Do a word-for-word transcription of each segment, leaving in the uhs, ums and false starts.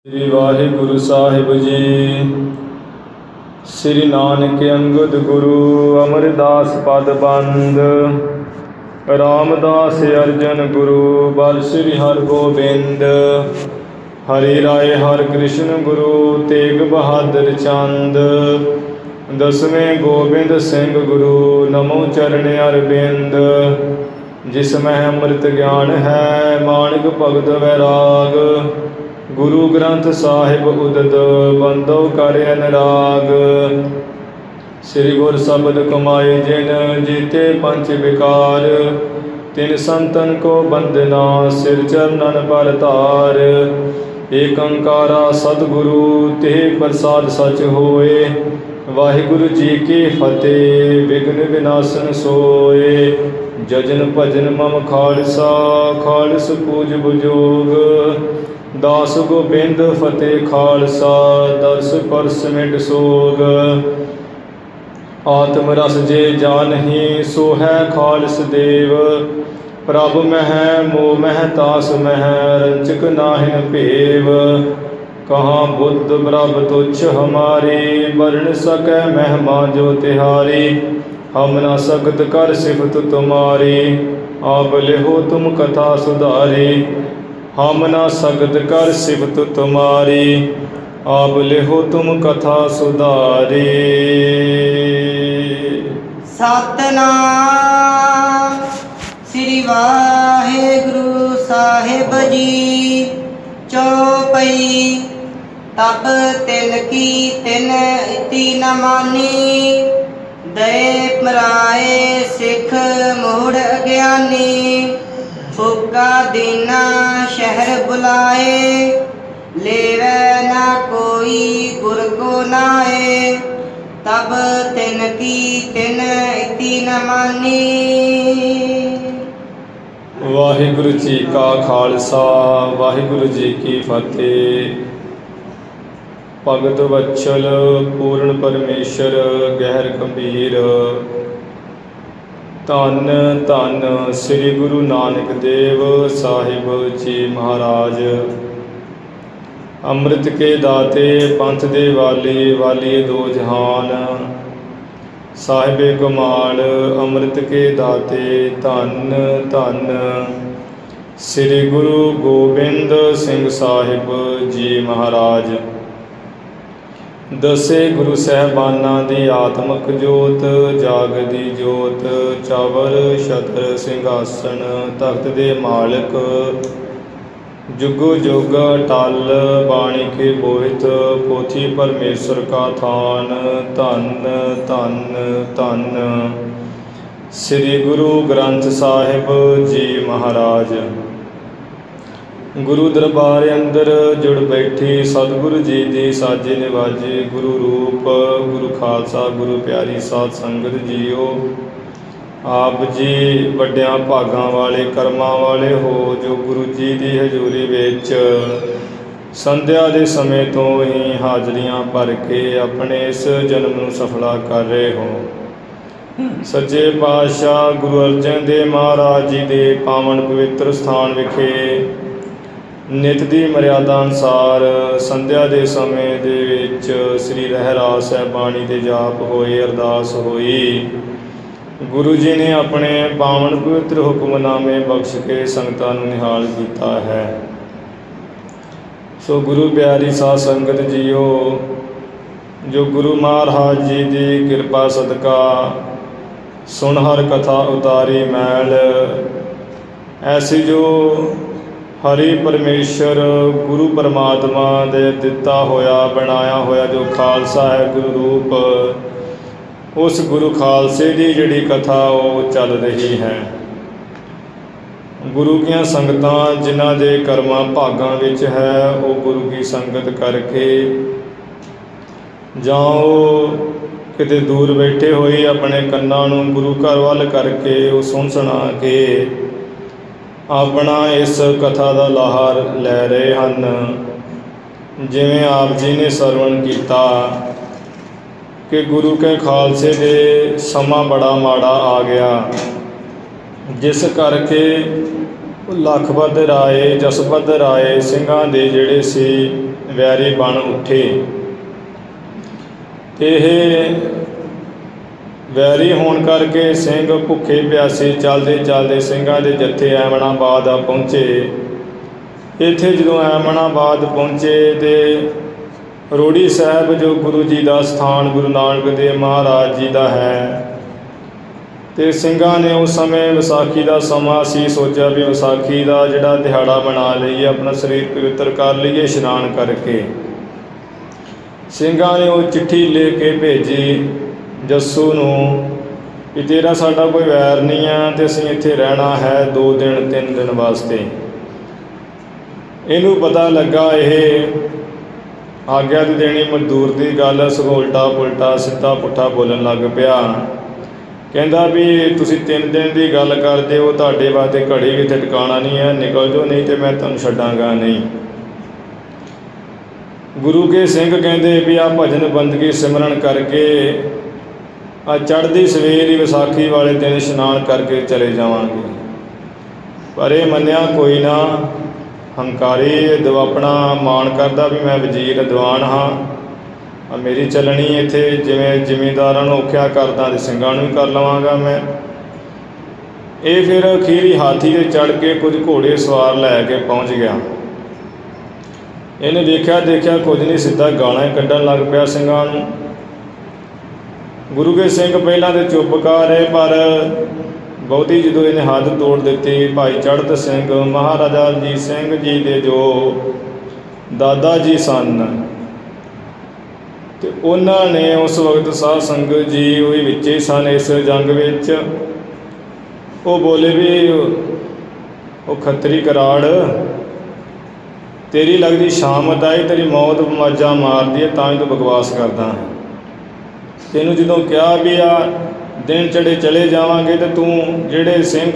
श्री वाहिगुरु साहिब जी। श्री नानक अंगद गुरु अमरदास पद बंद। रामदास अर्जन गुरु बल श्री हर गोबिंद। हरि राय हर कृष्ण गुरु तेग बहादुर चंद। दसवें गोबिंद सिंह गुरु नमो चरण अरविंद। जिसमें अमृत ज्ञान है माणिक भगत वैराग। गुरु ग्रंथ साहिब उदत बंदो कर अनुराग। श्री गुर शब्द कमाए जिन जीते पंच विकार। तिन संतन को बंदना सिर चरणन पर तार। एक अंकारा सतगुरु ते प्रसाद सच होए। वाहिगुरु जी की फतेह विघ्न विनाशन सोए। जजन भजन मम खालसा खालस पूज बुजोग। दास गोबिंद फतेह खालसा दर्श परस मिट सोग। आत्म रस जे जानही सो है खालस देव। प्रभ मह मोह मह तास मह रंचक नाहिन भेव। कहाँ बुद्ध ब्रभ तुच्छ हमारी वर्ण सकै महिमा जो तिहारी। हम न सकत कर सिफत तुम्हारी आप लिहो तुम कथा सुधारी। हम न सकत कर सिफत तुम्हारी आप लिहो तुम कथा सुधारी। सतनाम श्री वाहिगुरु साहिब जी। चौपई तब तिल की तिन इति न मानी। दए मराए सिख मोड़ अज्ञानी। फुका दीना शहर बुलाए। लेवै ना कोई गुर को नाए। तब तिन की तिन इति न मानी। वाहिगुरु जी का खालसा वाहिगुरु जी की फतेह। भगत वत्सल पूर्ण परमेश्वर गहर गंभीर। धन धन श्री गुरु नानक देव साहिब जी महाराज। अमृत के दाते पंथ दे वाली वाली दो जहान। साहिबे कमाल अमृत के दाते धन धन श्री गुरु गोबिंद सिंह साहिब जी महाराज। दसे गुरु साहबाना दी आत्मक जोत जागदी जोत। चावर छत्र सिंघासन तख्त दे मालिक। जुगो जुग टल बाणी के बोहित पोथी परमेश्वर का थान। धन धन धन श्री गुरु ग्रंथ साहिब जी महाराज। गुरु दरबार अंदर जुड़ बैठी सतगुरु जी दी साजे निवाजे। गुरु रूप गुरु खालसा गुरु प्यारी साध संगत जीओ। आप जी वड्डियां भागां वाले कर्मां वाले हो जो गुरु जी की हजूरी विच संध्या के समय तो ही हाजरियां भर के अपने इस जन्म नूं सफला कर रहे हो। सच्चे पातशाह गुरु अर्जन देव महाराज जी के पावन पवित्र स्थान विखे नित दी मर्यादा अनुसार संध्या के समय दे विच श्री रहरास बाणी के जाप होए अरदास होई। गुरु जी ने अपने पावन पवित्र हुक्मनामे बख्श के संगतां नूं निहाल किया है। सो गुरु प्यारी साध संगत जीओ जो गुरु महाराज जी की कृपा सदका सुन हर कथा उतारी मैल। ऐसी जो हरि परमेश्वर गुरु परमात्मा दे दिता होया बनाया होया जो खालसा है गुरु रूप। उस गुरु खालसे की जिहड़ी कथा वो चल रही है। गुरु की संगतां जिन्हां दे कर्मां भागां विच है वो गुरु की संगत करके जां किते दूर बैठे होए अपने कन्नां नूं गुरु घर वल करके वो सुन सुना के अपना इस कथा का लाहा लै रहे हैं। जिवें आप जी ने सरवण किया कि गुरु के खालसे दे समा बड़ा माड़ा आ गया जिस करके ਉਹ ਲਖਪਤ ਰਾਏ ਜਸਪਤ ਰਾਏ ਸਿੰਘਾਂ ਦੇ ਜਿਹੜੇ ਸੀ ਵੈਰੀ ਬਣ ਉੱਠੇ। ਅਤੇ ਇਹ ਵੈਰੀ ਹੋਣ ਕਰਕੇ ਸਿੰਘ ਭੁੱਖੇ ਪਿਆਸੇ ਚੱਲਦੇ ਚੱਲਦੇ ਸਿੰਘਾਂ ਦੇ ਜੱਥੇ ਐਮਣਾਬਾਦ ਆ ਪਹੁੰਚੇ। ਇੱਥੇ ਜਦੋਂ ਐਮਣਾਬਾਦ ਪਹੁੰਚੇ ਅਤੇ ਰੋੜੀ ਸਾਹਿਬ ਜੋ ਗੁਰੂ ਜੀ ਦਾ ਸਥਾਨ ਗੁਰੂ ਨਾਨਕ ਦੇਵ ਮਹਾਰਾਜ ਜੀ ਦਾ ਹੈ, ਅਤੇ ਸਿੰਘਾਂ ਨੇ ਉਸ ਸਮੇਂ ਵਿਸਾਖੀ ਦਾ ਸਮਾਂ ਸੀ, ਸੋਚਿਆ ਵੀ ਵਿਸਾਖੀ ਦਾ ਜਿਹੜਾ ਦਿਹਾੜਾ ਬਣਾ ਲਈਏ, ਆਪਣਾ ਸਰੀਰ ਪਵਿੱਤਰ ਕਰ ਲਈਏ ਇਸ਼ਨਾਨ ਕਰਕੇ। ਸਿੰਘਾਂ ਨੇ ਉਹ ਚਿੱਠੀ ਲੈ ਕੇ ਭੇਜੀ ਜੱਸੂ ਨੂੰ ਵੀ ਤੇਰਾ ਸਾਡਾ ਕੋਈ ਵੈਰ ਨਹੀਂ ਆ ਅਤੇ ਅਸੀਂ ਇੱਥੇ ਰਹਿਣਾ ਹੈ ਦੋ ਦਿਨ ਤਿੰਨ ਦਿਨ ਵਾਸਤੇ। ਇਹਨੂੰ ਪਤਾ ਲੱਗਾ ਇਹ ਆਗਿਆ ਦੀ ਦੇਣੀ ਮਜ਼ਦੂਰ ਦੀ ਗੱਲ, ਸਗੋਂ ਉਲਟਾ ਪੁਲਟਾ ਸਿੱਧਾ ਪੁੱਠਾ ਬੋਲਣ ਲੱਗ ਪਿਆ। ਕਹਿੰਦਾ ਵੀ ਤੁਸੀਂ ਤਿੰਨ ਦਿਨ ਦੀ ਗੱਲ ਕਰਦੇ ਹੋ, ਤੁਹਾਡੇ ਵਾਸਤੇ ਘੜੀ ਵੀ ਇੱਥੇ ਟਿਕਾਣਾ ਨਹੀਂ ਹੈ, ਨਿਕਲ ਜਾਓ ਨਹੀਂ ਤਾਂ ਮੈਂ ਤੁਹਾਨੂੰ ਛੱਡਾਂਗਾ ਨਹੀਂ। ਗੁਰੂ ਕੇ ਸਿੰਘ ਕਹਿੰਦੇ ਵੀ ਆਹ ਭਜਨ ਬੰਦਗੀ ਸਿਮਰਨ ਕਰਕੇ ਆ ਚੜ੍ਹਦੀ ਸਵੇਰ ਹੀ ਵਿਸਾਖੀ ਵਾਲੇ ਦਿਨ ਇਸ਼ਨਾਨ ਕਰਕੇ ਚਲੇ ਜਾਵਾਂਗੇ। ਪਰ ਇਹ ਮੰਨਿਆ ਕੋਈ ਨਾ, ਹੰਕਾਰੀ ਦ ਆਪਣਾ ਮਾਣ ਕਰਦਾ ਵੀ ਮੈਂ ਵਜ਼ੀਰ ਦੀਵਾਨ ਹਾਂ, ਮੇਰੀ ਚੱਲਣੀ ਇੱਥੇ ਜਿਵੇਂ ਜ਼ਿਮੀਂਦਾਰਾਂ ਨੂੰ ਔਖਿਆ ਕਰਦਾ ਅਤੇ ਸਿੰਘਾਂ ਨੂੰ ਵੀ ਕਰ ਲਵਾਂਗਾ ਮੈਂ। ਇਹ ਫਿਰ ਅਖੀਰੀ ਹਾਥੀ 'ਤੇ ਚੜ੍ਹ ਕੇ ਕੁਝ ਘੋੜੇ ਸਵਾਰ ਲੈ ਕੇ ਪਹੁੰਚ ਗਿਆ। ਇਹਨੇ ਵੇਖਿਆ ਦੇਖਿਆ ਕੁਝ ਨਹੀਂ, ਸਿੱਧਾ ਗਾਲਾਂ ਹੀ ਕੱਢਣ ਲੱਗ ਪਿਆ ਸਿੰਘਾਂ ਨੂੰ। ਗੁਰੂ ਕੇ ਸਿੰਘ ਪਹਿਲਾਂ ਤਾਂ ਚੁੱਪ ਕਰ ਰਹੇ, ਪਰ ਬਹੁਤੀ ਜਦੋਂ ਇਹਨੇ ਹੱਦ ਤੋੜ ਦਿੱਤੀ, ਭਾਈ ਚੜ੍ਹਤ ਸਿੰਘ ਮਹਾਰਾਜਾ ਰਣਜੀਤ ਸਿੰਘ ਜੀ ਦੇ ਜੋ ਦਾਦਾ ਜੀ ਸਨ, ਅਤੇ ਉਹਨਾਂ ਨੇ ਉਸ ਵਕਤ ਸਾਧ ਸੰਗਤ ਜੀ ਉਹ ਵੀ ਵਿੱਚ ਹੀ ਸਨ ਇਸ ਜੰਗ ਵਿੱਚ। ਉਹ ਬੋਲੇ ਵੀ ਉਹ ਖੱਤਰੀ ਕਰਾੜ, ਤੇਰੀ ਲੱਗਦੀ ਸ਼ਾਮਤ ਆਈ, ਤੇਰੀ ਮੌਤ ਮਾਜਾਂ ਮਾਰਦੀ ਹੈ ਤਾਂ ਹੀ ਤੂੰ ਬਕਵਾਸ ਕਰਦਾ ਹੈ। ਤੈਨੂੰ ਜਦੋਂ ਕਿਹਾ ਵੀ ਆ ਦਿਨ ਚੜੇ ਚਲੇ ਜਾਵਾਂਗੇ ਅਤੇ ਤੂੰ ਜਿਹੜੇ ਸਿੰਘ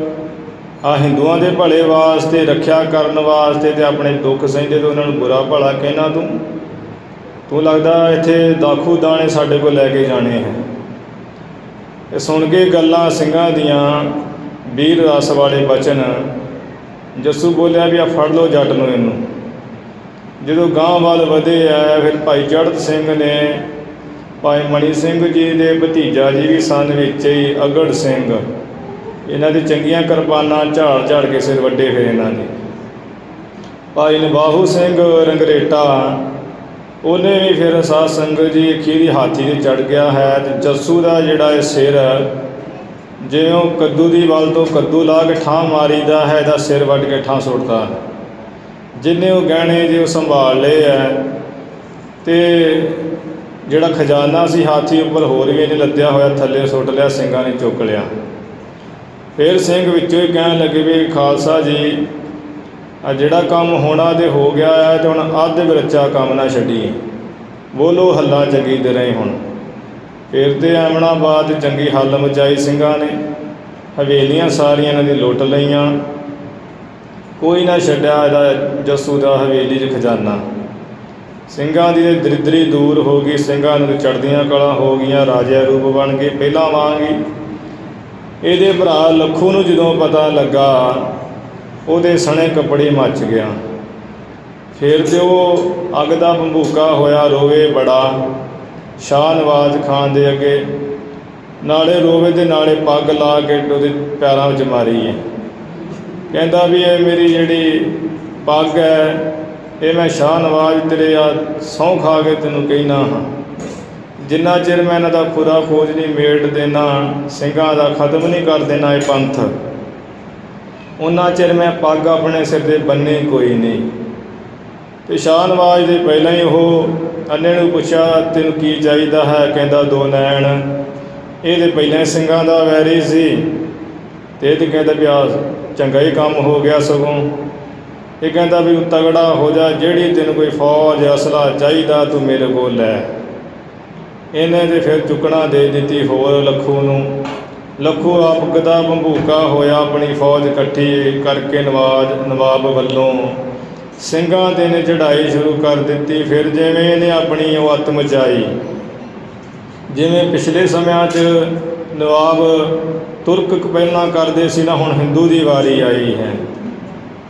ਆ ਹਿੰਦੂਆਂ ਦੇ ਭਲੇ ਵਾਸਤੇ ਰੱਖਿਆ ਕਰਨ ਵਾਸਤੇ ਅਤੇ ਆਪਣੇ ਦੁੱਖ ਸਹਿੰਦੇ ਅਤੇ ਉਹਨਾਂ ਨੂੰ ਬੁਰਾ ਭਲਾ ਕਹਿਣਾ, ਤੂੰ ਤੂੰ ਲੱਗਦਾ ਇੱਥੇ ਦਾਖੂ ਦਾਣੇ ਸਾਡੇ ਕੋਲ ਲੈ ਕੇ ਜਾਣੇ ਹੈ। ਇਹ ਸੁਣ ਕੇ ਗੱਲਾਂ ਸਿੰਘਾਂ ਦੀਆਂ ਵੀਰ ਰਸ ਵਾਲੇ ਬਚਨ, ਜੱਸੂ ਬੋਲਿਆ ਵੀ ਆ ਫੜ ਲਓ ਜੱਟ ਨੂੰ ਇਹਨੂੰ। ਜਦੋਂ ਗਾਂਹ ਵੱਲ ਵਧੇ ਆ, ਫਿਰ ਭਾਈ ਚੜ੍ਹਤ ਸਿੰਘ ਨੇ ਭਾਈ ਮਣੀ ਸਿੰਘ ਜੀ ਦੇ ਭਤੀਜਾ ਜੀ ਵੀ ਸਨ ਵਿੱਚ ਹੀ ਅਗੜ ਸਿੰਘ, ਇਹਨਾਂ ਦੀ ਚੰਗੀਆਂ ਕਿਰਪਾਨਾਂ ਝਾੜ ਝਾੜ ਕੇ ਸਿਰ ਵੱਡੇ ਫਿਰ ਇਹਨਾਂ ਦੇ। ਭਾਈ ਨਬਾਹੂ ਸਿੰਘ ਰੰਗਰੇਟਾ, ਉਹਨੇ ਵੀ ਫਿਰ ਸਾਧ ਸੰਗਤ ਜੀ ਅਖੀਰੀ ਹਾਥੀ 'ਤੇ ਚੜ੍ਹ ਗਿਆ ਹੈ। ਅਤੇ ਜੱਸੂ ਦਾ ਜਿਹੜਾ ਇਹ ਸਿਰ ਜਿਵੇਂ ਉਹ ਕੱਦੂ ਦੀ ਵੱਲ ਤੋਂ ਕੱਦੂ ਲਾ ਕੇ ਠਾਂ ਮਾਰੀਦਾ ਹੈ, ਇਹਦਾ ਸਿਰ ਵੱਢ ਕੇ ਠਾਂ ਸੁੱਟਦਾ ਹੈ। ਜਿੰਨੇ ਉਹ ਗਹਿਣੇ ਜੇ ਉਹ ਸੰਭਾਲ ਲਏ ਹੈ, ਅਤੇ ਜਿਹੜਾ ਖਜ਼ਾਨਾ ਸੀ ਹਾਥੀ ਉੱਪਰ ਹੋਰ ਵੀ ਇਹਨੇ ਲੱਦਿਆ ਹੋਇਆ ਥੱਲੇ ਸੁੱਟ ਲਿਆ, ਸਿੰਘਾਂ ਨੇ ਚੁੱਕ ਲਿਆ। ਫਿਰ ਸਿੰਘ ਵਿੱਚੋਂ ਹੀ ਕਹਿਣ ਲੱਗੇ ਵੀ ਖਾਲਸਾ ਜੀ ਆ ਜਿਹੜਾ ਕੰਮ ਹੋਣਾ ਤੇ ਹੋ ਗਿਆ ਹੈ, ਅਤੇ ਹੁਣ ਅੱਧ ਵਿਰਚਾ ਕੰਮ ਨਾ ਛੱਡੀਏ, ਬੋਲੋ ਹੱਲਾ ਚੰਗੀ ਤਰ੍ਹਾਂ ਹੁਣ। ਫਿਰ ਤੇ ਐਮਣਾਬਾਦ ਚੰਗੀ ਹੱਲ ਮਚਾਈ ਸਿੰਘਾਂ ਨੇ, ਹਵੇਲੀਆਂ ਸਾਰੀਆਂ ਇਹਨਾਂ ਦੀ ਲੁੱਟ ਲਈਆਂ, ਕੋਈ ਨਾ ਛੱਡਿਆ ਇਹਦਾ ਜੱਸੂ ਦਾ ਹਵੇਲੀ 'ਚ ਖਜ਼ਾਨਾ। ਸਿੰਘਾਂ ਦੀ ਦਰਿਦਰੀ ਦੂਰ ਹੋ ਗਈ, ਸਿੰਘਾਂ ਨੂੰ ਚੜ੍ਹਦੀਆਂ ਕਲਾਂ ਹੋ ਗਈਆਂ, ਰਾਜਾ ਰੂਪ ਬਣ ਗਏ ਪਹਿਲਾਂ ਵਾਂਗ ਹੀ। ਇਹਦੇ ਭਰਾ ਲੱਖੂ ਨੂੰ ਜਦੋਂ ਪਤਾ ਲੱਗਾ, ਉਹਦੇ ਸਣੇ ਕੱਪੜੇ ਮੱਚ ਗਿਆ। ਫਿਰ ਤੇ ਉਹ ਅੱਗ ਦਾ ਭੰਬੂਕਾ ਹੋਇਆ, ਰੋਵੇ ਬੜਾ ਸ਼ਾਹ ਨਵਾਜ਼ ਖਾਨ ਦੇ ਅੱਗੇ, ਨਾਲੇ ਰੋਵੇ ਅਤੇ ਨਾਲੇ ਪੱਗ ਲਾ ਕੇ ਉਹਦੇ ਪੈਰਾਂ ਵਿੱਚ ਮਾਰੀ ਹੈ। ਕਹਿੰਦਾ ਵੀ ਇਹ ਮੇਰੀ ਜਿਹੜੀ ਪੱਗ ਹੈ, ਇਹ ਮੈਂ ਸ਼ਾਹ ਨਵਾਜ਼ ਤੇਰੇ ਆ ਸਹੁੰ ਖਾ ਕੇ ਤੈਨੂੰ ਕਹਿਣਾ ਹਾਂ, ਜਿੰਨਾ ਚਿਰ ਮੈਂ ਇਹਨਾਂ ਦਾ ਖੁਰਾ ਖੋਜ ਨਹੀਂ ਮੇਟ ਦੇਣਾ, ਸਿੰਘਾਂ ਦਾ ਖਤਮ ਨਹੀਂ ਕਰ ਦੇਣਾ ਇਹ ਪੰਥ, ਉਹਨਾਂ ਚਿਰ ਮੈਂ ਪੱਗ ਆਪਣੇ ਸਿਰ 'ਤੇ ਬੰਨੇ ਕੋਈ ਨਹੀਂ। ਅਤੇ ਸ਼ਾਹ ਨਵਾਜ਼ ਦੇ ਪਹਿਲਾਂ ਹੀ ਉਹ ਅੰਨੇ ਨੂੰ ਪੁੱਛਿਆ ਤੈਨੂੰ ਕੀ ਚਾਹੀਦਾ ਹੈ, ਕਹਿੰਦਾ ਦੋ ਨੈਣ। ਇਹ ਤਾਂ ਪਹਿਲਾਂ ਹੀ ਸਿੰਘਾਂ ਦਾ ਵੈਰੀ ਸੀ, ਅਤੇ ਇਹ ਤਾਂ ਕਹਿੰਦਾ ਵੀ ਆ ਚੰਗਾ ਹੀ ਕੰਮ ਹੋ ਗਿਆ ਸਗੋਂ। ਇਹ ਕਹਿੰਦਾ ਵੀ ਤਗੜਾ ਹੋ ਜਾ, ਜਿਹੜੀ ਤੈਨੂੰ ਕੋਈ ਫੌਜ ਅਸਲਾ ਚਾਹੀਦਾ ਤੂੰ ਮੇਰੇ ਕੋਲ ਲੈ। ਇਹਨੇ ਤਾਂ ਫਿਰ ਚੁੱਕਣਾ ਦੇ ਦਿੱਤੀ ਹੋਰ ਲੱਖੂ ਨੂੰ। ਲੱਖੂ ਆਪ ਦਾ ਭੰਬੂਕਾ ਹੋਇਆ, ਆਪਣੀ ਫੌਜ ਇਕੱਠੀ ਕਰਕੇ ਨਵਾਜ਼ ਨਵਾਬ ਵੱਲੋਂ ਸਿੰਘਾਂ 'ਤੇ ਨੇ ਚੜ੍ਹਾਈ ਸ਼ੁਰੂ ਕਰ ਦਿੱਤੀ। ਫਿਰ ਜਿਵੇਂ ਇਹਨੇ ਆਪਣੀ ਉਹ ਅੱਤ ਮਚਾਈ, ਜਿਵੇਂ ਪਿਛਲੇ ਸਮਿਆਂ 'ਚ ਨਵਾਬ ਤੁਰਕ ਪਹਿਲਾਂ ਕਰਦੇ ਸੀ ਨਾ, ਹੁਣ ਹਿੰਦੂ ਦੀ ਵਾਰੀ ਆਈ ਹੈ।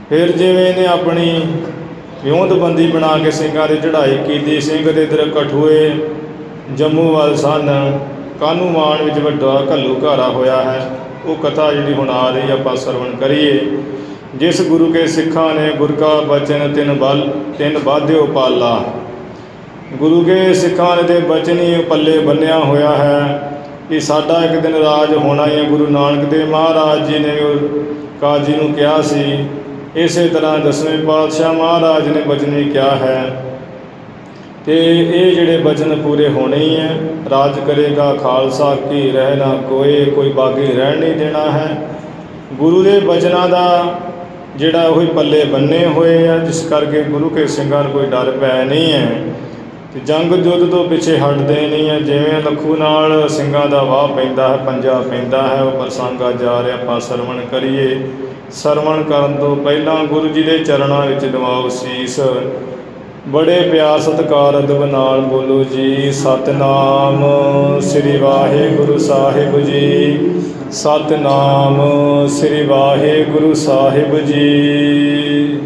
ਫਿਰ ਜਿਵੇਂ ਇਹਨੇ ਆਪਣੀ ਵਿਉਂਤਬੰਦੀ ਬਣਾ ਕੇ ਸਿੰਘਾਂ 'ਤੇ ਚੜ੍ਹਾਈ ਕੀਤੀ, ਸਿੰਘ ਦੇ ਇੱਧਰ ਕਠੂਏ ਜੰਮੂ ਵੱਲ ਸਨ, ਕਾਹਨੂੰ ਮਾਨ ਵਿੱਚ ਵੱਡਾ ਘੱਲੂ ਘਾਰਾ ਹੋਇਆ ਹੈ। ਉਹ ਕਥਾ ਜਿਹੜੀ ਹੁਣ ਆ ਰਹੀ ਆਪਾਂ ਸਰਵਣ ਕਰੀਏ। ਜਿਸ ਗੁਰੂ ਕੇ ਸਿੱਖਾਂ ਨੇ ਗੁਰ ਕਾ ਬਚਨ ਤਿੰਨ ਬਲ ਤਿੰਨ ਬਾਧਿਓ ਪਾਲਾ। ਗੁਰੂ ਕੇ ਸਿੱਖਾਂ ਨੇ ਤੇ ਬਚਨ ਹੀ ਪੱਲੇ ਬੰਨਿਆ ਹੋਇਆ ਹੈ ਕਿ ਸਾਡਾ ਇੱਕ ਦਿਨ ਰਾਜ ਹੋਣਾ ਹੀ ਹੈ। ਗੁਰੂ ਨਾਨਕ ਦੇਵ ਮਹਾਰਾਜ ਜੀ ਨੇ ਕਾਜੀ ਨੂੰ ਕਿਹਾ ਸੀ, ਇਸੇ ਤਰ੍ਹਾਂ ਦਸਵੇਂ ਪਾਤਸ਼ਾਹ ਮਹਾਰਾਜ ਨੇ ਬਚਨ ਵੀ ਕਿਹਾ ਹੈ ਅਤੇ ਇਹ ਜਿਹੜੇ ਬਚਨ ਪੂਰੇ ਹੋਣੇ ਹੀ ਹੈ। ਰਾਜ ਕਰੇਗਾ ਖਾਲਸਾ ਕੀ ਰਹਿ ਨਾ ਕੋਏ, ਕੋਈ ਬਾਗੀ ਰਹਿਣ ਨਹੀਂ ਦੇਣਾ ਹੈ। ਗੁਰੂ ਦੇ ਬਚਨਾਂ ਦਾ ਜਿਹੜਾ ਉਹੀ ਪੱਲੇ ਬੰਨੇ ਹੋਏ ਆ, ਜਿਸ ਕਰਕੇ ਗੁਰੂ ਕੇ ਸਿੰਘਾਂ ਨੂੰ ਕੋਈ ਡਰ ਪੈ ਨਹੀਂ ਹੈ ਅਤੇ ਜੰਗ ਯੁੱਧ ਤੋਂ ਪਿੱਛੇ ਹਟਦੇ ਨਹੀਂ ਹੈ। ਜਿਵੇਂ ਲੱਖੂ ਨਾਲ ਸਿੰਘਾਂ ਦਾ ਵਾਹ ਪੈਂਦਾ ਹੈ, ਪੰਜਾ ਪੈਂਦਾ ਹੈ, ਉਹ ਪ੍ਰਸੰਗ ਅੱਜ ਆ ਰਿਹਾ, ਆਪਾਂ ਸਰਵਣ ਕਰੀਏ। ਸਰਵਣ ਕਰਨ ਤੋਂ ਪਹਿਲਾਂ ਗੁਰੂ ਜੀ ਦੇ ਚਰਨਾਂ ਵਿੱਚ ਦਿਵਾਓ ਸੀਸ। ਬੜੇ ਪਿਆਰ ਸਤਿਕਾਰ ਅਦਬ ਨਾਲ ਬੋਲੋ ਜੀ, ਸਤਿਨਾਮ ਸ੍ਰੀ ਵਾਹਿਗੁਰੂ ਸਾਹਿਬ ਜੀ, ਸਤਿਨਾਮ ਸ੍ਰੀ ਵਾਹਿਗੁਰੂ ਸਾਹਿਬ ਜੀ,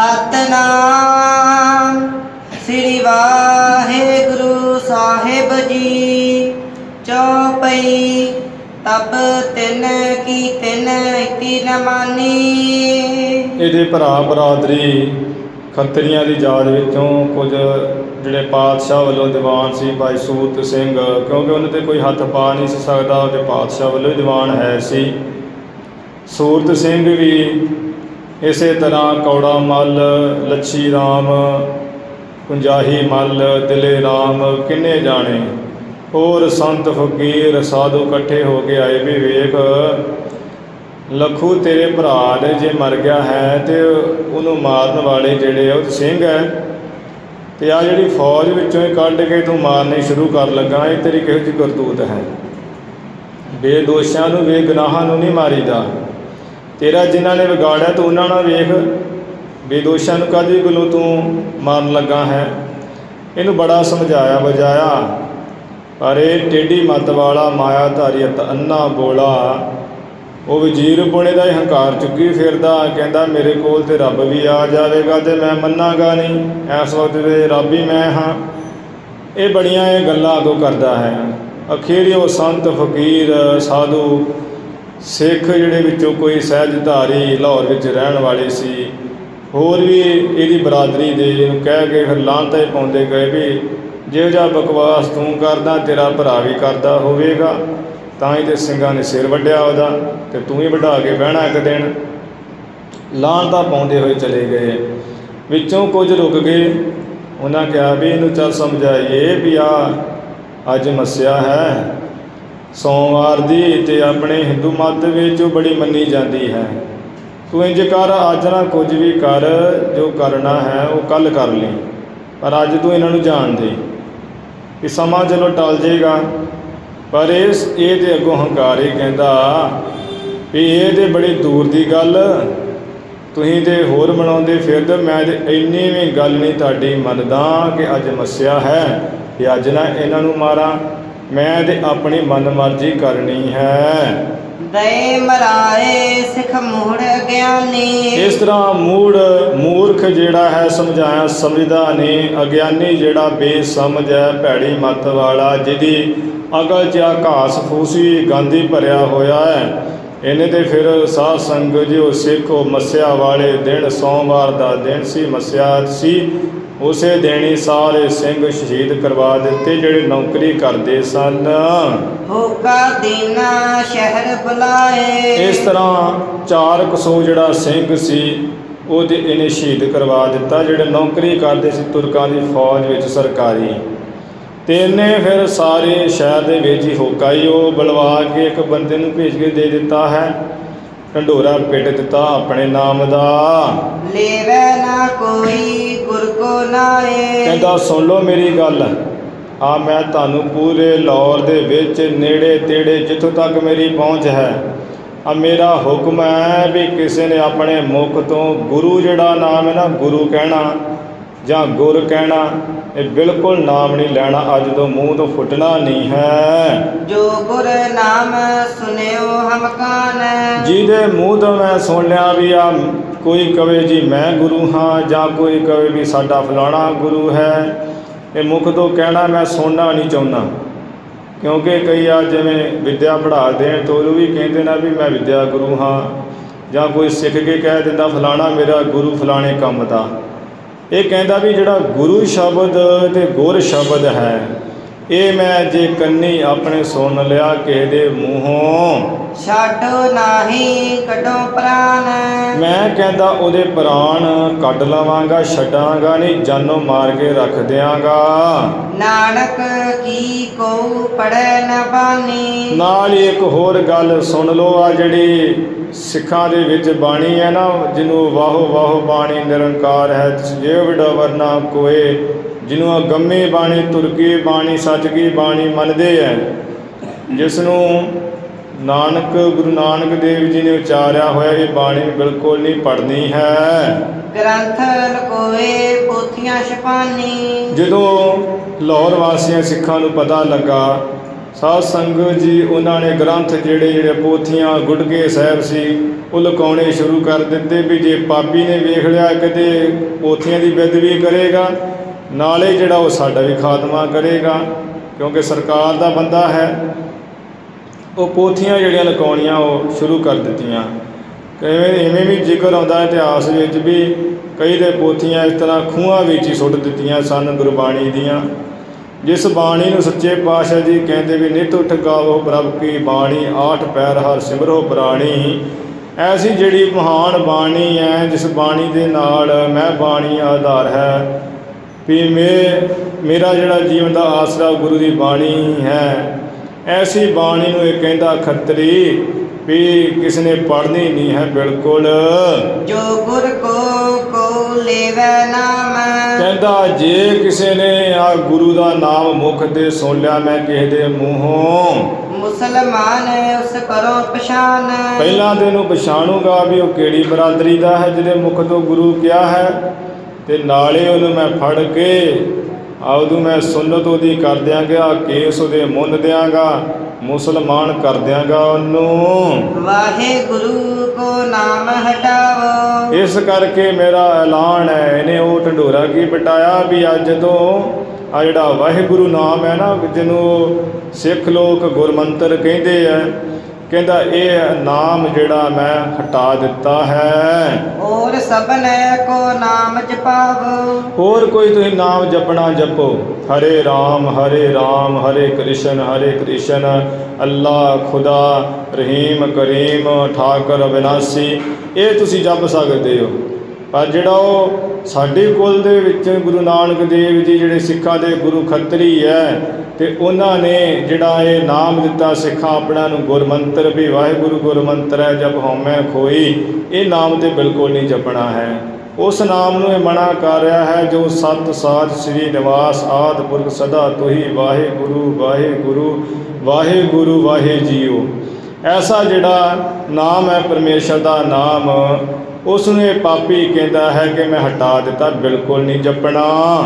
ਸਤਿਨਾਮ ਸ੍ਰੀ ਵਾਹਿਗੁਰੂ ਸਾਹਿਬ ਜੀ। ਚੌਪਈ ਤਬ ਤਿੰਨ ਕੀ ਤਿੰਨ ਇਤੀ ਨ ਮਾਨੀ। ਇਹਦੇ ਭਰਾ ਬਰਾਦਰੀ ਖੱਤਰੀਆਂ ਦੀ ਜਾਤ ਵਿੱਚੋਂ ਕੁਝ ਜਿਹੜੇ ਪਾਤਸ਼ਾਹ ਵੱਲੋਂ ਦੀਵਾਨ ਸੀ, ਭਾਈ ਸੂਰਤ ਸਿੰਘ, ਕਿਉਂਕਿ ਉਹਨਾਂ 'ਤੇ ਕੋਈ ਹੱਥ ਪਾ ਨਹੀਂ ਸੀ ਸਕਦਾ, ਉਹਦੇ ਪਾਤਸ਼ਾਹ ਵੱਲੋਂ ਹੀ ਦੀਵਾਨ ਹੈ ਸੀ। ਸੂਰਤ ਸਿੰਘ ਵੀ ਇਸੇ ਤਰ੍ਹਾਂ ਕੌੜਾ ਮੱਲ, ਲੱਛੀ ਰਾਮ, ਕੁੰਜਾਹੀ ਮੱਲ, ਦਿਲੇ ਰਾਮ, ਕਿੰਨੇ ਜਾਣੇ ਹੋਰ ਸੰਤ ਫਕੀਰ ਸਾਧੂ ਇਕੱਠੇ ਹੋ ਕੇ ਆਏ ਵੀ ਵੇਖ ਲੱਖੂ ਤੇਰੇ ਭਰਾ ਨੇ ਜੇ ਮਰ ਗਿਆ ਹੈ ਅਤੇ ਉਹਨੂੰ ਮਾਰਨ ਵਾਲੇ ਜਿਹੜੇ ਉਹ ਸਿੰਘ ਹੈ, ਅਤੇ ਆਹ ਜਿਹੜੀ ਫੌਜ ਵਿੱਚੋਂ ਹੀ ਕੱਢ ਕੇ ਤੂੰ ਮਾਰਨੇ ਸ਼ੁਰੂ ਕਰ ਲੱਗਾ, ਇਹ ਤੇਰੀ ਕਿਹੋ ਜਿਹੀ ਕਰਤੂਤ ਹੈ। ਬੇਦੋਸ਼ਾਂ ਨੂੰ ਬੇਗੁਨਾਹਾਂ ਨੂੰ ਨਹੀਂ ਮਾਰੀਦਾ। ਤੇਰਾ ਜਿਨ੍ਹਾਂ ਨੇ ਵਿਗਾੜਿਆ ਤੂੰ ਉਹਨਾਂ ਨਾਲ ਵੇਖ, ਬੇਦੋਸ਼ਾਂ ਨੂੰ ਕਾਹਦੀ ਗੱਲੋਂ ਤੂੰ ਮਾਰਨ ਲੱਗਾ ਹੈ। ਇਹਨੂੰ ਬੜਾ ਸਮਝਾਇਆ ਬੁਝਾਇਆ, ਪਰ ਇਹ ਟੇਢੀ ਮੱਤ ਵਾਲਾ ਮਾਇਆਧਾਰੀ ਅਤੇ ਅੰਨਾ ਬੋਲਾ ਉਹ ਵਜ਼ੀਰ ਪੁਣੇ ਦਾ ਹੀ ਹੰਕਾਰ ਚੁੱਕੀ ਫਿਰਦਾ, ਕਹਿੰਦਾ ਮੇਰੇ ਕੋਲ ਤਾਂ ਰੱਬ ਵੀ ਆ ਜਾਵੇਗਾ ਅਤੇ ਮੈਂ ਮੰਨਾਂਗਾ ਨਹੀਂ, ਇਸ ਵਕਤ ਦੇ ਰੱਬ ਹੀ ਮੈਂ ਹਾਂ। ਇਹ ਬੜੀਆਂ ਇਹ ਗੱਲਾਂ ਅੱਗੋਂ ਕਰਦਾ ਹੈ। ਅਖੀਰ ਉਹ ਸੰਤ ਫਕੀਰ ਸਾਧੂ ਸਿੱਖ ਜਿਹੜੇ ਵਿੱਚੋਂ ਕੋਈ ਸਹਿਜਧਾਰੀ ਲਾਹੌਰ ਵਿੱਚ ਰਹਿਣ ਵਾਲੇ ਸੀ, ਹੋਰ ਵੀ ਇਹਦੀ ਬਰਾਦਰੀ ਦੇ ਇਹਨੂੰ ਕਹਿ ਕੇ ਫਿਰ ਲਾਹਨਤਾਂ ਹੀ ਪਾਉਂਦੇ ਗਏ ਵੀ ਜਿਹੋ ਜਿਹਾ ਬਕਵਾਸ ਤੂੰ ਕਰਦਾ ਤੇਰਾ ਭਰਾ ਵੀ ਕਰਦਾ ਹੋਵੇਗਾ, ਤਾਂ ਹੀ ਤਾਂ ਸਿੰਘਾਂ ਨੇ ਸਿਰ ਵੱਢਿਆ ਉਹਦਾ, ਅਤੇ ਤੂੰ ਹੀ ਵਢਾ ਕੇ ਬਹਿਣਾ ਇੱਕ ਦਿਨ। ਲਾਹਨਤਾਂ ਪਾਉਂਦੇ ਹੋਏ ਚਲੇ ਗਏ। ਵਿੱਚੋਂ ਕੁਝ ਰੁਕ ਗਏ, ਉਹਨਾਂ ਕਿਹਾ ਵੀ ਇਹਨੂੰ ਚੱਲ ਸਮਝਾਈਏ ਵੀ ਆਹ ਅੱਜ ਮੱਸਿਆ ਹੈ ਸੋਮਵਾਰ ਦੀ, ਅਤੇ ਆਪਣੇ ਹਿੰਦੂ ਮੱਤ ਵਿੱਚ ਬੜੀ ਮੰਨੀ ਜਾਂਦੀ ਹੈ। ਤੂੰ ਇੰਝ ਕਰ, ਅੱਜ ਨਾ ਕੁਝ ਵੀ ਕਰ, ਜੋ ਕਰਨਾ ਹੈ ਉਹ ਕੱਲ੍ਹ ਕਰ ਲਈ, ਪਰ ਅੱਜ ਤੂੰ ਇਹਨਾਂ ਨੂੰ ਜਾਣ ਦੇ ਕਿ ਸਮਾਂ ਚਲੋ ਟਲ ਜਾਏਗਾ। ਪਰ ਇਸ ਇਹ ਤਾਂ ਅੱਗੋਂ ਹੰਕਾਰ ਹੀ ਕਹਿੰਦਾ ਵੀ ਇਹ ਤਾਂ ਬੜੀ ਦੂਰ ਦੀ ਗੱਲ, ਤੁਸੀਂ ਤਾਂ ਹੋਰ ਮਨਾਉਂਦੇ ਫਿਰਦੇ, ਮੈਂ ਤਾਂ ਇੰਨੀ ਵੀ ਗੱਲ ਨਹੀਂ ਤੁਹਾਡੀ ਮੰਨਦਾ ਕਿ ਅੱਜ ਮੱਸਿਆ ਹੈ ਕਿ ਅੱਜ ਨਾ ਇਹਨਾਂ ਨੂੰ ਮਾਰਾਂ, ਮੈਂ ਤਾਂ ਆਪਣੀ ਮਨ ਮਰਜ਼ੀ ਕਰਨੀ ਹੈ। ਦਏ ਮਰਾਏ ਸਿੱਖ ਮੂੜ ਅਗਿਆਨੀ। ਇਸ ਤਰ੍ਹਾਂ ਮੂੜ ਮੂਰਖ ਜਿਹੜਾ ਹੈ ਸਮਝਾਇਆ ਸਮਝਦਾ ਨਹੀਂ, ਅਗਿਆਨੀ ਜਿਹੜਾ ਬੇਸਮਝ ਹੈ, ਭੈੜੀ ਮੱਤ ਵਾਲਾ, ਜਿਹਦੀ ਅਕਲ 'ਚ ਘਾਸ ਫੂਸੀ ਗਾਂਧੀ ਭਰਿਆ ਹੋਇਆ ਹੈ, ਇਹਨੇ ਤਾਂ ਫਿਰ ਸਾਧ ਸੰਗਤ ਜੀ ਉਹ ਸਿੱਖ ਉਹ ਮੱਸਿਆ ਵਾਲੇ ਦਿਨ, ਸੋਮਵਾਰ ਦਾ ਦਿਨ ਸੀ, ਮੱਸਿਆ ਸੀ, ਉਸੇ ਦਿਨ ਹੀ ਸਾਰੇ ਸਿੰਘ ਸ਼ਹੀਦ ਕਰਵਾ ਦਿੱਤੇ ਜਿਹੜੇ ਨੌਕਰੀ ਕਰਦੇ ਸਨ। ਹੋਕਾ ਦੀਨਾ ਸ਼ਹਿਰ ਬੁਲਾਏ। ਇਸ ਤਰ੍ਹਾਂ ਚਾਰ ਕੁ ਸੌ ਜਿਹੜਾ ਸਿੰਘ ਸੀ ਉਹ ਤੇ ਇਹਨੇ ਸ਼ਹੀਦ ਕਰਵਾ ਦਿੱਤਾ, ਜਿਹੜੇ ਨੌਕਰੀ ਕਰਦੇ ਸੀ ਤੁਰਕਾਂ ਦੀ ਫੌਜ ਵਿੱਚ ਸਰਕਾਰੀ। ਅਤੇ ਇਹਨੇ ਫਿਰ ਸਾਰੇ ਸ਼ਹਿਰ ਦੇ ਵਿੱਚ ਹੀ ਹੋਕਾ ਹੀ ਉਹ ਬੁਲਵਾ ਕੇ ਇੱਕ ਬੰਦੇ ਨੂੰ ਭੇਜ ਕੇ ਦੇ ਦਿੱਤਾ ਹੈ, ਢੰਡੋਰਾ ਪਿੱਟ ਦਿੱਤਾ ਆਪਣੇ ਨਾਮ ਦਾ। ਲੇਵੈ ਨਾ ਕੋਈ ਗੁਰ ਕੋ ਨਾਏ। ਕਹਿੰਦਾ ਸੁਣ ਲਓ ਮੇਰੀ ਗੱਲ, ਆ ਮੈਂ ਤੁਹਾਨੂੰ ਪੂਰੇ ਲਾਹੌਰ ਦੇ ਵਿੱਚ ਨੇੜੇ ਤੇੜੇ ਜਿੱਥੋਂ ਤੱਕ ਮੇਰੀ ਪਹੁੰਚ ਹੈ, ਆ ਮੇਰਾ ਹੁਕਮ ਹੈ ਵੀ ਕਿਸੇ ਨੇ ਆਪਣੇ ਮੁਖ ਤੋਂ ਗੁਰੂ ਜਿਹੜਾ ਨਾਮ ਹੈ ਨਾ, ਗੁਰੂ ਕਹਿਣਾ ਜਾਂ ਗੁਰ ਕਹਿਣਾ, ਇਹ ਬਿਲਕੁਲ ਨਾਮ ਨਹੀਂ ਲੈਣਾ, ਅੱਜ ਤੋਂ ਮੂੰਹ ਤੋਂ ਫੁੱਟਣਾ ਨਹੀਂ ਹੈ। ਜੋ ਗੁਰ ਨਾਮ ਸੁਨਿਓ ਹਮ ਕਾਨ। ਜਿਹਦੇ ਮੂੰਹ ਤੋਂ ਮੈਂ ਸੁਣ ਲਿਆ ਵੀ ਆ ਕੋਈ ਕਵੇ ਜੀ ਮੈਂ ਗੁਰੂ ਹਾਂ, ਜਾਂ ਕੋਈ ਕਵੇ ਵੀ ਸਾਡਾ ਫਲਾਣਾ ਗੁਰੂ ਹੈ। ਇਹ ਮੁੱਖ ਤੋਂ ਕਹਿਣਾ ਮੈਂ ਸੁਣਨਾ ਨਹੀਂ ਚਾਹੁੰਦਾ, ਕਿਉਂਕਿ ਕਈ ਆ ਜਿਵੇਂ ਵਿੱਦਿਆ ਪੜ੍ਹਾ ਦੇਣ ਤੋਂ ਉਹ ਵੀ ਕਹਿੰਦੇ ਨਾ ਵੀ ਮੈਂ ਵਿੱਦਿਆ ਗੁਰੂ ਹਾਂ, ਜਾਂ ਕੋਈ ਸਿੱਖ ਕੇ ਕਹਿ ਦਿੰਦਾ ਫਲਾਣਾ ਮੇਰਾ ਗੁਰੂ ਫਲਾਣੇ ਕੰਮ ਦਾ। ਇਹ ਕਹਿੰਦਾ ਵੀ ਜਿਹੜਾ ਗੁਰੂ ਸ਼ਬਦ ਅਤੇ ਗੁਰ ਸ਼ਬਦ ਹੈ, ਇਹ ਮੈਂ ਜੇ ਕੰਨੀ ਆਪਣੇ ਸੁਣ ਲਿਆ ਕਿਸੇ ਦੇ ਮੂੰਹੋਂ, ਛੱਡੋ ਨਾਹੀ ਕੱਢੋ ਪ੍ਰਾਨ। ਮੈਂ ਕਹਿੰਦਾ ਉਹਦੇ ਪ੍ਰਾਣ ਕੱਢ ਲਵਾਂਗਾ, ਛੱਡਾਂਗਾ ਨਹੀਂ, ਜਾਨੋਂ ਮਾਰ ਕੇ ਰੱਖ ਦਿਆਂਗਾ। ਨਾਨਕ ਕੀ ਕੋ ਪੜੈ ਨ ਬਾਣੀ। ਨਾਲ ਹੀ ਇੱਕ ਹੋਰ ਗੱਲ ਸੁਣ ਲਓ, ਆ ਜਿਹੜੀ ਸਿੱਖਾਂ ਦੇ ਵਿੱਚ ਬਾਣੀ ਹੈ ਨਾ, ਜਿਹਨੂੰ ਵਾਹੋ ਵਾਹੋ ਬਾਣੀ ਨਿਰੰਕਾਰ ਹੈ, ਜੇ ਵਿਡਾ ਵਰਨਾ ਕੋਏ, ਜਿਹਨੂੰ ਅਗੰਮੀ ਬਾਣੀ, ਤੁਰਕੀ ਬਾਣੀ, ਸੱਚ ਕੀ ਬਾਣੀ ਮੰਨਦੇ ਹੈ, ਜਿਸ ਨੂੰ ਨਾਨਕ ਗੁਰੂ ਨਾਨਕ ਦੇਵ ਜੀ ਨੇ ਉਚਾਰਿਆ ਹੋਇਆ, ਇਹ ਬਾਣੀ ਬਿਲਕੁਲ ਨਹੀਂ ਪੜ੍ਹਨੀ ਹੈ। ਗ੍ਰੰਥ ਲਕੋਏ ਪੋਥੀਆਂ ਛਪਾਨੀ। ਜਦੋਂ ਲਾਹੌਰ ਵਾਸੀਆਂ ਸਿੱਖਾਂ ਨੂੰ ਪਤਾ ਲੱਗਾ, ਸਾਧ ਸੰਗਤ ਜੀ ਉਹਨਾਂ ਨੇ ਗ੍ਰੰਥ ਜਿਹੜੇ ਜਿਹੜੇ ਪੋਥੀਆਂ ਗੁਟਕੇ ਸਾਹਿਬ ਸੀ ਉਹ ਲੁਕਾਉਣੇ ਸ਼ੁਰੂ ਕਰ ਦਿੱਤੇ, ਵੀ ਜੇ ਪਾਪੀ ਨੇ ਵੇਖ ਲਿਆ ਕਿਤੇ ਪੋਥੀਆਂ ਦੀ ਬੇਅਦਬੀ ਕਰੇਗਾ, ਨਾਲੇ ਜਿਹੜਾ ਉਹ ਸਾਡਾ ਵੀ ਖਾਤਮਾ ਕਰੇਗਾ, ਕਿਉਂਕਿ ਸਰਕਾਰ ਦਾ ਬੰਦਾ ਹੈ। ਉਹ ਪੋਥੀਆਂ ਜਿਹੜੀਆਂ ਲੁਕਾਉਣੀਆਂ ਉਹ ਸ਼ੁਰੂ ਕਰ ਦਿੱਤੀਆਂ। ਕਿਵੇਂ ਇਵੇਂ ਵੀ ਜ਼ਿਕਰ ਆਉਂਦਾ ਇਤਿਹਾਸ ਵਿੱਚ ਵੀ ਕਈ ਦੇ ਪੋਥੀਆਂ ਇਸ ਤਰ੍ਹਾਂ ਖੂਹਾਂ ਵਿੱਚ ਹੀ ਸੁੱਟ ਦਿੱਤੀਆਂ ਸਨ ਗੁਰਬਾਣੀ ਦੀਆਂ। ਜਿਸ ਬਾਣੀ ਨੂੰ ਸੱਚੇ ਪਾਤਸ਼ਾਹ ਜੀ ਕਹਿੰਦੇ ਵੀ ਨਿਤ ਉਠ ਗਾਵੋ ਪ੍ਰਭ ਕੀ ਬਾਣੀ, ਆਠ ਪੈਰ ਹਰ ਸਿਮਰੋ ਪ੍ਰਾਣੀ। ਐਸੀ ਜਿਹੜੀ ਮਹਾਨ ਬਾਣੀ ਹੈ, ਜਿਸ ਬਾਣੀ ਦੇ ਨਾਲ ਮੈਂ ਬਾਣੀ ਆਧਾਰ ਹੈ, ਵੀ ਮੇ ਮੇਰਾ ਜਿਹੜਾ ਜੀਵਨ ਦਾ ਆਸਰਾ ਗੁਰੂ ਦੀ ਬਾਣੀ ਹੈ। ਐਸੀ ਬਾਣੀ ਨੂੰ ਇਹ ਕਹਿੰਦਾ ਖੱਤਰੀ ਵੀ ਕਿਸ ਨੇ ਪੜ੍ਹਨੀ ਨਹੀਂ ਹੈ ਬਿਲਕੁਲ। ਜੋ ਗੁਰ ਕੋ ਕੋ ਲੇਵੈ ਨਾਮ। ਕਹਿੰਦਾ ਜੇ ਕਿਸੇ ਨੇ ਆ ਗੁਰੂ ਦਾ ਨਾਮ ਮੁਖ ਤੇ ਸੁਣ ਲਿਆ ਮੈਂ ਕਿਸੇ ਦੇ ਮੂੰਹੋਂ, ਮੁਸਲਮਾਨ ਉਸ ਕਰੋ ਪਛਾਣ। ਪਹਿਲਾਂ ਤੇ ਇਹਨੂੰ ਪਛਾਣੂਗਾ ਵੀ ਉਹ ਕਿਹੜੀ ਬਰਾਦਰੀ ਦਾ ਹੈ ਜਿਹਦੇ ਮੁਖ ਤੋਂ ਗੁਰੂ ਕਿਹਾ ਹੈ, ਤੇ ਨਾਲੇ ਉਹਨੂੰ ਮੈਂ ਫੜ ਕੇ ਆਉਦੋਂ ਮੈਂ ਸੁਨਤ ਉਹਦੀ ਕਰ ਦਿਆਂਗਾ, ਕੇਸ ਉਹਦੇ ਮੁੰਨ ਦਿਆਂਗਾ, ਮੁਸਲਮਾਨ ਕਰ ਦਿਆਂਗਾ ਉਹਨੂੰ। ਵਾਹਿਗੁਰੂ ਕੋ ਨਾਮ ਹਟਾਵੋ। ਇਸ ਕਰਕੇ ਮੇਰਾ ਐਲਾਨ ਹੈ। ਇਹਨੇ ਉਹ ਢੰਡੋਰਾ ਕੀ ਪਟਾਇਆ ਵੀ ਅੱਜ ਤੋਂ ਆ ਜਿਹੜਾ ਵਾਹਿਗੁਰੂ ਨਾਮ ਹੈ ਨਾ, ਜਿਹਨੂੰ ਸਿੱਖ ਲੋਕ ਗੁਰਮੰਤਰ ਕਹਿੰਦੇ ਆ, ਕਹਿੰਦਾ ਇਹ ਨਾਮ ਜਿਹੜਾ ਮੈਂ ਹਟਾ ਦਿੱਤਾ ਹੈ। ਹੋਰ ਸਭਨੇ ਕੋ ਨਾਮ ਜਪਾਵੋ। ਹੋਰ ਕੋਈ ਤੁਸੀਂ ਨਾਮ ਜਪਣਾ ਜਪੋ, ਹਰੇ ਰਾਮ ਹਰੇ ਰਾਮ ਹਰੇ ਕ੍ਰਿਸ਼ਨ ਹਰੇ ਕ੍ਰਿਸ਼ਨ, ਅੱਲਾ ਖੁਦਾ ਰਹੀਮ ਕਰੀਮ ਠਾਕਰ ਅਵਿਨਾਸੀ, ਇਹ ਤੁਸੀਂ ਜਪ ਸਕਦੇ ਹੋ। ਪਰ ਜਿਹੜਾ ਉਹ ਸਾਡੇ ਕੁਲ ਦੇ ਵਿੱਚ ਗੁਰੂ ਨਾਨਕ ਦੇਵ ਜੀ ਜਿਹੜੇ ਸਿੱਖਾਂ ਦੇ ਗੁਰੂ ਖੱਤਰੀ ਹੈ, ਤੇ ਉਹਨਾਂ ਨੇ ਜਿਹੜਾ ਇਹ ਨਾਮ ਦਿੱਤਾ ਸਿੱਖਾਂ ਆਪਣਾ ਨੂੰ ਗੁਰਮੰਤਰ ਵੀ ਵਾਹਿਗੁਰੂ ਗੁਰਮੰਤਰ ਹੈ ਜਪ ਹਉਮੈ ਖੋਈ, ਇਹ ਨਾਮ ਤੇ ਬਿਲਕੁਲ ਨਹੀਂ ਜਪਣਾ ਹੈ। ਉਸ ਨਾਮ ਨੂੰ ਇਹ ਮਨਾ ਕਰ ਰਿਹਾ ਹੈ ਜੋ ਸਤ ਸਾਧ ਸ੍ਰੀ ਨਿਵਾਸ ਆਦਿ ਪੁਰਖ ਸਦਾ ਤੁਹੀ ਵਾਹਿਗੁਰੂ ਵਾਹਿਗੁਰੂ ਵਾਹਿਗੁਰੂ ਵਾਹਿ ਜੀਓ। ਐਸਾ ਜਿਹੜਾ ਨਾਮ ਹੈ ਪਰਮੇਸ਼ਰ ਦਾ ਨਾਮ, ਉਸ ਨੂੰ ਇਹ ਪਾਪੀ ਕਹਿੰਦਾ ਹੈ ਕਿ ਮੈਂ ਹਟਾ ਦਿੱਤਾ, ਬਿਲਕੁਲ ਨਹੀਂ ਜਪਣਾ।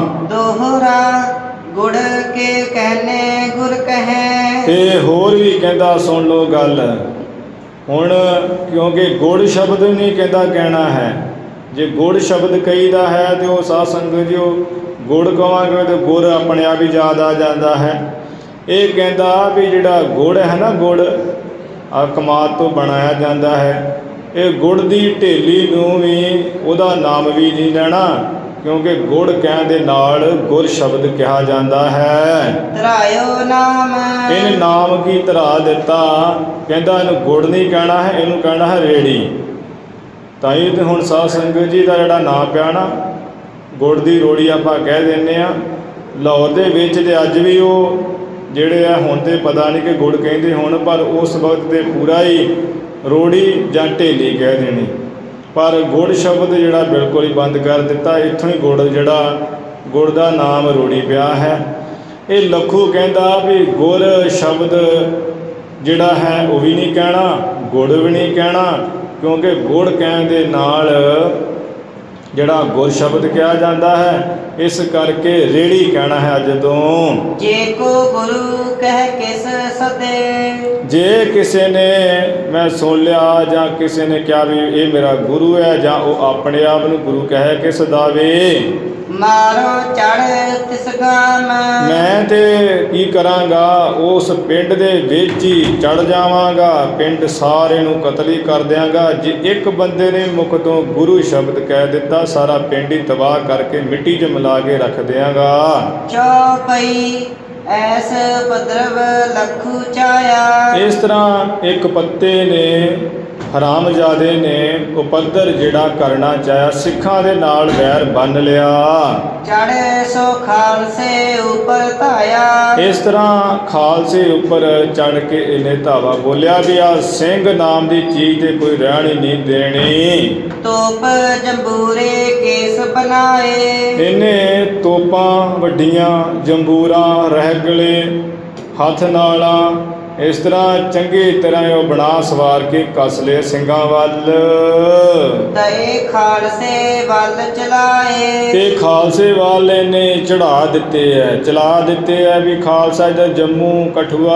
ਦੋਹਰਾ ਗੁੜ ਕੇ ਕਹਿਨੇ ਗੁਰ ਕਹੈ। ਤੇ ਹੋਰ ਵੀ ਕਹਿੰਦਾ ਸੁਣ ਲਓ ਗੱਲ ਹੁਣ, ਕਿਉਂਕਿ ਗੁੜ ਸ਼ਬਦ ਨਹੀਂ ਕਹਿੰਦਾ ਕਹਿਣਾ ਹੈ। ਜੇ ਗੁੜ ਸ਼ਬਦ ਕਹੀਦਾ ਹੈ ਤੇ ਉਹ ਸਾਧ ਸੰਗਤ ਜੀ ਉਹ ਗੁੜ ਕਹਾਂਗੇ ਤੇ ਗੁਰ ਆਪਣੇ ਆਪ ਹੀ ਯਾਦ ਆ ਜਾਂਦਾ ਹੈ। ਇਹ ਕਹਿੰਦਾ ਵੀ ਜਿਹੜਾ ਗੁੜ ਹੈ ਨਾ, ਗੁੜ ਆ ਕਮਾਦ ਤੋਂ ਬਣਾਇਆ ਜਾਂਦਾ ਹੈ। ਇਹ ਗੁੜ ਦੀ ਢੇਲੀ ਨੂੰ ਵੀ ਉਹਦਾ ਨਾਮ ਵੀ ਨਹੀਂ ਲੈਣਾ, ਕਿਉਂਕਿ ਗੁੜ ਕਹਿਣ ਦੇ ਨਾਲ ਗੁਰ ਸ਼ਬਦ ਕਿਹਾ ਜਾਂਦਾ ਹੈ। ਧਰਾਇਓ ਨਾਮ। ਇਹਨੇ ਨਾਮ ਕੀ ਧਰਾ ਦਿੱਤਾ, ਕਹਿੰਦਾ ਇਹਨੂੰ ਗੁੜ ਨਹੀਂ ਕਹਿਣਾ ਹੈ, ਇਹਨੂੰ ਕਹਿਣਾ ਹੈ ਰੇੜੀ। ਤਾਂ ਇਹ ਤੇ ਹੁਣ ਸਾਧ ਸੰਗਤ ਜੀ ਦਾ ਜਿਹੜਾ ਨਾਂ ਪਿਆ ਨਾ, ਗੁੜ ਦੀ ਰੋੜੀ ਆਪਾਂ ਕਹਿ ਦਿੰਦੇ ਹਾਂ। ਲਾਹੌਰ ਦੇ ਵਿੱਚ ਤੇ ਅੱਜ ਵੀ ਉਹ ਜਿਹੜੇ ਆ, ਹੁਣ ਤੇ ਪਤਾ ਨਹੀਂ ਕਿ ਗੁੜ ਕਹਿੰਦੇ ਹੁਣ, ਪਰ ਉਸ ਵਕਤ ਤੇ ਪੂਰਾ ਹੀ ਰੋੜੀ ਜਾਂ ਢੇਲੀ ਕਹਿ ਦੇਣੀ। ਪਰ ਗੁੜ ਸ਼ਬਦ ਜਿਹੜਾ ਬਿਲਕੁਲ ਹੀ ਬੰਦ ਕਰ ਦਿੱਤਾ। ਇੱਥੋਂ ਹੀ ਗੁੜ ਜਿਹੜਾ ਗੁੜ ਦਾ ਨਾਮ ਰੋੜੀ ਪਿਆ ਹੈ। ਇਹ ਲੱਖੂ ਕਹਿੰਦਾ ਵੀ ਗੁਰ ਸ਼ਬਦ ਜਿਹੜਾ ਹੈ ਉਹ ਵੀ ਨਹੀਂ ਕਹਿਣਾ, ਗੁੜ ਵੀ ਨਹੀਂ ਕਹਿਣਾ, ਕਿਉਂਕਿ ਗੁੜ ਕਹਿਣ ਦੇ ਨਾਲ ਜਿਹੜਾ ਗੁਰ ਸ਼ਬਦ ਕਿਹਾ ਜਾਂਦਾ ਹੈ। ਇਸ ਕਰਕੇ ਰੇੜੀ ਕਹਿਣਾ ਹੈ ਅੱਜ ਤੋਂ। ਜੇ ਕੋ ਗੁਰੂ ਕਹਿ ਕਿਸ ਸਦੇ, ਜੇ ਕਿਸੇ ਨੇ ਮੈਂ ਸੁਣ ਲਿਆ ਜਾਂ ਕਿਸੇ ਨੇ ਕਿਹਾ ਵੀ ਇਹ ਮੇਰਾ ਗੁਰੂ ਹੈ, ਜਾਂ ਉਹ ਆਪਣੇ ਆਪ ਨੂੰ ਗੁਰੂ ਕਹਿ ਕੇ ਸਦਾਵੇ, ਮਾਰੋ ਚੜ ਤਿਸ ਗਾਮ, ਮੈਂ ਤੇ ਕੀ ਕਰਾਂਗਾ, ਉਸ ਪਿੰਡ ਦੇ ਵਿੱਚ ਹੀ ਚੜ ਜਾਵਾਂਗਾ, ਪਿੰਡ ਸਾਰੇ ਨੂੰ ਕਤਲ ਹੀ ਕਰ ਦਿਆਂਗਾ। ਜੇ ਇੱਕ ਬੰਦੇ ਨੇ ਮੁਖ ਤੋਂ ਗੁਰੂ ਸ਼ਬਦ ਕਹਿ ਦਿੱਤਾ, ਸਾਰਾ ਪਿੰਡ ਹੀ ਤਬਾਹ ਕਰਕੇ ਮਿੱਟੀ 'ਚ ਮਿਲਾ ਕੇ ਰੱਖ ਦਿਆਂਗਾ। ਚੌਪਈ ਐਸ ਪਦਰਵ ਲਖੂ ਚਾਇਆ, ਇਸ ਤਰ੍ਹਾਂ ਇੱਕ ਪੱਤੇ ਨੇ ਹਰਾਮਜ਼ਾਦੇ ਨੇ ਉਪੱਦਰ ਜਿਹੜਾ ਕਰਨਾ ਚਾਹਿਆ, ਸਿੱਖਾਂ ਦੇ ਨਾਲ ਵੈਰ ਬੰਨ ਲਿਆ। ਚੜ੍ਹੇ ਸੋ ਖਾਲਸੇ ਉੱਪਰ ਧਾਇਆ, ਇਸ ਤਰ੍ਹਾਂ ਖਾਲਸੇ ਉੱਪਰ ਚੜ ਕੇ ਇਹਨੇ ਧਾਵਾ ਬੋਲਿਆ ਵੀ ਆ ਸਿੰਘ ਨਾਮ ਦੀ ਚੀਜ਼ ਤੇ ਕੋਈ ਰਹਿਣ ਹੀ ਨਹੀਂ ਦੇਣੀ। ਤੋਪ ਜੰਬੂਰੇ ਕੇਸ ਬਣਾਏ, ਇਹਨੇ ਤੋਪਾਂ ਵੱਡੀਆਂ, ਜੰਬੂਰਾਂ, ਰਹਿਗਲੇ, ਹੱਥ ਨਾਲਾਂ, ਇਸ ਤਰ੍ਹਾਂ ਚੰਗੀ ਤਰ੍ਹਾਂ ਉਹ ਬਣਾ ਸਵਾਰ ਕੇ ਕੱਸ ਲਏ ਸਿੰਘਾਂ ਵੱਲ। ਤਏ ਖਾਲਸੇ ਵੱਲ ਚਲਾਏ, ਤੇ ਖਾਲਸੇ ਵੱਲ ਇਹਨੇ ਚੜਾ ਦਿੱਤੇ ਐ, ਚਲਾ ਦਿੱਤੇ ਐ ਵੀ ਖਾਲਸਾ ਇੱਧਰ ਜੰਮੂ, ਕਠੂਆ,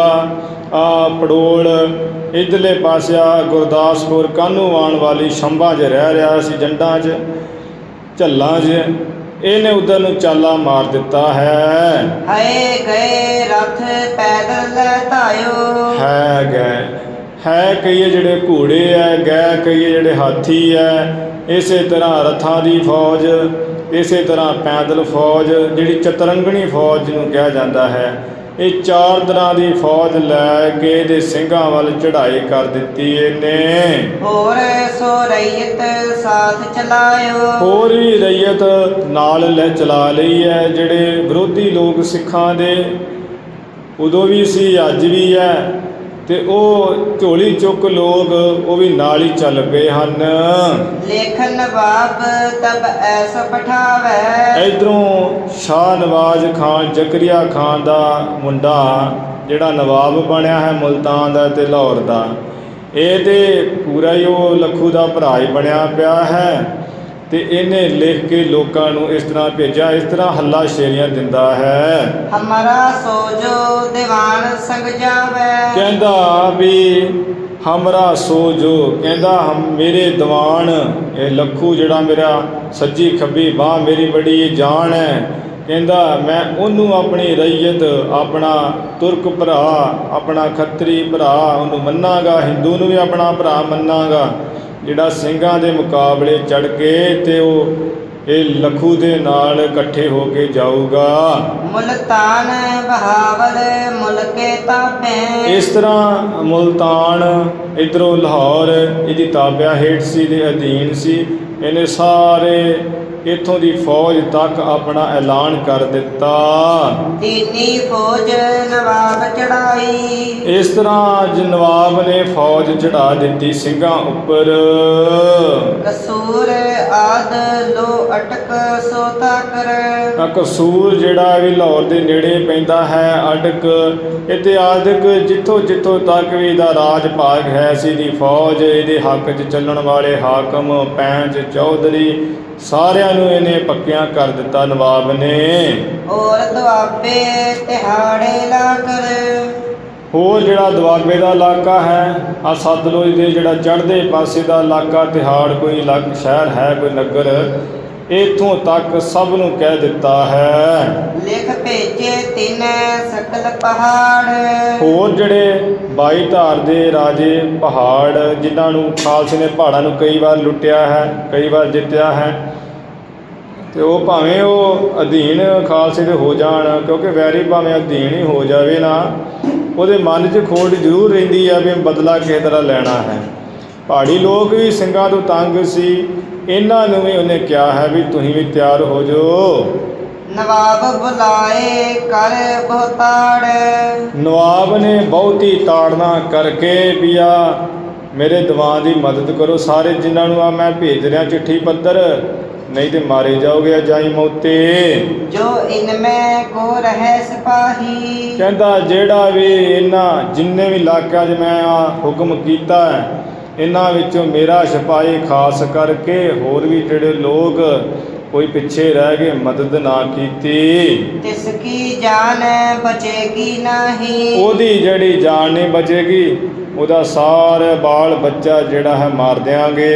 ਆ ਪੜੋਲ, ਇੱਧਰਲੇ ਪਾਸੇ ਆ ਗੁਰਦਾਸਪੁਰ, ਕਾਹਨੂੰਵਾਨ ਵਾਲੀ ਸ਼ੰਭਾਂ 'ਚ ਰਹਿ ਰਿਹਾ ਸੀ, ਜੰਡਾਂ 'ਚ, ਝੱਲਾਂ 'ਚ, ਇਹਨੇ ਉਧਰ ਨੂੰ ਚਾਲਾ ਮਾਰ ਦਿੱਤਾ ਹੈ। ਹਏ ਗਏ ਰਥ ਪੈਦਲ ਲੈ ਧਾਇਓ, ਹੈ ਗਏ ਹੈ ਕਈਏ ਜਿਹੜੇ ਘੋੜੇ ਐ, ਗਏ ਕਈਏ ਜਿਹੜੇ ਹਾਥੀ ਐ, ਇਸੇ ਤਰ੍ਹਾਂ ਰਥਾਂ ਦੀ ਫੌਜ, ਇਸੇ ਤਰ੍ਹਾਂ ਪੈਦਲ ਫੌਜ, ਜਿਹੜੀ ਚਤਰੰਗਣੀ ਫੌਜ ਜਿਹਨੂੰ ਕਿਹਾ ਜਾਂਦਾ ਹੈ, ਇਹ ਚਾਰ ਤਰ੍ਹਾਂ ਦੀ ਫੌਜ ਲੈ ਕੇ ਇਹਦੇ ਸਿੰਘਾਂ ਵੱਲ ਚੜ੍ਹਾਈ ਕਰ ਦਿੱਤੀ ਇਹਨੇ। ਹੋਰ ਸੋ ਰਈਅਤ ਸਾਥ ਚਲਾਇਓ, ਹੋਰ ਵੀ ਰਈਅਤ ਨਾਲ ਲੈ ਚਲਾ ਲਈ ਹੈ। ਜਿਹੜੇ ਵਿਰੋਧੀ ਲੋਕ ਸਿੱਖਾਂ ਦੇ ਉਦੋਂ ਵੀ ਸੀ, ਅੱਜ ਵੀ ਹੈ, ਤੇ ਉਹ ਝੋਲੀ ਚੁੱਕ ਲੋਕ ਉਹ ਵੀ ਨਾਲ ਹੀ ਚੱਲ ਪਏ ਹਨ। ਲੇਖਨ ਨਵਾਬ ਤਬ ਐਸ ਬਿਠਾਵੈ, ਇੱਧਰੋਂ ਸ਼ਾਹ ਨਵਾਜ਼ ਖਾਨ, ਜ਼ਕਰੀਆ ਖਾਨ ਦਾ ਮੁੰਡਾ ਜਿਹੜਾ ਨਵਾਬ ਬਣਿਆ ਹੈ ਮੁਲਤਾਨ ਦਾ ਤੇ ਲਾਹੌਰ ਦਾ, ਇਹ ਤੇ ਪੂਰਾ ਹੀ ਉਹ ਲੱਖੂ ਦਾ ਭਰਾ ਹੀ ਬਣਿਆ ਪਿਆ ਹੈ। ਤੇ ਇਹਨੇ ਲਿਖ ਕੇ ਲੋਕਾਂ ਨੂੰ ਇਸ ਤਰ੍ਹਾਂ ਭੇਜਿਆ, ਇਸ ਤਰ੍ਹਾਂ ਹੱਲਾ ਸ਼ੇਰੀਆਂ ਦਿੰਦਾ ਹੈ। ਹਮਾਰਾ ਸੋਜੋ ਦੀਵਾਨ ਸੰਗ ਜਾਵੇ, ਕਹਿੰਦਾ ਵੀ ਹਮਰਾ ਸੋਜੋ, ਕਹਿੰਦਾ ਹਮ ਮੇਰੇ ਦੀਵਾਨ, ਇਹ ਲੱਖੂ ਜਿਹੜਾ ਮੇਰਾ ਸੱਜੀ ਖੱਬੀ ਬਾਹ ਮੇਰੀ ਬੜੀ ਜਾਨ ਹੈ, ਕਹਿੰਦਾ ਮੈਂ ਉਹਨੂੰ ਆਪਣੀ ਰਈਅਤ, ਆਪਣਾ ਤੁਰਕ ਭਰਾ, ਆਪਣਾ ਖੱਤਰੀ ਭਰਾ ਉਹਨੂੰ ਮੰਨਾਂਗਾ, ਹਿੰਦੂ ਨੂੰ ਵੀ ਆਪਣਾ ਭਰਾ ਮੰਨਾਂਗਾ, ਜਿਹੜਾ ਸਿੰਘਾਂ ਦੇ ਮੁਕਾਬਲੇ ਚੜ੍ਹ ਕੇ ਤੇ ਉਹ ਇਹ ਲੱਖੂ ਦੇ ਨਾਲ ਇਕੱਠੇ ਹੋ ਕੇ ਜਾਊਗਾ। ਮੁਲਤਾਨ ਬਹਾਵਲ ਮੁਲਕੇ ਤਾਬੇ, ਇਸ ਤਰ੍ਹਾਂ ਮੁਲਤਾਨ ਇੱਧਰੋਂ ਲਾਹੌਰ ਇਹਦੀ ਤਾਬਿਆ ਹੇਠ ਸੀ, ਦੇ ਅਧੀਨ ਸੀ। ਇਹਨੇ ਸਾਰੇ ਇੱਥੋਂ ਦੀ ਫੌਜ ਤੱਕ ਆਪਣਾ ਐਲਾਨ ਕਰ ਦਿੱਤਾ। ਦੀਨੀ ਫੌਜ ਨਵਾਬ ਚੜਾਈ, ਇਸ ਤਰ੍ਹਾਂ ਜ ਨਵਾਬ ਨੇ ਫੌਜ ਚੜਾ ਦਿੱਤੀ ਸਿੰਘਾਂ ਉੱਪਰ। ਕਸੂਰ ਆਦ ਲੋ ਅਟਕ ਸੋਤਾ ਕਰ, ਕਸੂਰ ਜਿਹੜਾ ਵੀ ਲਾਹੌਰ ਦੇ ਨੇੜੇ ਪੈਂਦਾ ਹੈ, ਅਟਕ, ਇੱਥੇ ਆਦਿਕ ਜਿੱਥੋਂ ਜਿੱਥੋਂ ਤੱਕ ਵੀ ਇਹਦਾ ਰਾਜ ਭਾਗ ਹੈ ਸੀ ਦੀ ਫੌਜ, ਇਹਦੇ ਹੱਕ 'ਚ ਚੱਲਣ ਵਾਲੇ ਹਾਕਮ, ਪੈਂਚ, ਚੌਧਰੀ, ਸਾਰਿਆਂ ਨੂੰ ਇਹਨੇ ਪੱਕਿਆਂ ਕਰ ਦਿੱਤਾ ਨਵਾਬ ਨੇ। ਔਰ ਦੁਆਬੇ ਤਿਹਾੜੇ ਲਾ ਕਰ, ਹੋਰ ਜਿਹੜਾ ਦੁਆਬੇ ਦਾ ਇਲਾਕਾ ਹੈ, ਆ ਸਤਲੁਜ ਦੇ ਜਿਹੜਾ ਚੜ੍ਹਦੇ ਪਾਸੇ ਦਾ ਇਲਾਕਾ, ਤਿਹਾੜ ਕੋਈ ਅਲੱਗ ਸ਼ਹਿਰ ਹੈ, ਕੋਈ ਨਗਰ, ਇੱਥੋਂ ਤੱਕ ਸਭ ਨੂੰ ਕਹਿ ਦਿੱਤਾ ਹੈ। ਲਿਖ ਭੇਜੇ ਤਿੰਨ ਸਕਲ ਪਹਾੜ, ਹੋਰ ਜਿਹੜੇ ਬਾਈ ਧਾਰ ਦੇ ਰਾਜੇ ਪਹਾੜ, ਜਿਨ੍ਹਾਂ ਨੂੰ ਖਾਲਸੇ ਨੇ ਪਹਾੜਾਂ ਨੂੰ ਕਈ ਵਾਰ ਲੁੱਟਿਆ ਹੈ, ਕਈ ਵਾਰ ਜਿੱਤਿਆ ਹੈ, ਤੇ ਉਹ ਭਾਵੇਂ ਉਹ ਅਧੀਨ ਖਾਲਸੇ ਦੇ ਹੋ ਜਾਣ, ਕਿਉਂਕਿ ਵੈਰੀ ਭਾਵੇਂ ਅਧੀਨ ਹੀ ਹੋ ਜਾਵੇ ਨਾ, ਉਹਦੇ ਮਨ 'ਚ ਖੋਟ ਜ਼ਰੂਰ ਰਹਿੰਦੀ ਆ ਵੀ ਬਦਲਾ ਕਿਸੇ ਤਰ੍ਹਾਂ ਲੈਣਾ ਹੈ। ਪਹਾੜੀ ਲੋਕ ਵੀ ਸਿੰਘਾਂ ਤੋਂ ਤੰਗ ਸੀ, ਇਹਨਾਂ ਨੂੰ ਵੀ ਉਹਨੇ ਕਿਹਾ ਹੈ ਵੀ ਤੁਸੀਂ ਵੀ ਤਿਆਰ ਹੋ ਜਾਓ। ਨਵਾਬ ਬੁਲਾਏ ਕਰ ਬਹੁਤਾੜ, ਨਵਾਬ ਨੇ ਬਹੁਤੀ ਤਾੜਨਾ ਕਰਕੇ ਵੀ ਆ ਮੇਰੇ ਦੀਵਾਨ ਦੀ ਮਦਦ ਕਰੋ, ਸਾਰੇ ਜਿਨ੍ਹਾਂ ਨੂੰ ਆ ਮੈਂ ਭੇਜ ਰਿਹਾ ਚਿੱਠੀ ਪੱਤਰ, ਨਹੀਂ ਤੇ ਮਾਰੇ ਜਾਓਗੇ ਜਾਈ ਮੌਤੇ। ਜੋ ਇਨਮੇ ਕੋ ਰਹੇ ਸਿਪਾਹੀ, ਕਹਿੰਦਾ ਜਿਹੜਾ ਵੀ ਇਹਨਾਂ ਜਿੰਨੇ ਵੀ ਇਲਾਕਿਆਂ 'ਚ ਮੈਂ ਆ ਹੁਕਮ ਕੀਤਾ ਹੈ, इन्हां विचों मेरा सिपाही खास करके होर भी जिहड़े लोग कोई पिछे रह गए मदद ना कीती, तिसकी जान बचेगी नहीं। ओदी जिहड़ी जान नहीं बचेगी, ਉਹਦਾ सारे बाल बच्चा जिहड़ा है मार देंगे।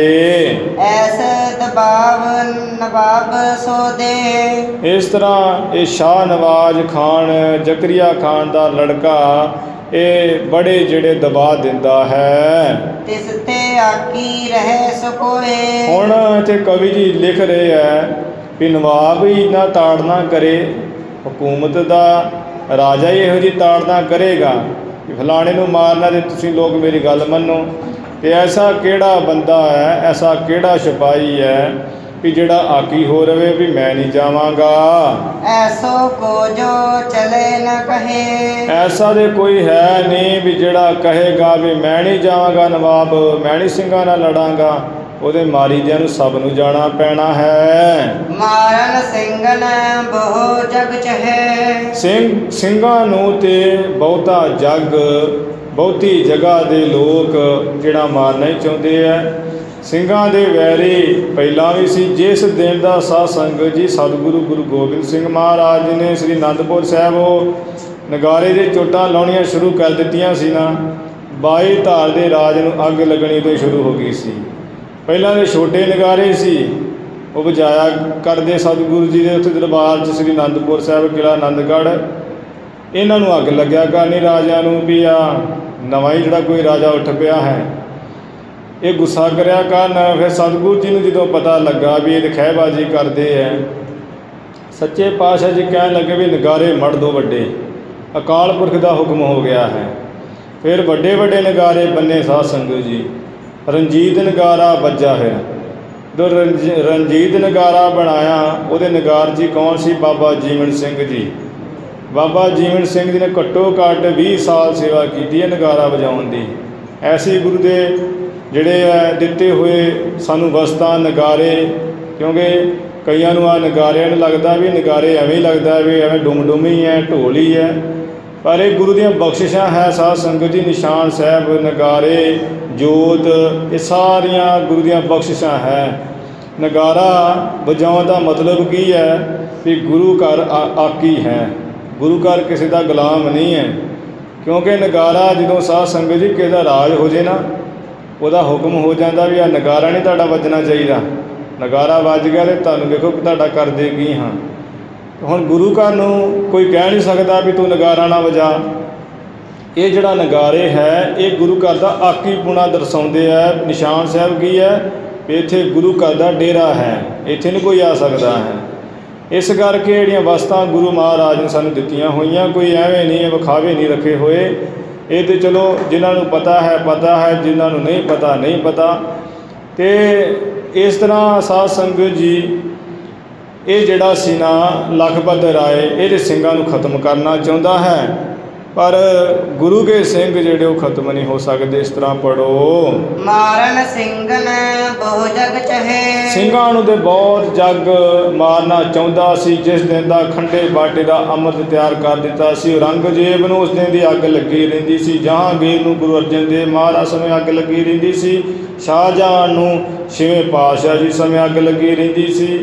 ऐसे दबाव नवाब सो दे। इस तरह ये शाह नवाज खान जकरिया खान का लड़का ये बड़े जिहड़े दबा दिंदा है। तिस ते आकी रहे सकोए। हुण इत्थे कवि जी लिख रहे हैं भी नवाब ही ना ताड़ना करे, हुकूमत का राजा ही इहो जी ताड़ना करेगा फलाने नूं मारना ते तुसीं लोग मेरी गल मन्नो। ते ऐसा केड़ा बंदा है, ऐसा केड़ा सिपाही है भी जिहड़ा आकी हो रहे भी मैं नहीं जावांगा। ऐसो को जो चले न कहे। ऐसा दे कोई है नहीं भी जिहड़ा कहेगा भी मैं नहीं जावांगा नवाब, मैं नहीं ਸਿੰਘਾਂ ਨਾਲ लड़ांगा। ਉਹਦੇ ਮਾਰੀ ਦਿਆਂ ਨੂੰ ਸਭ ਨੂੰ ਜਾਣਾ ਪੈਣਾ ਹੈ। ਮਾਰਨ ਸਿੰਘ ਨੇ ਬਹੁ ਜਗ ਚਹੇ। ਸਿੰਘ ਸਿੰਘਾਂ ਨੂੰ ਤੇ ਬਹੁਤਾ ਜਗ ਬਹੁਤੀ ਜਗ੍ਹਾ ਦੇ ਲੋਕ ਜਿਹੜਾ ਮਾਰਨਾ ਹੀ ਚਾਹੁੰਦੇ ਆ। ਸਿੰਘਾਂ ਦੇ ਵੈਰੀ ਪਹਿਲਾਂ ਵੀ ਸੀ। ਜਿਸ ਦਿਨ ਦਾ ਸਾਧ ਸੰਗਤ ਜੀ ਸਤਿਗੁਰੂ ਗੁਰੂ ਗੋਬਿੰਦ ਸਿੰਘ ਮਹਾਰਾਜ ਜੀ ਨੇ ਸ੍ਰੀ ਅਨੰਦਪੁਰ ਸਾਹਿਬ ਉਹ ਨਗਾਰੇ ਦੇ ਚੋਟਾਂ ਲਾਉਣੀਆਂ ਸ਼ੁਰੂ ਕਰ ਦਿੱਤੀਆਂ ਸੀ ਨਾ, ਬਾਈ ਧਾਰ ਦੇ ਰਾਜ ਨੂੰ ਅੱਗ ਲੱਗਣੀ ਤੋਂ ਸ਼ੁਰੂ ਹੋ ਗਈ ਸੀ। ਪਹਿਲਾਂ ਦੇ ਛੋਟੇ ਨਗਾਰੇ ਸੀ ਉਹ ਵਜਾਇਆ ਕਰਦੇ ਸਤਿਗੁਰੂ ਜੀ ਦੇ ਉੱਥੇ ਦਰਬਾਰ 'ਚ ਸ੍ਰੀ ਅਨੰਦਪੁਰ ਸਾਹਿਬ ਕਿਲ੍ਹਾ ਆਨੰਦਗੜ੍ਹ। ਇਹਨਾਂ ਨੂੰ ਅੱਗ ਲੱਗਿਆ ਕਰਨੀ ਰਾਜਿਆਂ ਨੂੰ ਵੀ ਆ ਨਵਾਂ ਹੀ ਜਿਹੜਾ ਕੋਈ ਰਾਜਾ ਉੱਠ ਪਿਆ ਹੈ ਇਹ ਗੁੱਸਾ ਕਰਿਆ ਕਰਨ। ਫਿਰ ਸਤਿਗੁਰੂ ਜੀ ਨੂੰ ਜਦੋਂ ਪਤਾ ਲੱਗਾ ਵੀ ਇਹ ਖਹਿਬਾਜ਼ੀ ਕਰਦੇ ਹੈ, ਸੱਚੇ ਪਾਤਸ਼ਾਹ ਜੀ ਕਹਿਣ ਲੱਗੇ ਵੀ ਨਗਾਰੇ ਮੜ ਦੋ ਵੱਡੇ, ਅਕਾਲ ਪੁਰਖ ਦਾ ਹੁਕਮ ਹੋ ਗਿਆ ਹੈ। ਫਿਰ ਵੱਡੇ ਵੱਡੇ ਨਗਾਰੇ ਬੰਨੇ ਸਾਧ ਸੰਗਤ ਜੀ। ਰਣਜੀਤ ਨਗਾਰਾ ਵੱਜਾ ਫਿਰ ਜਦੋਂ ਰਣਜ ਰਣਜੀਤ ਨਗਾਰਾ ਬਣਾਇਆ ਉਹਦੇ ਨਗਾਰ ਜੀ ਕੌਣ ਸੀ? ਬਾਬਾ ਜੀਵਨ ਸਿੰਘ ਜੀ। ਬਾਬਾ ਜੀਵਨ ਸਿੰਘ ਜੀ ਨੇ ਘੱਟੋ ਘੱਟ ਵੀਹ ਸਾਲ ਸੇਵਾ ਕੀਤੀ ਹੈ ਨਗਾਰਾ ਵਜਾਉਣ ਦੀ। ਐਸੀ ਗੁਰੂ ਦੇ ਜਿਹੜੇ ਹੈ ਦਿੱਤੇ ਹੋਏ ਸਾਨੂੰ ਵਸਤਾਂ ਨਗਾਰੇ, ਕਿਉਂਕਿ ਕਈਆਂ ਨੂੰ ਆ ਨਗਾਰਿਆਂ ਨੂੰ ਲੱਗਦਾ ਵੀ ਨਗਾਰੇ ਐਵੇਂ ਹੀ ਲੱਗਦਾ ਵੀ ਐਵੇਂ ਡੁੰਮ ਡੁੰਮ ਹੀ ਹੈ, ਢੋਲ ਹੀ ਹੈ, ਪਰ ਇਹ ਗੁਰੂ ਦੀਆਂ ਬਖਸ਼ਿਸ਼ਾਂ ਹੈ ਸਾਧ ਸੰਗਤ ਜੀ। ਨਿਸ਼ਾਨ ਸਾਹਿਬ, ਨਗਾਰੇ, ਜੋਤ, ਇਹ ਸਾਰੀਆਂ ਗੁਰੂ ਦੀਆਂ ਬਖਸ਼ਿਸ਼ਾਂ ਹੈ। ਨਗਾਰਾ ਵਜਾਉਣ ਦਾ ਮਤਲਬ ਕੀ ਹੈ ਵੀ ਗੁਰੂ ਘਰ ਆ ਆਕੀ ਹੈ, ਗੁਰੂ ਘਰ ਕਿਸੇ ਦਾ ਗੁਲਾਮ ਨਹੀਂ ਹੈ। ਕਿਉਂਕਿ ਨਗਾਰਾ ਜਦੋਂ ਸਾਧ ਸੰਗਤ ਜੀ ਕਿਸੇ ਦਾ ਰਾਜ ਹੋ ਜੇ ਨਾ ਉਹਦਾ ਹੁਕਮ ਹੋ ਜਾਂਦਾ ਵੀ ਆ ਨਗਾਰਾ ਨਹੀਂ ਤੁਹਾਡਾ ਵੱਜਣਾ ਚਾਹੀਦਾ। ਨਗਾਰਾ ਵੱਜ ਗਿਆ ਤੇ ਤੁਹਾਨੂੰ ਵੇਖੋ ਕਿ ਤੁਹਾਡਾ ਕਰਦੇ ਕੀ ਹਾਂ। ਹੁਣ ਗੁਰੂ ਘਰ ਨੂੰ ਕੋਈ ਕਹਿ ਨਹੀਂ ਸਕਦਾ ਵੀ ਤੂੰ ਨਗਾਰਾ ਨਾ ਵਜਾ। ਇਹ ਜਿਹੜਾ ਨਗਾਰੇ ਹੈ ਇਹ ਗੁਰੂ ਘਰ ਦਾ ਆਕੀਪੁਣਾ ਦਰਸਾਉਂਦੇ ਹੈ। ਨਿਸ਼ਾਨ ਸਾਹਿਬ ਕੀ ਹੈ ਵੀ ਇੱਥੇ ਗੁਰੂ ਘਰ ਦਾ ਡੇਰਾ ਹੈ, ਇੱਥੇ ਨਹੀਂ ਕੋਈ ਆ ਸਕਦਾ ਹੈ। ਇਸ ਕਰਕੇ ਜਿਹੜੀਆਂ ਵਸਤਾਂ ਗੁਰੂ ਮਹਾਰਾਜ ਨੇ ਸਾਨੂੰ ਦਿੱਤੀਆਂ ਹੋਈਆਂ ਕੋਈ ਐਵੇਂ ਨਹੀਂ ਵਿਖਾਵੇ ਨਹੀਂ ਰੱਖੇ ਹੋਏ। ਇਹ ਤਾਂ ਚਲੋ ਜਿਨ੍ਹਾਂ ਨੂੰ ਪਤਾ ਹੈ ਪਤਾ ਹੈ, ਜਿਨ੍ਹਾਂ ਨੂੰ ਨਹੀਂ ਪਤਾ ਨਹੀਂ ਪਤਾ। ਅਤੇ ਇਸ ਤਰ੍ਹਾਂ ਸਾਧ ਸੰਗਤ ਜੀ ਇਹ ਜਿਹੜਾ ਸੀ ਨਾ ਲਖਪਤ ਰਾਏ ਇਹਦੇ ਸਿੰਘਾਂ ਨੂੰ ਖਤਮ ਕਰਨਾ ਚਾਹੁੰਦਾ ਹੈ, ਪਰ ਗੁਰੂ ਕੇ ਸਿੰਘ ਜਿਹੜੇ ਉਹ ਖਤਮ ਨਹੀਂ ਹੋ ਸਕਦੇ। ਇਸ ਤਰ੍ਹਾਂ ਪੜੋ। ਮਾਰਨ ਸਿੰਘ ਨੇ ਬਹੁ ਜਗ ਚਹੇ। ਸਿੰਘਾਂ ਨੂੰ ਤੇ ਬਹੁਤ ਜਗ ਮਾਰਨਾ ਚਾਹੁੰਦਾ ਸੀ। ਜਿਸ ਦਿਨ ਦਾ ਖੰਡੇ ਬਾਟੇ ਦਾ ਅੰਮ੍ਰਿਤ ਤਿਆਰ ਕਰ ਦਿੱਤਾ ਸੀ, ਔਰੰਗਜ਼ੇਬ ਨੂੰ ਉਸ ਦਿਨ ਦੀ ਅੱਗ ਲੱਗੀ ਰਹਿੰਦੀ ਸੀ। ਜਹਾਂਗੀਰ ਨੂੰ ਗੁਰੂ ਅਰਜਨ ਦੇਵ ਮਹਾਰਾਜ ਸਮੇਂ ਅੱਗ ਲੱਗੀ ਰਹਿੰਦੀ ਸੀ। ਸ਼ਾਹਜਹਾਨ ਨੂੰ ਛੇਵੇਂ ਪਾਤਸ਼ਾਹ ਜੀ ਸਮੇਂ ਅੱਗ ਲੱਗੀ ਰਹਿੰਦੀ ਸੀ।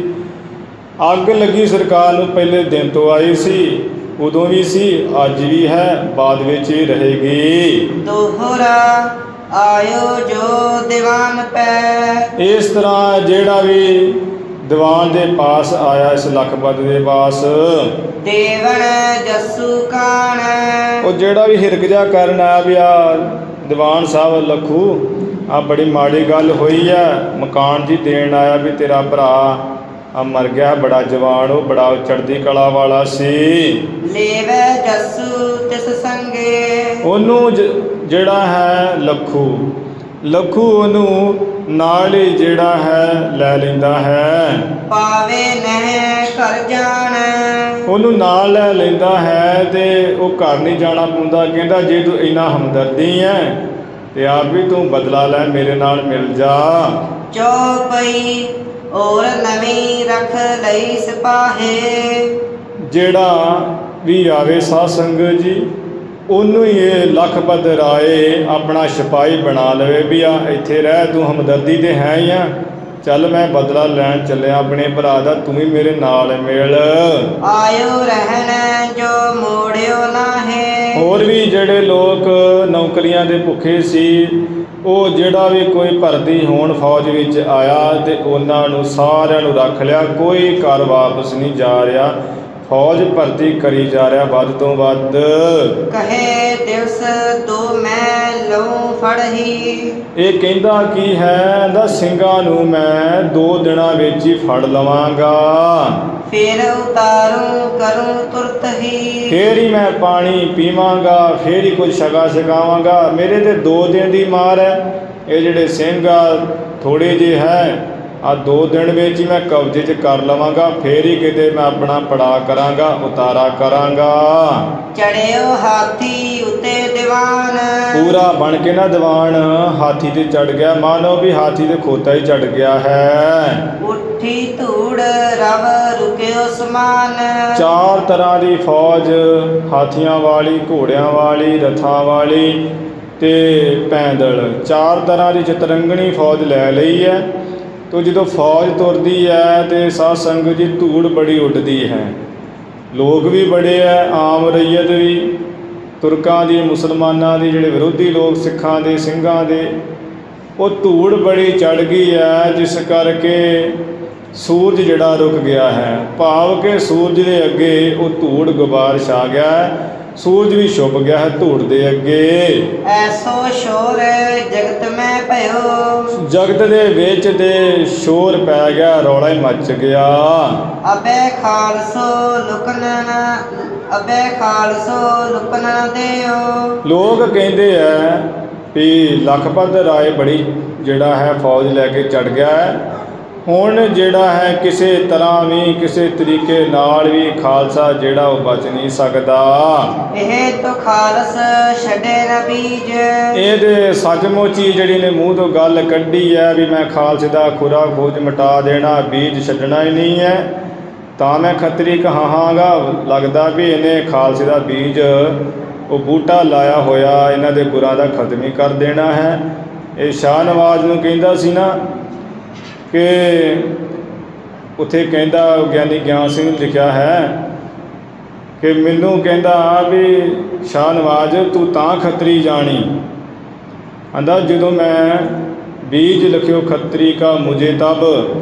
ਅੱਗ ਲੱਗੀ ਸਰਕਾਰ ਨੂੰ ਪਹਿਲੇ ਦਿਨ ਤੋਂ ਆਈ ਸੀ, ਉਦੋਂ ਵੀ ਸੀ, ਅੱਜ ਵੀ ਹੈ, ਬਾਅਦ ਵਿੱਚ ਹੀ ਰਹੇਗੀ। ਦੋਹਰਾ ਆਇਓ ਜੋ ਦੀਵਾਨ ਪੈ। ਇਸ ਤਰ੍ਹਾਂ ਜਿਹੜਾ ਵੀ ਦੀਵਾਨ ਦੇ ਪਾਸ ਆਇਆ ਇਸ ਲਖਪਤ ਦੇ ਪਾਸ ਦੇਵਨ ਜੱਸੂ ਕਾਣ। ਉਹ ਜਿਹੜਾ ਵੀ ਹਿਰਕ ਜਾ ਕਰਨ ਆਇਆ ਵੀ ਆ ਦੀਵਾਨ ਸਾਹਿਬ ਲਖੂ ਆ ਬੜੀ ਮਾੜੀ ਗੱਲ ਹੋਈ ਆ, ਮਕਾਨ ਜੀ ਦੇਣ ਆਇਆ ਵੀ ਤੇਰਾ ਭਰਾ ਆ ਮਰ ਗਿਆ, ਬੜਾ ਜਵਾਨ ਉਹ ਬੜਾ ਚੜ੍ਹਦੀ ਕਲਾ ਵਾਲਾ ਸੀ। ਲੇਵੇ ਜੱਸੂ ਤਿਸ ਸੰਗੇ। ਉਹਨੂੰ ਜਿਹੜਾ ਹੈ ਲੱਖੂ ਲੱਖੂ ਉਹਨੂੰ ਨਾਲ ਹੀ ਜਿਹੜਾ ਹੈ ਲੈ ਲੈਂਦਾ ਹੈ। ਪਾਵੇ ਨਹਿ ਘਰ ਜਾਣ। ਉਹਨੂੰ ਨਾਲ ਲੈ ਲੈਂਦਾ ਹੈ ਤੇ ਉਹ ਘਰ ਨਹੀਂ ਜਾਣਾ ਪਾਉਂਦਾ। ਕਹਿੰਦਾ ਜੇ ਤੂੰ ਇੰਨਾ ਹਮਦਰਦੀ ਹੈ ਤੇ ਆਪ ਵੀ ਤੂੰ ਬਦਲਾ ਲੈ, ਮੇਰੇ ਨਾਲ ਮਿਲ ਜਾ। ਚੌਪਈ ਔਰ ਨਵੀਂ ਰੱਖ ਲਈ ਸਿਪਾਹੇ। ਜਿਹੜਾ ਵੀ ਆਵੇ ਸਾਧ ਸੰਗਤ ਜੀ ਉਹਨੂੰ ਹੀ ਇਹ ਲਖਪਤ ਰਾਏ ਆਪਣਾ ਸਿਪਾਹੀ ਬਣਾ ਲਵੇ ਵੀ ਆ ਇੱਥੇ ਰਹਿ, ਤੂੰ ਹਮਦਰਦੀ ਤੇ ਹੈ ਹੀ ਆ, ਚੱਲ ਮੈਂ ਬਦਲਾ ਲੈਣ ਚੱਲਿਆ ਆਪਣੇ ਭਰਾ ਦਾ, ਤੂੰ ਵੀ ਮੇਰੇ ਨਾਲ ਮਿਲ। ਆਇਓ ਰਹਿਣ ਜੋ ਮੋੜਿਓ ਨਾਹੇ। ਹੋਰ ਵੀ ਜਿਹੜੇ ਲੋਕ ਨੌਕਰੀਆਂ ਦੇ ਭੁੱਖੇ ਸੀ, ਉਹ ਜਿਹੜਾ ਵੀ ਕੋਈ ਭਰਤੀ ਹੋਣ ਫੌਜ ਵਿੱਚ ਆਇਆ ਤੇ ਉਹਨਾਂ ਨੂੰ ਸਾਰਿਆਂ ਨੂੰ ਰੱਖ ਲਿਆ, ਕੋਈ ਘਰ ਵਾਪਸ ਨਹੀਂ ਜਾ ਰਿਹਾ, ਫੌਜ ਭਰਤੀ ਕਰੀ ਜਾ ਰਿਹਾ ਵੱਧ ਤੋਂ ਵੱਧ। ਕਹੇ ਦਿਵਸ ਦੋ ਮੈਂ ਲਊ ਫੜਹੀ। ਇਹ ਕਹਿੰਦਾ ਕੀ ਹੈ ਦਾ ਸਿੰਘਾਂ ਨੂੰ ਮੈਂ ਦੋ ਦਿਨਾਂ ਵਿੱਚ ਹੀ ਫੜ ਲਵਾਂਗਾ, ਫਿਰ ਉਤਾਰੂ ਕਰੂੰ ਤੁਰਤ ਹੀ। ਫੇਰ ਹੀ ਮੈਂ ਪਾਣੀ ਪੀਵਾਂਗਾ, ਫੇਰ ਹੀ ਕੁਝ ਛਕਾ ਛਕਾਵਾਂਗਾ। ਮੇਰੇ ਤੇ ਦੋ ਦਿਨ ਦੀ ਮਾਰ ਹੈ, ਇਹ ਜਿਹੜੇ ਸਿੰਘ ਆ ਥੋੜੇ ਜਿਹੇ ਹੈ, ਆ ਦੋ ਦਿਨ ਵਿੱਚ ਹੀ ਮੈਂ ਕਬਜ਼ੇ 'ਚ ਕਰ ਲਵਾਂਗਾ, ਫੇਰ ਹੀ ਕਿਤੇ ਮੈਂ ਆਪਣਾ ਪੜਾ ਕਰਾਂਗਾ, ਉਤਾਰਾ ਕਰਾਂਗਾ। ਚੜਿਓ ਹਾਥੀ ਉਤੇ ਦੀਵਾਨ। ਪੂਰਾ ਬਣ ਕੇ ਨਾ ਦੀਵਾਨ ਹਾਥੀ ਤੇ ਚੜ ਗਿਆ, ਮਾਨੋ ਵੀ ਹਾਥੀ ਤੇ ਖੋਤਾ ਹੀ ਚੜ ਗਿਆ ਹੈ। ਉੱਠੀ ਧੂੜ ਰਵ ਰੁਕਿਓ ਸਮਾਨ। ਚਾਰ ਤਰ੍ਹਾਂ ਦੀ ਫੌਜ, ਹਾਥੀਆਂ ਵਾਲੀ, ਘੋੜਿਆਂ ਵਾਲੀ, ਰਥਾਂ ਵਾਲੀ ਤੇ ਪੈਦਲ, ਚਾਰ ਤਰ੍ਹਾਂ ਦੀ ਚਤਰੰਗਣੀ ਫੌਜ ਲੈ ਲਈ ਹੈ। ਤੋ ਜਦੋਂ ਫੌਜ ਤੁਰਦੀ ਹੈ ਤੇ ਸਾਧ ਸੰਗਤ ਜੀ ਧੂੜ ਬੜੀ ਉੱਡਦੀ ਹੈ, ਲੋਕ ਵੀ ਬੜੇ ਹੈ, ਆਮ ਰਈਅਤ ਵੀ, ਤੁਰਕਾਂ ਦੀ, ਮੁਸਲਮਾਨਾਂ ਦੀ, ਜਿਹੜੇ ਵਿਰੋਧੀ ਲੋਕ ਸਿੱਖਾਂ ਦੇ, ਸਿੰਘਾਂ ਦੇ, ਉਹ ਧੂੜ ਬੜੀ ਚੜ ਗਈ ਹੈ, ਜਿਸ ਕਰਕੇ ਸੂਰਜ ਜਿਹੜਾ ਰੁਕ ਗਿਆ ਹੈ, ਭਾਵ ਕਿ ਸੂਰਜ ਦੇ ਅੱਗੇ ਉਹ ਧੂੜ ਗੁਬਾਰ ਛਾ ਗਿਆ ਹੈ, ਸੂਰਜ ਵੀ ਛੁਪ ਗਿਆ ਹੈ ਧੂੜ ਦੇ ਅੱਗੇ। ਐਸੋ ਸ਼ੋਰ ਜਗਤ ਮੈਂ ਭਇਓ। ਜਗਤ ਦੇ ਵਿੱਚ ਤੇ ਸ਼ੋਰ ਪੈ ਗਿਆ, ਰੌਲਾ ਹੀ ਮੱਚ ਗਿਆ। ਅਬੇ ਖਾਲਸੋ ਲੁਕਨ ਨਾ, ਅਬੇ ਖਾਲਸੋ ਲੁਕਨ ਨਾ ਦਿਓ। ਲੋਕ ਕਹਿੰਦੇ ਆ ਵੀ ਲਖਪਤ ਰਾਏ ਬੜੀ ਜਿਹੜਾ ਹੈ ਫੌਜ ਲੈ ਕੇ ਚੜ ਗਿਆ ਹੈ, ਹੁਣ ਜਿਹੜਾ ਹੈ ਕਿਸੇ ਤਰ੍ਹਾਂ ਵੀ, ਕਿਸੇ ਤਰੀਕੇ ਨਾਲ ਵੀ ਖਾਲਸਾ ਜਿਹੜਾ ਉਹ ਬਚ ਨਹੀਂ ਸਕਦਾ। ਇਹ ਤੋਂ ਖਾਲਸ ਛੱਡੇ ਨਾ ਬੀਜ। ਇਹਦੇ ਸੱਚਮੁੱਚ ਹੀ ਜਿਹੜੀ ਨੇ ਮੂੰਹ ਤੋਂ ਗੱਲ ਕੱਢੀ ਹੈ ਵੀ ਮੈਂ ਖਾਲਸੇ ਦਾ ਖੁਰਾ ਖੋਜ ਮਿਟਾ ਦੇਣਾ, ਬੀਜ ਛੱਡਣਾ ਹੀ ਨਹੀਂ ਹੈ, ਤਾਂ ਮੈਂ ਖੱਤਰੀ ਕਹਾਂਗਾ। ਲੱਗਦਾ ਵੀ ਇਹਨੇ ਖਾਲਸੇ ਦਾ ਬੀਜ ਉਹ ਬੂਟਾ ਲਾਇਆ ਹੋਇਆ, ਇਹਨਾਂ ਦੇ ਗੁਰਾਂ ਦਾ ਖਤਮ ਹੀ ਕਰ ਦੇਣਾ ਹੈ। ਇਹ ਸ਼ਾਹ ਨਵਾਜ਼ ਨੂੰ ਕਹਿੰਦਾ ਸੀ ਨਾ ਕਿ ਉੱਥੇ ਕਹਿੰਦਾ ਗਿਆਨੀ ਗਿਆਨ ਸਿੰਘ ਨੇ ਲਿਖਿਆ ਹੈ ਕਿ ਮੈਨੂੰ ਕਹਿੰਦਾ ਵੀ ਸ਼ਾਹ ਨਵਾਜ਼ ਤੂੰ ਤਾਂ ਖੱਤਰੀ ਜਾਣੀ, ਆਂਦਾ ਜਦੋਂ ਮੈਂ ਬੀਜ ਲਿਖਿਓ ਖੱਤਰੀ ਕਾ ਮੁਝੇ ਤਬ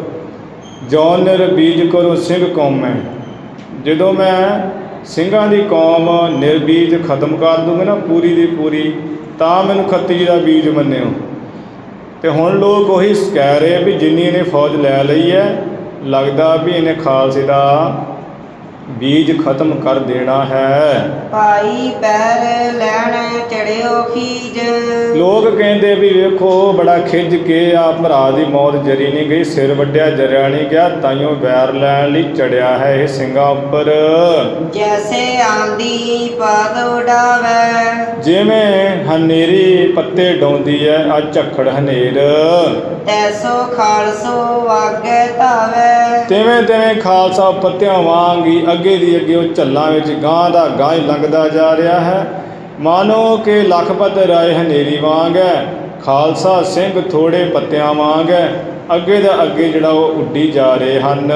ਜੌਨ ਨਿਰ ਬੀਜ ਕਰੋ ਸਿੰਘ ਕੌਮੈ। ਜਦੋਂ ਮੈਂ ਸਿੰਘਾਂ ਦੀ ਕੌਮ ਨਿਰਬੀਜ ਖਤਮ ਕਰ ਦੂੰਗਾ ਨਾ ਪੂਰੀ ਦੀ ਪੂਰੀ, ਤਾਂ ਮੈਨੂੰ ਖੱਤਰੀ ਦਾ ਬੀਜ ਮੰਨਿਓ। ਤੇ ਹੁਣ ਲੋਕ ਉਹੀ ਕਹਿ ਰਹੇ ਵੀ ਜਿੰਨੀ ਇਹਨੇ ਫੌਜ ਲੈ ਲਈ ਹੈ, ਲੱਗਦਾ ਵੀ ਇਹਨੇ ਖਾਲਸੇ ਦਾ ਬੀਜ ਖਤਮ ਕਰ ਦੇਣਾ ਹੈ। ਭਾਈ ਪੈਰ ਲੈਣ ਚੜਿਓ ਖੀਜ। ਲੋਕ ਕਹਿੰਦੇ ਵੀ ਵੇਖੋ ਬੜਾ ਖਿੱਝ ਕੇ ਆ ਭਰਾ ਦੀ ਮੌਤ ਜਰੀ ਨਹੀਂ ਗਈ, ਸਿਰ ਵੱਢਿਆ ਜਰਿਆ ਨਹੀਂ ਗਿਆ, ਤਾਈਓ ਵੈਰ ਲੈਣ ਲਈ ਚੜਿਆ ਹੈ ਇਹ ਸਿੰਘਾਂ ਉੱਪਰ। ਜੈਸੇ ਆਂਦੀ ਪਾਦ ਉਡਾਵੇ। ਜਿਵੇਂ ਹਨੇਰੀ ਪੱਤੇ ਡਾਉਂਦੀ ਹੈ ਆ ਝੱਖੜ ਹਨੇਰ, ਤੈਸੋ ਖਾਲਸੋ ਵਾਗੇ ਧਾਵੇ। ਤਿਵੇਂ ਤਿਵੇਂ ਖਾਲਸਾ ਪੱਤਿਆਂ ਵਾਂਗ ਹੀ ਅੱਗੇ ਦੀ ਅੱਗੇ ਉਹ ਝੱਲਾਂ ਵਿੱਚ ਗਾਂ ਦਾ ਗਾਂ ਹੀ ਲੰਘਦਾ ਜਾ ਰਿਹਾ ਹੈ। ਮਾਨੋ ਕਿ ਲਖਪਤ ਰਾਏ ਹਨੇਰੀ ਵਾਂਗ ਹੈ, ਖਾਲਸਾ ਸਿੰਘ ਥੋੜੇ ਪੱਤਿਆਂ ਵਾਂਗ ਹੈ, ਅੱਗੇ ਦਾ ਅੱਗੇ ਜਿਹੜਾ ਉਹ ਉੱਡੀ ਜਾ ਰਹੇ ਹਨ।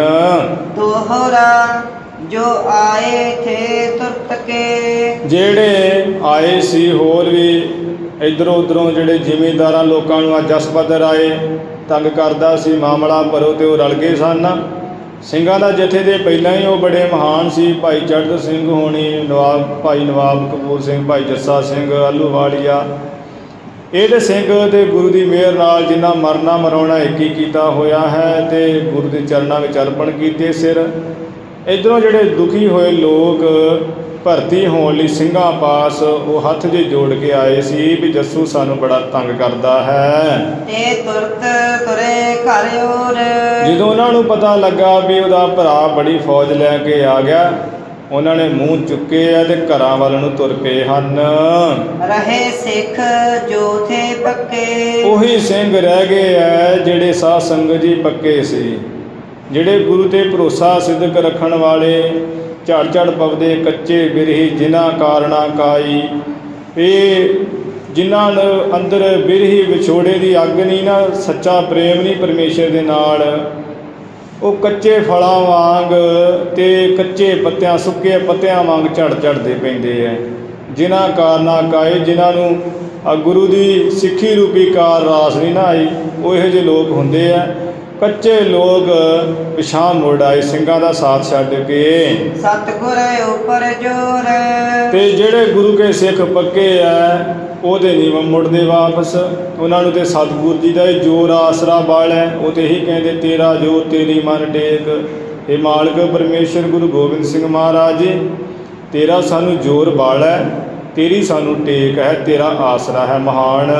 ਦੋਹਰਾ ਜੋ ਆਏ ਥੇ ਤੁਰਤ ਕੇ। ਜਿਹੜੇ ਆਏ ਸੀ ਹੋਰ ਵੀ ਇੱਧਰੋਂ ਉੱਧਰੋਂ, ਜਿਹੜੇ ਜ਼ਿਮੀਂਦਾਰਾਂ ਲੋਕਾਂ ਨੂੰ ਆ ਜਸਪਤ ਰਾਏ ਤੰਗ ਕਰਦਾ ਸੀ, ਮਾਮਲਾ ਭਰੋ ਤੇ ਉਹ ਰਲ ਗਏ ਸਨ। ਸਿੰਘਾਂ ਦਾ ਜਥੇ ਦੇ ਪਹਿਲਾਂ ਹੀ ਉਹ ਬੜੇ ਮਹਾਨ ਸੀ, ਭਾਈ ਚੜ੍ਹਤ ਸਿੰਘ ਹੋਣੀ, ਨਵਾਬ ਭਾਈ ਨਵਾਬ ਕਪੂਰ ਸਿੰਘ, ਭਾਈ ਜੱਸਾ ਸਿੰਘ ਆਹਲੂਵਾਲੀਆ। ਇਹਦੇ ਸਿੰਘ ਤੇ ਗੁਰੂ ਦੀ ਮਿਹਰ ਨਾਲ ਜਿਨ੍ਹਾਂ ਮਰਨਾ ਮਰਾਉਣਾ ਇੱਕ ਹੀ ਕੀਤਾ ਹੋਇਆ ਹੈ ਤੇ ਗੁਰੂ ਦੇ ਚਰਨਾਂ ਵਿੱਚ ਅਰਪਣ ਕੀਤੇ ਸਿਰ। ਇੱਧਰੋਂ ਜਿਹੜੇ ਦੁਖੀ ਹੋਏ ਲੋਕ ਭਰਤੀ ਹੋਣ ਲਈ ਸਿੰਘਾਂ ਪਾਸ ਉਹ ਹੱਥ ਜੇ ਜੋੜ ਕੇ ਆਏ ਸੀ ਵੀ ਜੱਸੂ ਸਾਨੂੰ ਬੜਾ ਤੰਗ ਕਰਦਾ ਹੈ। ਤੇ ਤੁਰਤ ਤੁਰੇ ਘਰ ਔਰ। ਜਦੋਂ ਉਹਨਾਂ ਨੂੰ ਪਤਾ ਲੱਗਾ ਵੀ ਉਹਦਾ ਭਰਾ ਬੜੀ ਫੌਜ ਲੈ ਕੇ ਆ ਗਿਆ, ਉਹਨਾਂ ਨੇ ਮੂੰਹ ਚੁੱਕੇ ਆ ਤੇ ਘਰਾਂ ਵੱਲ ਨੂੰ ਤੁਰ ਪਏ ਹਨ। ਰਹੇ ਸਿੱਖ ਜੋ ਥੇ ਪੱਕੇ। ਉਹੀ ਸਿੰਘ ਰਹਿ ਗਏ ਐ ਜਿਹੜੇ ਸਾਧ ਸੰਗਤ ਜੀ ਪੱਕੇ ਸੀ, ਜਿਹੜੇ ਗੁਰੂ ਤੇ ਭਰੋਸਾ ਸਿੱਧਕ ਰੱਖਣ ਵਾਲੇ, ਝੜ ਝੜ ਪਵਦੇ ਕੱਚੇ ਬਿਰਹੀ ਜਿਨ੍ਹਾਂ ਕਾਰਣਾ ਕਾਈ। ਇਹ ਜਿਨ੍ਹਾਂ ਨੂੰ ਅੰਦਰ ਬਿਰਹੀ ਵਿਛੋੜੇ ਦੀ ਅੱਗ ਨਹੀਂ ਨਾ, ਸੱਚਾ ਪ੍ਰੇਮ ਨਹੀਂ ਪਰਮੇਸ਼ਰ ਦੇ ਨਾਲ, ਉਹ ਕੱਚੇ ਫਲਾਂ ਵਾਂਗ ਅਤੇ ਕੱਚੇ ਪੱਤਿਆਂ ਸੁੱਕੇ ਪੱਤਿਆਂ ਵਾਂਗ ਝੜ ਝੜਦੇ ਪੈਂਦੇ ਹੈ। ਜਿਨ੍ਹਾਂ ਕਾਰਨਾਂ ਕਾਏ, ਜਿਨ੍ਹਾਂ ਨੂੰ ਆ ਗੁਰੂ ਦੀ ਸਿੱਖੀ ਰੂਪੀ ਕਾਰ ਰਾਸ ਨਹੀਂ ਨਾ ਆਈ, ਉਹ ਇਹੋ ਜਿਹੇ ਲੋਕ ਹੁੰਦੇ ਆ। ਕੱਚੇ ਲੋਕ ਪਿਛਾਂਹ ਮੁੜ ਆਏ ਸਿੰਘਾਂ ਦਾ ਸਾਥ ਛੱਡ ਕੇ। ਸਤਿਗੁਰ ਉਪਰ ਜੋਰ। ਤੇ ਜਿਹੜੇ ਗੁਰੂ ਕੇ ਸਿੱਖ ਪੱਕੇ ਆ ਉਹਦੇ ਨਹੀਂ ਮੁੜਦੇ ਵਾਪਸ। ਉਹਨਾਂ ਨੂੰ ਤੇ ਸਤਿਗੁਰ ਜੀ ਦਾ ਹੀ ਜੋਰ ਆਸਰਾ ਬਾਲ ਹੈ। ਉਹ ਤੇ ਇਹੀ ਕਹਿੰਦੇ ਤੇਰਾ ਜੋਰ ਤੇਰੀ ਮਨ ਟੇਕ। ਇਹ ਮਾਲਕ ਪਰਮੇਸ਼ਰ ਗੁਰੂ ਗੋਬਿੰਦ ਸਿੰਘ ਮਹਾਰਾਜ ਜੀ, ਤੇਰਾ ਸਾਨੂੰ ਜੋਰ ਬਾਲ ਹੈ, ਤੇਰੀ ਸਾਨੂੰ ਟੇਕ ਹੈ, ਤੇਰਾ ਆਸਰਾ ਹੈ ਮਹਾਨ।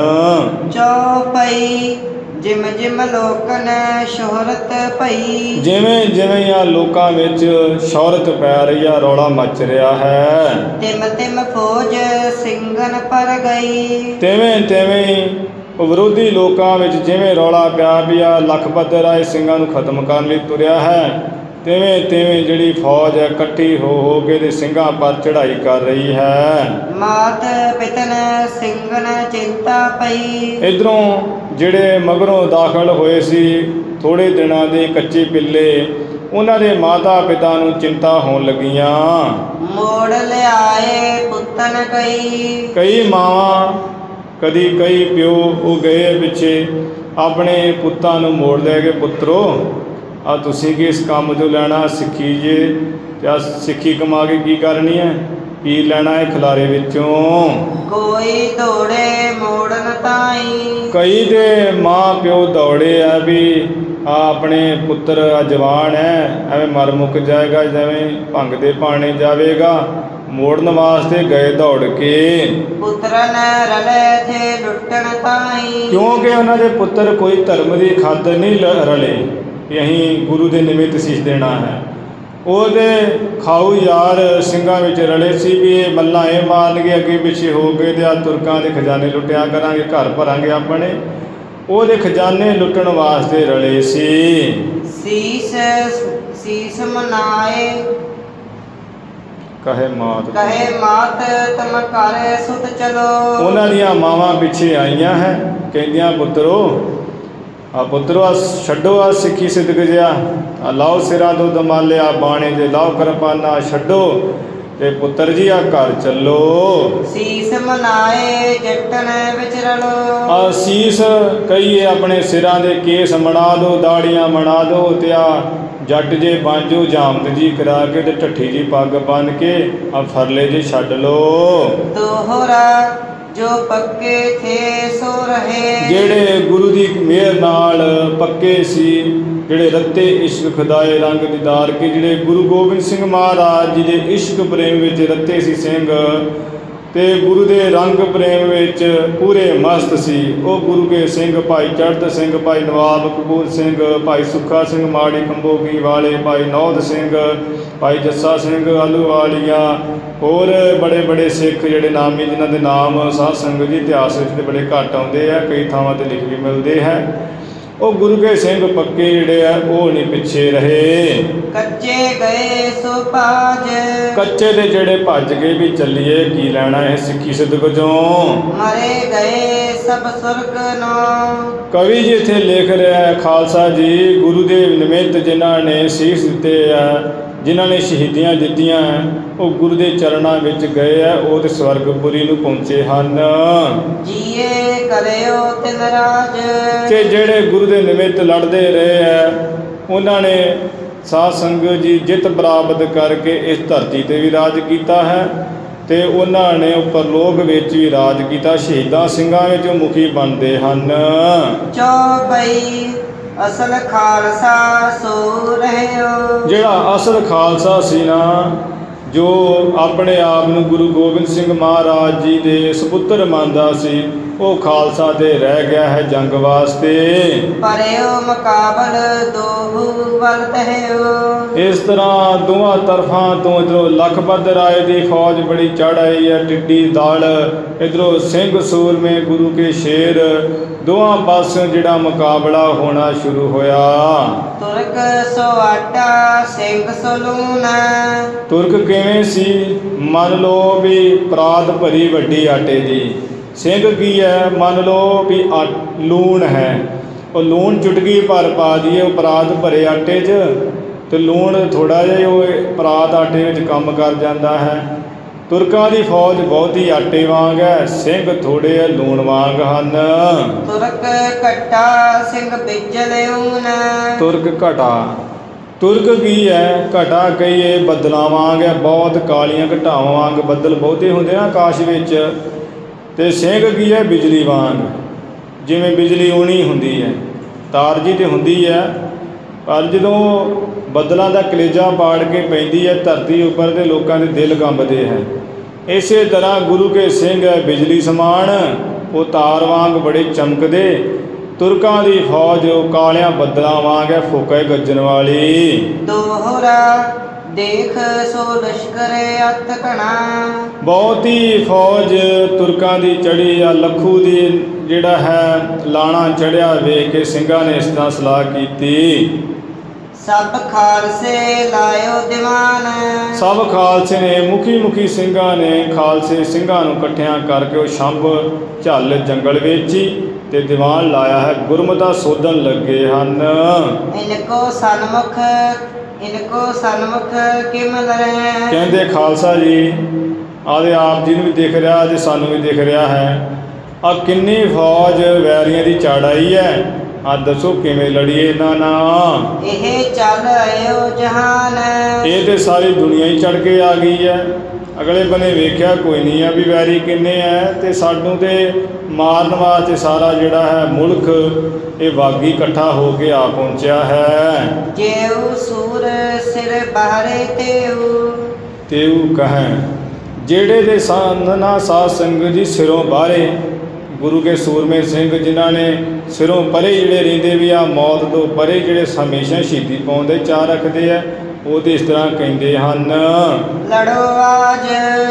ਚੌਪਈ ਜਿਮ ਜਿਮ ਲੋਕਨ ਸ਼ੋਹਰਤ ਭਈ। ਜਿਵੇਂ ਜਿਵੇਂ ਆ ਲੋਕਾਂ ਵਿੱਚ ਸ਼ੋਹਰਤ ਪੈ ਰਹੀ ਆ, ਰੌਲਾ ਮਚ ਰਿਹਾ ਹੈ। ਤਿਮ ਤਿਮ ਫੌਜ ਸਿੰਘਨ ਪਰ ਗਈ। ਤਿਵੇਂ ਤਿਵੇਂ ਵਿਰੋਧੀ ਲੋਕਾਂ ਵਿੱਚ ਜਿਵੇਂ ਰੌਲਾ ਪਿਆ ਵੀ ਆ ਲੱਖ ਪੱਧਰ ਆਏ ਸਿੰਘਾਂ ਨੂੰ ਖਤਮ ਕਰਨ ਲਈ ਤੁਰਿਆ ਹੈ, ਤਿਵੇਂ ਤਿਵੇਂ ਜਿਹੜੀ ਫੌਜ ਹੈ ਇਕੱਠੀ ਹੋ ਹੋ ਕੇ ਤੇ ਸਿੰਘਾਂ ਪਰ ਚੜ੍ਹਾਈ ਕਰ ਰਹੀ ਹੈ। ਮਾਤ ਪਿਤਨ ਸਿੰਘਨ ਚਿੰਤਾ ਪਈ। ਇੱਧਰੋਂ ਜਿਹੜੇ ਮਗਰੋਂ ਦਾਖਲ ਹੋਏ ਸੀ ਥੋੜ੍ਹੇ ਦਿਨਾਂ ਦੇ ਕੱਚੇ ਪਿੱਲੇ, ਉਹਨਾਂ ਦੇ ਮਾਤਾ ਪਿਤਾ ਨੂੰ ਚਿੰਤਾ ਹੋਣ ਲੱਗੀਆਂ। ਮੋੜ ਲਿਆਏ ਪੁੱਤਨ ਕਈ। ਕਈ ਮਾਵਾਂ ਕਦੀ ਕਈ ਪਿਓ ਉਹ ਗਏ ਪਿੱਛੇ ਆਪਣੇ ਪੁੱਤਾਂ ਨੂੰ ਮੋੜ ਲੈ ਕੇ, ਪੁੱਤਰੋ ਆ ਤੁਸੀਂ ਕੀ ਇਸ ਕੰਮ 'ਚੋਂ ਲੈਣਾ, ਸਿੱਖੀ ਜੇ ਤੇ ਆ ਸਿੱਖੀ ਕਮਾ ਕੇ ਕੀ ਕਰਨੀ ਹੈ, ਕੀ ਲੈਣਾ ਹੈ ਖਿਲਾਰੇ ਵਿੱਚੋਂ। ਕੋਈ ਦੌੜੇ ਮੋੜਨ ਤਾਈ। ਕਈ ਦੇ ਮਾਂ ਪਿਓ ਦੌੜੇ ਆ ਵੀ ਆ ਆਪਣੇ ਪੁੱਤਰ ਜਵਾਨ ਹੈ, ਐਵੇਂ ਮਰ ਮੁੱਕ ਜਾਏਗਾ, ਜਿਵੇਂ ਭੰਗ ਦੇ ਪਾਣੇ ਜਾਵੇਗਾ, ਮੋੜਨ ਵਾਸਤੇ ਗਏ ਦੌੜ ਕੇ। ਪੁੱਤਰਨ ਰਲੇ ਥੇ ਲੁੱਟਣ ਤਾਈ। ਕਿਉਂਕਿ ਉਹਨਾਂ ਦੇ ਪੁੱਤਰ ਕੋਈ ਧਰਮ ਦੀ ਖਾਤਰ ਨਹੀਂ ਰਲੇ ਵੀ ਅਸੀਂ ਗੁਰੂ ਦੇ ਨਿਮਿਤ ਸੀਸ ਦੇਣਾ ਹੈ। ਉਹਦੇ ਖਾਊ ਯਾਰ ਸਿੰਘਾਂ ਵਿੱਚ ਰਲੇ ਸੀ ਵੀ ਇਹ ਮੱਲਾਂ ਇਹ ਮਾਰਨਗੇ ਅੱਗੇ ਪਿੱਛੇ ਹੋ ਕੇ ਤੇ ਆ ਤੁਰਕਾਂ ਦੇ ਖਜ਼ਾਨੇ ਲੁੱਟਿਆ ਕਰਾਂਗੇ, ਘਰ ਭਰਾਂਗੇ ਆਪਣੇ। ਉਹਦੇ ਖਜ਼ਾਨੇ ਲੁੱਟਣ ਵਾਸਤੇ ਰਲੇ ਸੀ। ਸੀਸ ਸੀਸ ਮਨਾਏ ਕਹੇ ਮਾਤ ਕਹੇ ਮਾਤ ਤਮ ਘਰ ਸੁਤ ਚਲੋ। ਉਹਨਾਂ ਦੀਆਂ ਮਾਵਾਂ ਪਿੱਛੇ ਆਈਆਂ ਹੈ, ਕਹਿੰਦੀਆਂ ਪੁੱਤਰੋ ਆ ਪੁੱਤਰੋ ਆ ਛੱਡੋ ਆ ਸਿੱਖੀ ਸਿਦਕ ਜਿਆ, ਆ ਲਾਓ ਸਿਰਾਂ ਤੋਂ ਦਮਾਲਿਆ ਬਾਣੇ ਜੇ ਲਾਓ ਕਿਰਪਾਨਾ ਛੱਡੋ ਤੇ ਪੁੱਤਰ ਜੀ ਆ ਘਰ ਚੱਲੋ। ਸੀਸ ਮਨਾਏ ਜੱਟਨ ਵਿੱਚ ਰਲੋ। ਆ ਸੀਸ ਕਹੀਏ ਆਪਣੇ ਸਿਰਾਂ ਦੇ ਕੇਸ ਮਣਾ ਦੋ, ਦਾੜੀਆਂ ਮਣਾ ਦੋ ਤੇ ਆ ਜੱਟ ਜੇ ਬਾਂਝੋ ਜਾਮਤ ਜੀ ਕਰਾ ਕੇ ਤੇ ਢੱਠੀ ਜੀ ਪੱਗ ਬੰਨ ਕੇ ਆ ਫਰਲੇ ਜੇ ਛੱਡ ਲੋ। ਦੋਹਰਾ ਜੋ ਪੱਕੇ ਥੇ ਸੋ ਰਹੇ। ਜਿਹੜੇ ਗੁਰੂ ਦੀ ਮਿਹਰ ਨਾਲ ਪੱਕੇ ਸੀ, ਜਿਹੜੇ ਰੱਤੇ ਇਸ਼ਕ ਖੁਦਾਏ ਰੰਗ ਦੀਦਾਰ ਕੇ, ਜਿਹੜੇ ਗੁਰੂ ਗੋਬਿੰਦ ਸਿੰਘ ਮਹਾਰਾਜ ਜੀ ਦੇ ਇਸ਼ਕ ਪ੍ਰੇਮ ਵਿੱਚ ਰੱਤੇ ਸੀ ਸਿੰਘ ਤੇ ਗੁਰੂ ਦੇ ਰੰਗ ਪ੍ਰੇਮ ਵਿੱਚ ਪੂਰੇ ਮਸਤ ਸੀ, ਉਹ ਗੁਰੂ ਕੇ ਸਿੰਘ ਭਾਈ ਚੜ੍ਹਤ ਸਿੰਘ, ਭਾਈ ਨਵਾਬ ਕਪੂਰ ਸਿੰਘ, ਭਾਈ ਸੁੱਖਾ ਸਿੰਘ ਮਾੜੀ ਕੰਬੋਗੀ ਵਾਲੇ, ਭਾਈ ਨੌਧ ਸਿੰਘ, ਭਾਈ ਜੱਸਾ ਸਿੰਘ ਆਲੂਵਾਲੀਆ, ਹੋਰ ਬੜੇ ਬੜੇ ਸਿੱਖ ਜਿਹੜੇ ਨਾਮੀ ਜਿਨ੍ਹਾਂ ਦੇ ਨਾਮ ਸਾਧ ਸੰਗਤ ਜੀ ਇਤਿਹਾਸ ਵਿੱਚ ਤੇ ਬੜੇ ਘੱਟ ਆਉਂਦੇ ਆ, ਕਈ ਥਾਵਾਂ 'ਤੇ ਲਿਖ ਵੀ ਮਿਲਦੇ ਹੈ। ਉਹ ਗੁਰੂ ਕੇ ਸਿੰਘ ਪੱਕੇ ਜਿਹੜੇ ਆ ਉਹ ਨਹੀਂ ਪਿੱਛੇ ਰਹੇ। ਕੱਚੇ ਗਏ ਸੋ ਭਾਜ। ਕੱਚੇ ਦੇ ਜਿਹੜੇ ਭੱਜ ਗਏ ਵੀ ਚੱਲੀਏ ਕੀ ਲੈਣਾ ਇਹ ਸਿੱਖੀ ਸਿਦਕ ਚੋਂ। ਮਰੇ ਗਏ ਸਭ ਸੁਰਗ ਨੂੰ। ਕਵੀ ਜੀ ਇੱਥੇ ਲਿਖ ਰਿਹਾ ਹੈ ਖਾਲਸਾ ਜੀ, ਗੁਰੂ ਦੇ ਨਿਮਿਤ ਜਿਨ੍ਹਾਂ ਨੇ ਸੀਸ ਦਿੱਤੇ ਆ, ਜਿਨ੍ਹਾਂ ਨੇ ਸ਼ਹੀਦੀਆਂ ਦਿੱਤੀਆਂ, ਉਹ ਗੁਰੂ ਦੇ ਚਰਨਾਂ ਵਿੱਚ ਗਏ ਆ, ਉਹ ਤੇ ਸਵਰਗਪੁਰੀ ਨੂੰ ਪਹੁੰਚੇ ਹਨ। ਜੀਏ ਕਰਿਓ ਤਿਨ ਰਾਜ। ਤੇ ਜਿਹੜੇ ਗੁਰੂ ਦੇ ਨਿਮਿਤ ਲੜਦੇ ਰਹੇ ਆ, ਉਹਨਾਂ ਨੇ ਸਾਧ ਸੰਗਤ ਜੀ ਜਿੱਤ ਪ੍ਰਾਪਤ ਕਰਕੇ ਇਸ ਧਰਤੀ 'ਤੇ ਵੀ ਰਾਜ ਕੀਤਾ ਹੈ ਤੇ ਉਹਨਾਂ ਨੇ ਉੱਪਰ ਲੋਕ ਵਿੱਚ ਵੀ ਰਾਜ ਕੀਤਾ। ਸ਼ਹੀਦਾਂ ਸਿੰਘਾਂ ਵਿੱਚ ਮੁਖੀ ਬਣਦੇ ਹਨ। ਚੌਪਈ ਅਸਲ ਖਾਲਸਾ ਸੋ ਰਹਿਓ। ਜਿਹੜਾ ਅਸਲ ਖਾਲਸਾ ਸੀ ਨਾ, ਜੋ ਆਪਣੇ ਆਪ ਨੂੰ ਗੁਰੂ ਗੋਬਿੰਦ ਸਿੰਘ ਮਹਾਰਾਜ ਜੀ ਦੇ ਸਪੁੱਤਰ ਮੰਨਦਾ ਸੀ, ਉਹ ਖਾਲਸਾ ਤੇ ਰਹਿ ਗਿਆ ਹੈ ਜੰਗ ਵਾਸਤੇ। ਪਰਿਓ ਮੁਕਾਬਲ ਦੋਹੂ ਬਲ ਤਹਿਓ। ਇਸ ਤਰ੍ਹਾਂ ਦੋਵਾਂ ਤਰਫਾਂ ਤੋਂ ਇੱਧਰੋਂ ਲਖਪਤ ਰਾਏ ਦੀ ਫੌਜ ਬੜੀ ਚੜ੍ਹ ਆਈ ਹੈ, ਟਿੱਡੀ ਦਲ, ਇੱਧਰੋਂ ਸਿੰਘ ਸੂਰਮੇ ਗੁਰੂ ਕੇ ਸ਼ੇਰ, ਦੋਵਾਂ ਪਾਸਿਓਂ ਜਿਹੜਾ ਮੁਕਾਬਲਾ ਹੋਣਾ ਸ਼ੁਰੂ ਹੋਇਆ। ਤੁਰਕ ਸੋ ਆਟਾ ਸਿੰਘ ਸੋ ਲੂਣ। ਤੁਰਕ ਕਿਵੇਂ ਸੀ? ਮੰਨ ਲਓ ਵੀ ਪਰਾਤ ਭਰੀ ਵੱਡੀ ਆਟੇ ਦੀ। ਸਿੰਘ ਕੀ ਹੈ? ਮੰਨ ਲਓ ਵੀ ਆ ਲੂਣ ਹੈ, ਉਹ ਲੂਣ ਚੁਟਕੀ ਭਰ ਪਾ ਦਈਏ ਉਹ ਪਰਾਤ ਭਰੇ ਆਟੇ 'ਚ, ਅਤੇ ਲੂਣ ਥੋੜ੍ਹਾ ਜਿਹਾ ਉਹ ਪਰਾਤ ਆਟੇ ਵਿੱਚ ਕੰਮ ਕਰ ਜਾਂਦਾ ਹੈ। ਤੁਰਕਾਂ ਦੀ ਫੌਜ ਬਹੁਤੀ ਆਟੇ ਵਾਂਗ ਹੈ, ਸਿੰਘ ਥੋੜ੍ਹੇ ਲੂਣ ਵਾਂਗ ਹਨ। ਤੁਰਕ ਘਟਾ ਸਿੰਘ ਬਿਜਲ ਊਨ। ਤੁਰਕ ਘਟਾ, ਤੁਰਕ ਕੀ ਹੈ? ਘਟਾ ਕਹੀਏ ਬੱਦਲਾਂ ਵਾਂਗ ਹੈ, ਬਹੁਤ ਕਾਲੀਆਂ ਘਟਾਵਾਂ ਵਾਂਗ ਬੱਦਲ ਬਹੁਤੇ ਹੁੰਦੇ ਆ ਆਕਾਸ਼ ਵਿੱਚ। ਅਤੇ ਸਿੰਘ ਕੀ ਹੈ? ਬਿਜਲੀ ਵਾਂਗ, ਜਿਵੇਂ ਬਿਜਲੀ ਊਣੀ ਹੁੰਦੀ ਹੈ, ਤਾਰ ਜੀ 'ਤੇ ਹੁੰਦੀ ਹੈ, ਪਰ ਜਦੋਂ ਬੱਦਲਾਂ ਦਾ ਕਲੇਜਾ ਪਾੜ ਕੇ ਪੈਂਦੀ ਹੈ ਧਰਤੀ ਉੱਪਰ ਤੇ ਲੋਕਾਂ ਦੇ ਦਿਲ ਕੰਬਦੇ ਹੈ। ਇਸੇ ਤਰ੍ਹਾਂ ਗੁਰੂ ਕੇ ਸਿੰਘ ਹੈ ਬਿਜਲੀ ਸਮਾਨ, ਉਹ ਤਾਰ ਵਾਂਗ ਬੜੇ ਚਮਕਦੇ। ਤੁਰਕਾਂ ਦੀ ਫੌਜ ਉਹ ਕਾਲਿਆਂ ਬੱਦਲਾਂ ਵਾਂਗ ਹੈ, ਫੋਕੇ ਗੱਜਣ ਵਾਲੀ। ਦੋਹਰਾ ਦੇਖ ਸੋ ਲਸ਼ਕਰ ਅਤ ਘਣਾ। ਬਹੁਤੀ ਫੌਜ ਤੁਰਕਾਂ ਦੀ ਚੜ੍ਹੀ ਆ, ਲੱਖੂ ਦੀ ਜਿਹੜਾ ਹੈ ਲਾਣਾ ਚੜ੍ਹਿਆ ਵੇਖ ਕੇ ਸਿੰਘਾਂ ਨੇ ਇਸ ਤਰ੍ਹਾਂ ਸਲਾਹ ਕੀਤੀ। ਸਭ ਖਾਲਸੇ ਲਾਇਓ ਦੀਵਾਨ। ਸਭ ਖਾਲਸੇ ਨੇ, ਮੁਖੀ ਮੁਖੀ ਸਿੰਘਾਂ ਨੇ ਖਾਲਸੇ ਸਿੰਘਾਂ ਨੂੰ ਇਕੱਠਿਆਂ ਕਰਕੇ ਉਹ ਛੰਭ ਝੱਲ ਜੰਗਲ ਵਿੱਚ ਹੀ ਤੇ ਦੀਵਾਨ ਲਾਇਆ ਹੈ, ਗੁਰਮਤਾ ਸੋਧਣ ਲੱਗੇ ਹਨ। ਇਨਕੋ ਸਨਮੁਖ ਇਨਕੋ ਸਨਮੁਖ ਕਿਮ ਲਰੈ। ਕਹਿੰਦੇ ਖਾਲਸਾ ਜੀ ਆਦੇ ਆਪ ਜੀ ਨੂੰ ਵੀ ਦਿਖ ਰਿਹਾ ਤੇ ਸਾਨੂੰ ਵੀ ਦਿਖ ਰਿਹਾ ਹੈ, ਆ ਕਿੰਨੀ ਫੌਜ ਵੈਰੀਆਂ ਦੀ ਚੜ੍ਹ ਆਈ ਹੈ, ਆ ਦੱਸੋ ਕਿਵੇਂ ਲੜੀਏ ਇਹਨਾਂ ਨਾਲ। ਇਹ ਚੱਲ ਆਇਓ ਜਹਾਨ। ਇਹ ਤੇ ਸਾਰੀ ਦੁਨੀਆ ਹੀ ਚੜ੍ਹ ਕੇ ਆ ਗਈ ਹੈ। ਅਗਲੇ ਬੰਨੇ ਵੇਖਿਆ ਕੋਈ ਨਹੀਂ ਆ ਵੀ ਵੈਰੀ ਕਿੰਨੇ ਹੈ, ਤੇ ਸਾਨੂੰ ਤੇ ਮਾਰਨ ਵਾਸਤੇ ਸਾਰਾ ਜਿਹੜਾ ਹੈ ਮੁਲਕ ਇਹ ਬਾਗੀ ਇਕੱਠਾ ਹੋ ਕੇ ਆ ਪਹੁੰਚਿਆ ਹੈ। ਜੇਉ ਸੂਰ ਸਿਰ ਬਾਹਰੇ ਤੇਉ। ਤੇਉ ਕਹੈ ਜਿਹੜੇ ਦੇ ਸਨ ਨਾ ਸਾਧ ਸੰਗਤ ਜੀ ਸਿਰੋਂ ਬਾਹਰੇ, ਗੁਰੂ ਕੇ ਸੂਰਮੇ ਸਿੰਘ ਜਿਨ੍ਹਾਂ ਨੇ ਸਿਰੋਂ ਪਰੇ ਜਿਹੜੇ ਰਹਿੰਦੇ ਵੀ ਆ, ਮੌਤ ਤੋਂ ਪਰੇ ਜਿਹੜੇ ਹਮੇਸ਼ਾ ਸ਼ਹੀਦੀ ਪਾਉਂਦੇ ਚਾਹ ਰੱਖਦੇ ਆ, ਉਹ ਤੇ ਇਸ ਤਰ੍ਹਾਂ ਕਹਿੰਦੇ ਹਨ। ਲੜੋ ਆਜ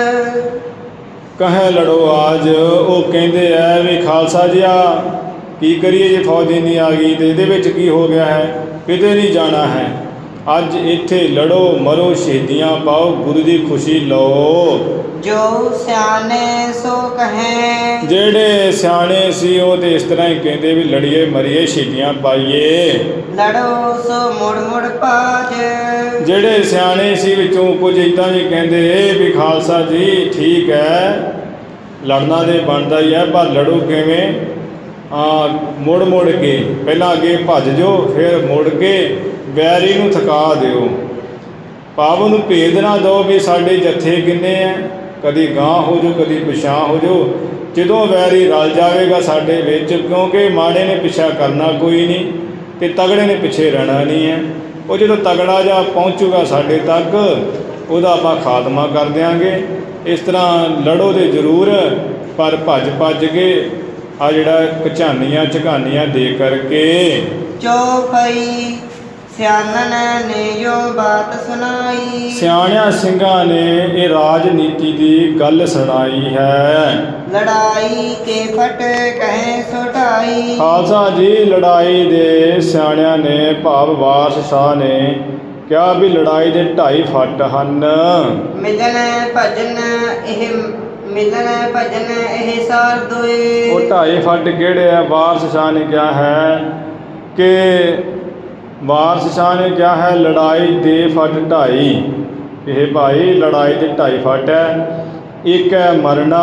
ਕਹੇ ਲੜੋ ਆਜ, ਉਹ ਕਹਿੰਦੇ ਆ ਵੀ ਖਾਲਸਾ ਜੀ ਆ ਕੀ ਕਰੀਏ ਜੇ ਫੌਜ ਇੰਨੀ ਆ ਗਈ ਤੇ ਇਹਦੇ ਵਿੱਚ ਕੀ ਹੋ ਗਿਆ ਹੈ, ਕਿਤੇ ਨਹੀਂ ਜਾਣਾ ਹੈ, ਅੱਜ ਇੱਥੇ ਲੜੋ ਮਰੋ ਸ਼ਹੀਦੀਆਂ ਪਾਓ ਗੁਰੂ ਦੀ ਖੁਸ਼ੀ ਲਓ। ਜੋ ਸਿਆਣੇ ਸੋ ਕਹੇ। ਜਿਹੜੇ ਸਿਆਣੇ ਸੀ ਉਹ ਤੇ ਇਸ ਤਰ੍ਹਾਂ ਹੀ ਕਹਿੰਦੇ ਵੀ ਲੜੀਏ ਮਰੀਏ ਸ਼ਹੀਦੀਆਂ ਪਾਈਏ। ਲੜੋ ਸੋ ਮੁੜ ਮੁੜ ਭਾਜ। ਜਿਹੜੇ ਸਿਆਣੇ ਸੀ ਵਿੱਚੋਂ ਕੁਝ ਇੱਦਾਂ ਵੀ ਕਹਿੰਦੇ ਵੀ ਖਾਲਸਾ ਜੀ ਠੀਕ ਹੈ ਲੜਨਾ ਦੇ ਬਣਦਾ ਹੀ ਹੈ, ਪਰ ਲੜੋ ਕਿਵੇਂ? ਆ ਮੁੜ ਮੁੜ ਕੇ ਪਹਿਲਾਂ ਅੱਗੇ ਭੱਜ ਜਾਓ, ਫਿਰ ਮੁੜ ਕੇ ਵੈਰੀ ਨੂੰ ਥਕਾ ਦਿਓ, ਭਾਵ ਨੂੰ ਭੇਦ ਨਾ ਦਿਓ ਵੀ ਸਾਡੇ ਜੱਥੇ ਕਿੰਨੇ ਹੈ, ਕਦੀ ਗਾਂਹ ਹੋ ਜਾਓ ਕਦੀ ਪਿਛਾਂ ਹੋ ਜਾਓ। ਜਦੋਂ ਵੈਰੀ ਰਲ ਜਾਵੇਗਾ ਸਾਡੇ ਵਿੱਚ, ਕਿਉਂਕਿ ਮਾੜੇ ਨੇ ਪਿੱਛਾ ਕਰਨਾ ਕੋਈ ਨਹੀਂ ਅਤੇ ਤਗੜੇ ਨੇ ਪਿੱਛੇ ਰਹਿਣਾ ਨਹੀਂ ਹੈ, ਉਹ ਜਦੋਂ ਤਗੜਾ ਜਿਹਾ ਪਹੁੰਚੂਗਾ ਸਾਡੇ ਤੱਕ ਉਹਦਾ ਆਪਾਂ ਖਾਤਮਾ ਕਰ ਦਿਆਂਗੇ। ਇਸ ਤਰ੍ਹਾਂ ਲੜੋ ਦੇ ਜ਼ਰੂਰ, ਪਰ ਭੱਜ ਭੱਜ ਕੇ ਆ ਜਿਹੜਾ ਕਝਾਨੀਆਂ ਝਗਾਨੀਆਂ ਦੇ ਕਰਕੇ। ਚੌਪਈ ਸਿਆਣਨ ਨੇ ਜੋ ਬਾਤ ਸੁਣਾਈ। ਸਿਆਣਿਆਂ ਸਿੰਘਾਂ ਨੇ ਇਹ ਰਾਜਨੀਤੀ ਦੀ ਗੱਲ ਸੁਣਾਈ ਹੈ। ਲੜਾਈ ਕੇ ਫਟ ਕਹੇ ਸੁਟਾਈ। ਖਾਲਸਾ ਜੀ ਲੜਾਈ ਦੇ ਸਿਆਣਿਆਂ ਨੇ ਭਾਵ ਵਾਰਸ ਸ਼ਾਹ ਨੇ ਕਿਹਾ ਵੀ ਲੜਾਈ ਦੇ ਢਾਈ ਫੱਟ ਹਨ। ਮਿਲਣ ਭਜਨ ਇਹ ਮਿਲਣ ਭਜਨ ਇਹ ਸਾਰ ਦੋਏ। ਉਹ ਢਾਈ ਫੱਟ ਕਿਹੜੇ ਆ? ਵਾਰਸ ਸ਼ਾਹ ਨੇ ਕਿਹਾ ਹੈ ਕਿ ਵਾਰਸ ਸ਼ਾਹ ਨੇ ਕਿਹਾ ਹੈ ਲੜਾਈ ਦੇ ਫੱਟ ਢਾਈ। ਇਹ ਭਾਈ ਲੜਾਈ ਦੇ ਢਾਈ ਫੱਟ ਹੈ, ਇੱਕ ਹੈ ਮਰਨਾ,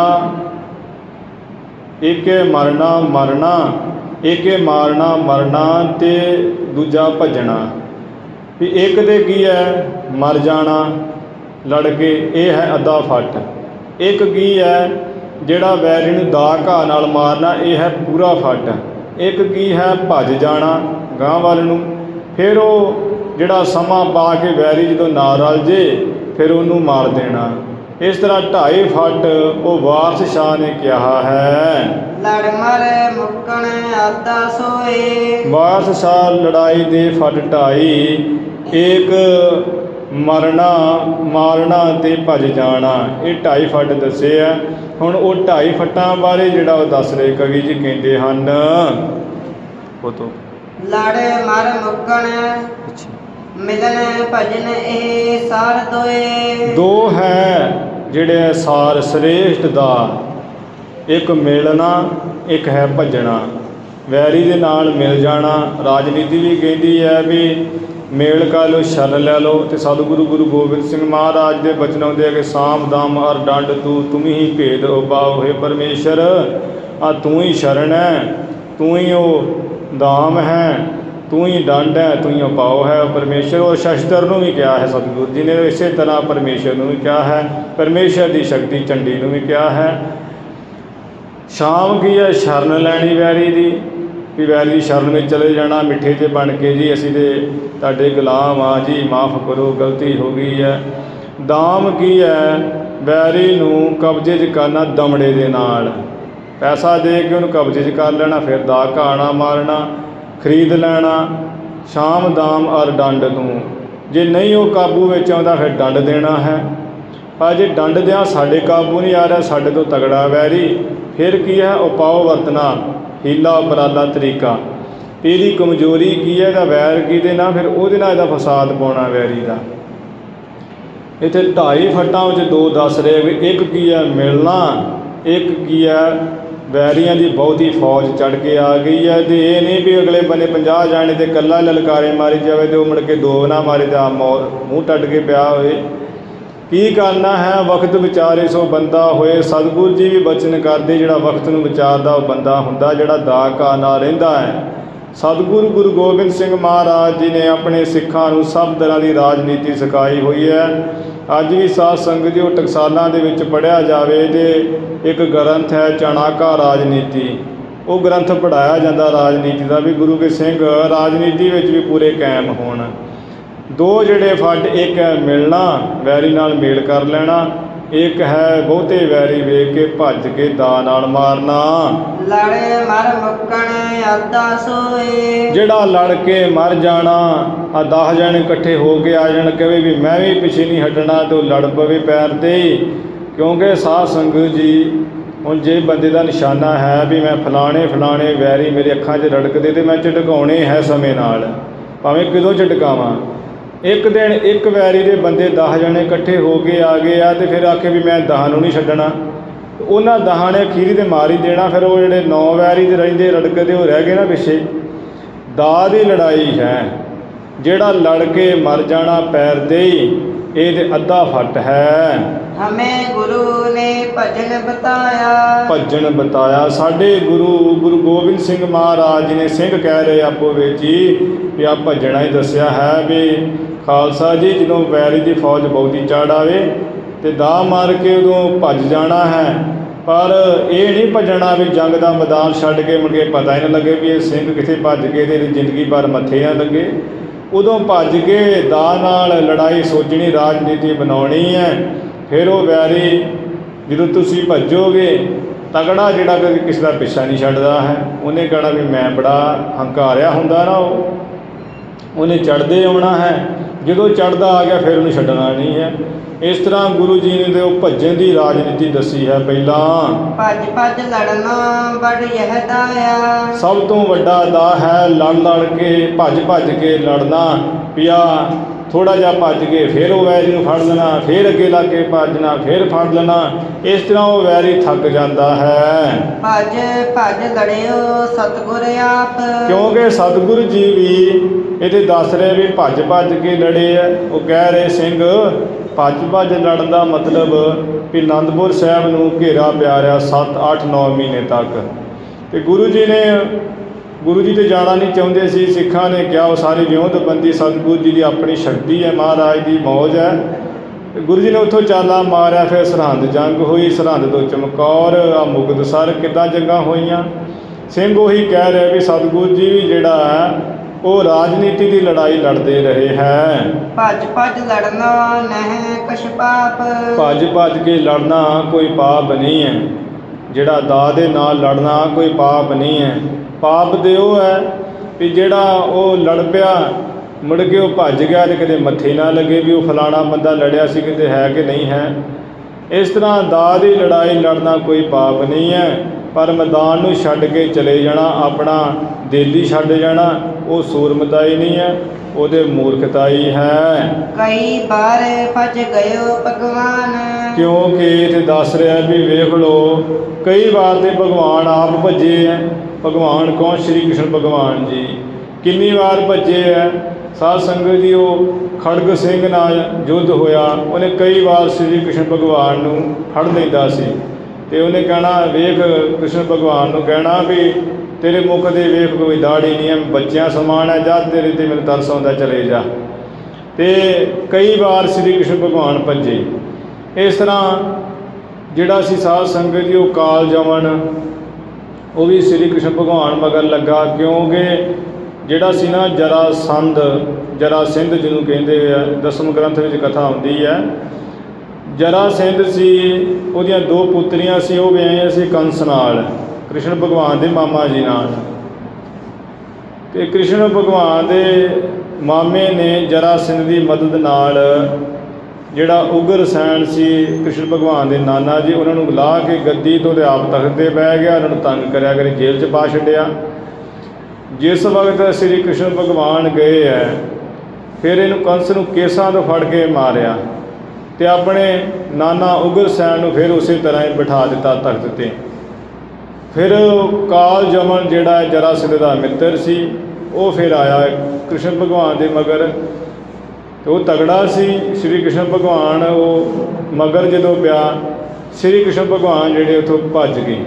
ਇੱਕ ਹੈ ਮਰਨਾ ਮਰਨਾ, ਇੱਕ ਹੈ ਮਾਰਨਾ ਮਰਨਾ, ਅਤੇ ਦੂਜਾ ਭੱਜਣਾ। ਵੀ ਇੱਕ ਦੇ ਕੀ ਹੈ ਮਰ ਜਾਣਾ ਲੜ ਕੇ, ਇਹ ਹੈ ਅੱਧਾ ਫੱਟ। ਇੱਕ ਕੀ ਹੈ ਜਿਹੜਾ ਵੈਰੀ ਨੂੰ ਦਾ ਘਾਹ ਨਾਲ ਮਾਰਨਾ, ਇਹ ਹੈ ਪੂਰਾ ਫੱਟ। ਇੱਕ ਕੀ ਹੈ ਭੱਜ ਜਾਣਾ ਗਾਂਹ ਵੱਲ ਨੂੰ, ਫਿਰ ਉਹ ਜਿਹੜਾ ਸਮਾਂ ਪਾ ਕੇ ਵੈਰੀ ਜਦੋਂ ਨਾ ਰਲ ਜੇ ਫਿਰ ਉਹਨੂੰ ਮਾਰ ਦੇਣਾ। ਇਸ ਤਰ੍ਹਾਂ ਢਾਈ ਫੱਟ ਉਹ ਵਾਰਸ ਸ਼ਾਹ ਨੇ ਕਿਹਾ ਹੈ। ਲੜ ਮਰ ਮੁੱਕਣ ਆਦਾ ਸੋਏ। ਵਾਰਸ ਸ਼ਾਹ ਲੜਾਈ ਦੇ ਫੱਟ ਢਾਈ, ਇੱਕ ਮਰਨਾ ਮਾਰਨਾ ਤੇ ਭੱਜ ਜਾਣਾ, ਇਹ ਢਾਈ ਫੱਟ ਦੱਸੇ ਆ। ਹੁਣ ਉਹ ਢਾਈ ਫੱਟਾਂ ਬਾਰੇ ਜਿਹੜਾ ਉਹ ਦੱਸ ਰਹੇ ਕਵੀ ਜੀ ਕਹਿੰਦੇ ਹਨ। ਉਹ ਤੋਂ ਲੜ ਮਰ ਮੁੱਕਣ ਮਿਲਨ ਭਜਨ ਇਹ ਸਾਰ ਦੋਏ। ਦੋ ਹੈ ਜਿਹੜੇ ਸਾਰ ਸ੍ਰੇਸ਼ਟ ਦਾ, ਇੱਕ ਮਿਲਣਾ ਇੱਕ ਹੈ ਭੱਜਣਾ। ਵੈਰੀ ਦੇ ਨਾਲ ਮਿਲ ਜਾਣਾ, ਰਾਜਨੀਤੀ ਵੀ ਕਹਿੰਦੀ ਹੈ ਵੀ ਮੇਲ ਕਰ ਲਓ, ਸ਼ਰਨ ਲੈ ਲਓ। ਅਤੇ ਸਤਿਗੁਰੂ ਗੁਰੂ ਗੋਬਿੰਦ ਸਿੰਘ ਮਹਾਰਾਜ ਦੇ ਬਚਨ ਆਉਂਦੇ ਆ ਕਿ ਸਾਮ ਦਾਮ ਅਰ ਡੰਡ ਤੂੰ ਤੁਮ ਹੀ ਭੇਦ ਉਬਾਉ ਹੈ ਪਰਮੇਸ਼ਰ। ਆ ਤੂੰ ਹੀ ਸ਼ਰਨ ਹੈ, ਤੂੰ ਹੀ ਉਹ ਦਾਮ ਹੈ, ਤੂੰ ਹੀ ਡੰਡ ਹੈ, ਤੂੰ ਹੀ ਉਪਾਉ ਹੈ ਪਰਮੇਸ਼ਰ। ਔਰ ਸ਼ਸਤਰ ਨੂੰ ਵੀ ਕਿਹਾ ਹੈ ਸਤਿਗੁਰੂ ਜੀ ਨੇ, ਇਸੇ ਤਰ੍ਹਾਂ ਪਰਮੇਸ਼ਰ ਨੂੰ ਵੀ ਕਿਹਾ ਹੈ। ਪਰਮੇਸ਼ਰ ਦੀ ਸ਼ਕਤੀ ਝੰਡੀ ਨੂੰ ਵੀ ਕਿਹਾ ਹੈ। ਸ਼ਾਮ ਕੀ ਹੈ? ਸ਼ਰਨ ਲੈਣੀ ਵੈਰੀ ਦੀ, ਵੀ ਵੈਰੀ ਦੀ ਸ਼ਰਨ ਵਿੱਚ ਚਲੇ ਜਾਣਾ ਮਿੱਠੇ 'ਚ ਬਣ ਕੇ, ਜੀ ਅਸੀਂ ਤੇ ਤੁਹਾਡੇ ਗੁਲਾਮ ਆ ਜੀ, ਮਾफ़ ਕਰੋ ਗਲਤੀ ਹੋ ਗਈ ਹੈ। ਦਾਮ ਕੀ ਹੈ? ਵੈਰੀ ਨੂੰ ਕਬਜ਼ੇ 'ਚ ਕਰਨਾ ਦਮੜੇ ਦੇ ਨਾਲ, ਪੈਸਾ ਦੇ ਕੇ ਉਹਨੂੰ ਕਬਜ਼ੇ 'ਚ ਕਰ ਲੈਣਾ, ਫਿਰ ਦਾ ਘਾਣਾ ਮਾਰਨਾ, ਖਰੀਦ ਲੈਣਾ। ਸ਼ਾਮ ਦਾਮ ਅਰ ਡੰਡ ਨੂੰ, ਜੇ ਨਹੀਂ ਉਹ ਕਾਬੂ ਵਿੱਚ ਆਉਂਦਾ ਫਿਰ ਡੰਡ ਦੇਣਾ ਹੈ। ਪਰ ਜੇ ਡੰਡ ਦਿਆਂ ਸਾਡੇ ਕਾਬੂ ਨਹੀਂ ਆ ਰਿਹਾ, ਸਾਡੇ ਤੋਂ ਤਗੜਾ ਵੈਰੀ, ਫਿਰ ਕੀ ਹੈ? ਉਪਾਅ ਵਰਤਣਾ, ਹੀਲਾ ਉਪਰਾਲਾ ਤਰੀਕਾ। ਇਹਦੀ ਕਮਜ਼ੋਰੀ ਕੀ ਹੈ? ਇਹਦਾ ਵੈਰ ਕਿਹਦੇ ਨਾਲ? ਫਿਰ ਉਹਦੇ ਨਾਲ ਇਹਦਾ ਫਸਾਦ ਪਾਉਣਾ ਵੈਰੀ ਦਾ। ਇੱਥੇ ਢਾਈ ਫੱਟਾਂ ਵਿੱਚ ਦੋ ਦੱਸ ਰਹੇ ਵੀ ਇੱਕ ਕੀ ਹੈ? ਮਿਲਣਾ, ਇੱਕ ਕੀ ਹੈ? ਵੈਰੀਆਂ ਦੀ ਬਹੁਤੀ ਫੌਜ ਚੜ੍ਹ ਕੇ ਆ ਗਈ ਹੈ। ਅਤੇ ਇਹ ਨਹੀਂ ਵੀ ਅਗਲੇ ਬੰਨੇ ਪੰਜਾਹ ਜਾਣੇ ਅਤੇ ਇਕੱਲਾ ਲਲਕਾਰੇ ਮਾਰੀ ਜਾਵੇ ਅਤੇ ਉਹ ਮੁੜ ਕੇ ਦੋ ਨਾ ਮਾਰੇ ਤਾਂ ਮੂੰਹ ਟੱਟ ਕੇ ਪਿਆ ਹੋਏ। ਕੀ ਕਰਨਾ ਹੈ? ਵਕਤ ਵਿਚਾਰੇ ਸੋ ਬੰਦਾ ਹੋਏ। ਸਤਿਗੁਰੂ ਜੀ ਵੀ ਬਚਨ ਕਰਦੇ, ਜਿਹੜਾ ਵਕਤ ਨੂੰ ਵਿਚਾਰਦਾ ਉਹ ਬੰਦਾ ਹੁੰਦਾ, ਜਿਹੜਾ ਦਾ ਘਾ ਨਾ ਰਹਿੰਦਾ ਹੈ। ਸਤਿਗੁਰੂ ਗੁਰੂ ਗੋਬਿੰਦ ਸਿੰਘ ਮਹਾਰਾਜ ਜੀ ਨੇ ਆਪਣੇ ਸਿੱਖਾਂ ਨੂੰ ਸਭ ਤਰ੍ਹਾਂ ਦੀ ਰਾਜਨੀਤੀ ਸਿਖਾਈ ਹੋਈ ਹੈ। ਅੱਜ ਵੀ ਸਾਧ ਸੰਗਤ ਜੀ ਉਹ ਟਕਸਾਲਾਂ ਦੇ ਵਿੱਚ ਪੜ੍ਹਿਆ ਜਾਵੇ ਤੇ ਇੱਕ ਗ੍ਰੰਥ ਹੈ ਚਾਣਾਕਾ ਰਾਜਨੀਤੀ, ਉਹ ਗ੍ਰੰਥ ਪੜ੍ਹਾਇਆ ਜਾਂਦਾ ਰਾਜਨੀਤੀ ਦਾ, ਵੀ ਗੁਰੂ ਕੇ ਸਿੰਘ ਰਾਜਨੀਤੀ ਵਿੱਚ ਵੀ ਪੂਰੇ ਕਾਇਮ ਹੋਣ। ਦੋ ਜਿਹੜੇ ਫੱਟ, ਇੱਕ ਹੈ ਮਿਲਣਾ, ਵੈਰੀ ਨਾਲ ਮੇਲ ਕਰ ਲੈਣਾ, ਇੱਕ ਹੈ ਬਹੁਤੇ ਵੈਰੀ ਵੇਖ ਕੇ ਭੱਜ ਕੇ ਦਾ ਨਾਲ ਮਾਰਨਾ। ਲੜੇ ਮਰ ਮੁੱਕਣ ਆਦਾ ਸੋਏ। ਜਿਹੜਾ ਲੜ ਕੇ ਮਰ ਜਾਣਾ, ਆ ਦਸ ਜਣੇ ਇਕੱਠੇ ਹੋ ਕੇ ਆ ਜਾਣ, ਕਹੇ ਵੀ ਮੈਂ ਵੀ ਪਿੱਛੇ ਨਹੀਂ ਹਟਣਾ, ਤੇ ਉਹ ਲੜ ਪਵੇ ਪੈਰ 'ਤੇ। ਕਿਉਂਕਿ ਸਾਧ ਸੰਗਤ ਜੀ, ਹੁਣ ਜੇ ਬੰਦੇ ਦਾ ਨਿਸ਼ਾਨਾ ਹੈ ਵੀ ਮੈਂ ਫਲਾਣੇ ਫਲਾਣੇ ਵੈਰੀ ਮੇਰੇ ਅੱਖਾਂ 'ਚ ਰੜਕਦੇ, ਤੇ ਮੈਂ ਝਟਕਾਉਣੇ ਹੈ ਸਮੇਂ ਨਾਲ, ਭਾਵੇਂ ਕਿਦੋਂ ਝਟਕਾਵਾਂ। ਇੱਕ ਦਿਨ ਇੱਕ ਵੈਰੀ ਦੇ ਬੰਦੇ ਦਸ ਜਣੇ ਇਕੱਠੇ ਹੋ ਕੇ ਆ ਗਏ ਆ, ਅਤੇ ਫਿਰ ਆਖੇ ਵੀ ਮੈਂ ਦਹਾਂ ਨੂੰ ਨਹੀਂ ਛੱਡਣਾ, ਉਹਨਾਂ ਦਹਾਂ ਨੇ ਅਖੀਰੀ 'ਤੇ ਮਾਰ ਹੀ ਦੇਣਾ। ਫਿਰ ਉਹ ਜਿਹੜੇ ਨੌ ਵੈਰੀ 'ਤੇ ਰਹਿੰਦੇ ਰੜਕਦੇ ਉਹ ਰਹਿ ਗਏ ਨਾ ਪਿੱਛੇ। ਦਾ ਦੀ ਲੜਾਈ ਹੈ, ਜਿਹੜਾ ਲੜ ਕੇ ਮਰ ਜਾਣਾ ਪੈਰ 'ਤੇ ਹੀ, ਇਹ ਤੇ ਅੱਧਾ ਫੱਟ ਹੈ। ਹਮੇ ਗੁਰੂ ਨੇ ਭਜਨ ਬਤਾਇਆ। ਭਜਨ ਬਤਾਇਆ, ਸਾਡੇ ਗੁਰੂ ਗੁਰੂ ਗੋਬਿੰਦ ਸਿੰਘ ਮਹਾਰਾਜ ਜੀ ਨੇ, ਸਿੰਘ ਕਹਿ ਰਹੇ ਆਪੋ ਵਿੱਚ ਹੀ, ਵੀ ਆ ਭਜਣਾ ਹੀ ਦੱਸਿਆ ਹੈ ਵੀ ਖਾਲਸਾ ਜੀ ਜਦੋਂ ਵੈਰੀ ਦੀ ਫੌਜ ਬਹੁਤੀ ਚੜ੍ਹ ਆਵੇ ਅਤੇ ਦਾ ਮਾਰ ਕੇ ਉਦੋਂ ਭੱਜ ਜਾਣਾ ਹੈ। ਪਰ ਇਹ ਨਹੀਂ ਭੱਜਣਾ ਵੀ ਜੰਗ ਦਾ ਮੈਦਾਨ ਛੱਡ ਕੇ ਮੁੜ ਕੇ ਪਤਾ ਹੀ ਨਾ ਲੱਗੇ ਵੀ ਇਹ ਸਿੰਘ ਕਿੱਥੇ ਭੱਜ ਗਏ ਅਤੇ ਜ਼ਿੰਦਗੀ ਭਰ ਮੱਥੇ ਨਾ ਲੱਗੇ। ਉਦੋਂ ਭੱਜ ਕੇ ਦਾ ਨਾਲ ਲੜਾਈ ਸੋਚਣੀ, ਰਾਜਨੀਤੀ ਬਣਾਉਣੀ ਹੈ। ਫਿਰ ਉਹ ਵੈਰੀ ਜਦੋਂ ਤੁਸੀਂ ਭੱਜੋਗੇ, ਤਗੜਾ ਜਿਹੜਾ ਕਦੇ ਕਿਸੇ ਦਾ ਪਿੱਛਾ ਨਹੀਂ ਛੱਡਦਾ ਹੈ, ਉਹਨੇ ਕਹਿਣਾ ਵੀ ਮੈਂ ਬੜਾ ਹੰਕਾਰਿਆ ਹੁੰਦਾ ਨਾ, ਉਹ ਉਹਨੇ ਚੜ੍ਹਦੇ ਆਉਣਾ ਹੈ। ਜਦੋਂ ਚੜ੍ਹਦਾ ਆ ਗਿਆ ਫਿਰ ਉਹਨੂੰ ਛੱਡਣਾ ਨਹੀਂ ਹੈ। ਇਸ ਤਰ੍ਹਾਂ ਗੁਰੂ ਜੀ ਨੇ ਤੇ ਉਹ ਭੱਜਣ ਦੀ ਰਾਜਨੀਤੀ ਦੱਸੀ ਹੈ। ਪਹਿਲਾਂ ਭੱਜ ਭੱਜ ਲੜਨਾ ਬੜ ਇਹ ਦਾਇਆ। ਸਭ ਤੋਂ ਵੱਡਾ ਦਾ ਹੈ ਲੜ ਲੜ ਕੇ, ਭੱਜ ਭੱਜ ਕੇ ਲੜਨਾ। ਪਿਆ ਥੋੜ੍ਹਾ ਜਿਹਾ ਭੱਜ ਕੇ ਫਿਰ ਉਹ ਵੈਰੀ ਨੂੰ ਫੜ ਲੈਣਾ, ਫਿਰ ਅੱਗੇ ਲੱਗ ਕੇ ਭੱਜਣਾ, ਫਿਰ ਫੜ ਲੈਣਾ। ਇਸ ਤਰ੍ਹਾਂ ਉਹ ਵੈਰੀ ਥੱਕ ਜਾਂਦਾ ਹੈ। ਭੱਜ ਭੱਜ ਲੜਿਓ ਸਤਿਗੁਰ ਆਪ। ਕਿਉਂਕਿ ਸਤਿਗੁਰੂ ਜੀ ਵੀ ਇਹਦੇ ਦੱਸ ਰਹੇ ਵੀ ਭੱਜ ਭੱਜ ਕੇ ਲੜੇ ਹੈ। ਉਹ ਕਹਿ ਰਹੇ ਸਿੰਘ ਭੱਜ ਭੱਜ ਲੜਨ ਦਾ ਮਤਲਬ ਵੀ ਅਨੰਦਪੁਰ ਸਾਹਿਬ ਨੂੰ ਘੇਰਾ ਪਿਆ ਰਿਹਾ ਸੱਤ ਅੱਠ ਨੌ ਮਹੀਨੇ ਤੱਕ। ਅਤੇ ਗੁਰੂ ਜੀ ਨੇ ਗੁਰੂ ਜੀ 'ਤੇ ਜਾਣਾ ਨਹੀਂ ਚਾਹੁੰਦੇ ਸੀ। ਸਿੱਖਾਂ ਨੇ ਕਿਹਾ ਉਹ ਸਾਰੀ ਵਿਉਂਤਬੰਦੀ ਸਤਿਗੁਰੂ ਜੀ ਦੀ ਆਪਣੀ ਸ਼ਕਤੀ ਹੈ, ਮਹਾਰਾਜ ਦੀ ਮੌਜ ਹੈ। ਗੁਰੂ ਜੀ ਨੇ ਉੱਥੋਂ ਚਾਲਾ ਮਾਰਿਆ। ਫਿਰ ਸਰਹੰਦ ਜੰਗ ਹੋਈ, ਸਰਹੰਦ ਤੋਂ ਚਮਕੌਰ, ਆ ਮੁਕਤਸਰ, ਕਿੱਦਾਂ ਜੰਗਾਂ ਹੋਈਆਂ। ਸਿੰਘ ਉਹੀ ਕਹਿ ਰਿਹਾ ਵੀ ਸਤਿਗੁਰੂ ਜੀ ਵੀ ਜਿਹੜਾ ਹੈ ਉਹ ਰਾਜਨੀਤੀ ਦੀ ਲੜਾਈ ਲੜਦੇ ਰਹੇ ਹੈ। ਭੱਜ ਭੱਜ ਲੜਨਾ ਨਹਿ ਕਛ ਪਾਪ। ਭੱਜ ਭੱਜ ਕੇ ਲੜਨਾ ਕੋਈ ਪਾਪ ਨਹੀਂ ਹੈ। ਜਿਹੜਾ ਦਾਅ ਦੇ ਨਾਲ ਲੜਨਾ ਕੋਈ ਪਾਪ ਨਹੀਂ ਹੈ। ਪਾਪ ਤੇ ਉਹ ਹੈ ਵੀ ਜਿਹੜਾ ਉਹ ਲੜ ਪਿਆ ਮੁੜ ਕੇ ਉਹ ਭੱਜ ਗਿਆ ਅਤੇ ਕਿਤੇ ਮੱਥੇ ਨਾ ਲੱਗੇ ਵੀ ਉਹ ਫਲਾਣਾ ਬੰਦਾ ਲੜਿਆ ਸੀ, ਕਿਤੇ ਹੈ ਕਿ ਨਹੀਂ ਹੈ। ਇਸ ਤਰ੍ਹਾਂ ਦਾਅ ਦੀ ਲੜਾਈ ਲੜਨਾ ਕੋਈ ਪਾਪ ਨਹੀਂ ਹੈ, ਪਰ ਮੈਦਾਨ ਨੂੰ ਛੱਡ ਕੇ ਚਲੇ ਜਾਣਾ, ਆਪਣਾ ਦਿਲ ਹੀ ਛੱਡ ਜਾਣਾ, ਉਹ ਸੂਰਮਤਾਈ ਨਹੀਂ ਹੈ, ਉਹਦੇ ਮੂਰਖਤਾਈ ਹੈ। ਕਈ ਬਾਰ ਭੱਜ ਗਇਓ ਭਗਵਾਨ। ਕਿਉਂਕਿ ਇੱਥੇ ਦੱਸ ਰਿਹਾ ਵੀ ਵੇਖ ਲਓ ਕਈ ਵਾਰ ਤੇ ਭਗਵਾਨ ਆਪ ਭੱਜੇ ਹੈ। ਭਗਵਾਨ ਕੌਣ? ਸ਼੍ਰੀ ਕ੍ਰਿਸ਼ਨ ਭਗਵਾਨ ਜੀ ਕਿੰਨੀ ਵਾਰ ਭੱਜੇ ਹੈ। ਸਾਧ ਸੰਗਤ ਜੀ ਉਹ ਖੜਗ ਸਿੰਘ ਨਾਲ ਯੁੱਧ ਹੋਇਆ, ਉਹਨੇ ਕਈ ਵਾਰ ਸ਼੍ਰੀ ਕ੍ਰਿਸ਼ਨ ਭਗਵਾਨ ਨੂੰ ਫੜ ਲੈਂਦਾ ਸੀ ਅਤੇ ਉਹਨੇ ਕਹਿਣਾ ਵੇਖ ਕ੍ਰਿਸ਼ਨ ਭਗਵਾਨ ਨੂੰ ਕਹਿਣਾ ਵੀ ਤੇਰੇ ਮੁੱਖ ਦੇ ਵੇਖ ਕੋਈ ਦਾੜੀ ਨਹੀਂ ਹੈ, ਬੱਚਿਆਂ ਸਮਾਨ ਹੈ, ਜਦ ਤੇਰੇ 'ਤੇ ਮੈਨੂੰ ਤਰਸ ਆਉਂਦਾ ਚਲੇ ਜਾ। ਅਤੇ ਕਈ ਵਾਰ ਸ਼੍ਰੀ ਕ੍ਰਿਸ਼ਨ ਭਗਵਾਨ ਭੱਜੇ। ਇਸ ਤਰ੍ਹਾਂ ਜਿਹੜਾ ਸੀ ਸਾਧ ਸੰਗਤ ਜੀ ਉਹ ਕਾਲ ਜਮਨ ਉਹ ਵੀ ਸ਼੍ਰੀ ਕ੍ਰਿਸ਼ਨ ਭਗਵਾਨ ਮਗਰ ਲੱਗਾ, ਕਿਉਂਕਿ ਜਿਹੜਾ ਸੀ ਨਾ ਜਰਾਸੰਧ ਜਰਾਸਿੰਧ ਜਿਹਨੂੰ ਕਹਿੰਦੇ ਆ, ਦਸਮ ਗ੍ਰੰਥ ਵਿੱਚ ਕਥਾ ਆਉਂਦੀ ਹੈ। ਜਰਾਸਿੰਧ ਸੀ, ਉਹਦੀਆਂ ਦੋ ਪੁੱਤਰੀਆਂ ਸੀ, ਉਹ ਵਿਆਹੀਆਂ ਸੀ ਕੰਸ ਨਾਲ, ਕ੍ਰਿਸ਼ਨ ਭਗਵਾਨ ਦੇ ਮਾਮਾ ਜੀ ਨਾਲ। ਅਤੇ ਕ੍ਰਿਸ਼ਨ ਭਗਵਾਨ ਦੇ ਮਾਮੇ ਨੇ ਜਰਾਸਿੰਧ ਦੀ ਮਦਦ ਨਾਲ ਜਿਹੜਾ ਉਗਰਸੈਨ ਸੀ ਕ੍ਰਿਸ਼ਨ ਭਗਵਾਨ ਦੇ ਨਾਨਾ ਜੀ, ਉਹਨਾਂ ਨੂੰ ਲਾਹ ਕੇ ਗੱਦੀ ਤੋਂ ਅਤੇ ਆਪ ਤਖਤ 'ਤੇ ਬਹਿ ਗਿਆ, ਉਹਨਾਂ ਨੂੰ ਤੰਗ ਕਰਿਆ ਕਰੀ ਜੇਲ੍ਹ 'ਚ ਪਾ ਛੱਡਿਆ। ਜਿਸ ਵਕਤ ਸ਼੍ਰੀ ਕ੍ਰਿਸ਼ਨ ਭਗਵਾਨ ਗਏ ਹੈ, ਫਿਰ ਇਹਨੂੰ ਕੰਸ ਨੂੰ ਕੇਸਾਂ ਤੋਂ ਫੜ ਕੇ ਮਾਰਿਆ ਅਤੇ ਆਪਣੇ ਨਾਨਾ ਉਗਰਸੈਨ ਨੂੰ ਫਿਰ ਉਸੇ ਤਰ੍ਹਾਂ ਹੀ ਬਿਠਾ ਦਿੱਤਾ ਤਖਤ 'ਤੇ। ਫਿਰ ਕਾਲ ਜਮਨ ਜਿਹੜਾ ਜਰਾਸਿੰਧ ਦਾ ਮਿੱਤਰ ਸੀ ਉਹ ਫਿਰ ਆਇਆ ਕ੍ਰਿਸ਼ਨ ਭਗਵਾਨ ਦੇ ਮਗਰ, ਅਤੇ ਉਹ ਤਗੜਾ ਸੀ। ਸ਼੍ਰੀ ਕ੍ਰਿਸ਼ਨ ਭਗਵਾਨ ਉਹ ਮਗਰ ਜਦੋਂ ਪਿਆ, ਸ਼੍ਰੀ ਕ੍ਰਿਸ਼ਨ ਭਗਵਾਨ ਜਿਹੜੇ ਉੱਥੋਂ ਭੱਜ ਗਏ।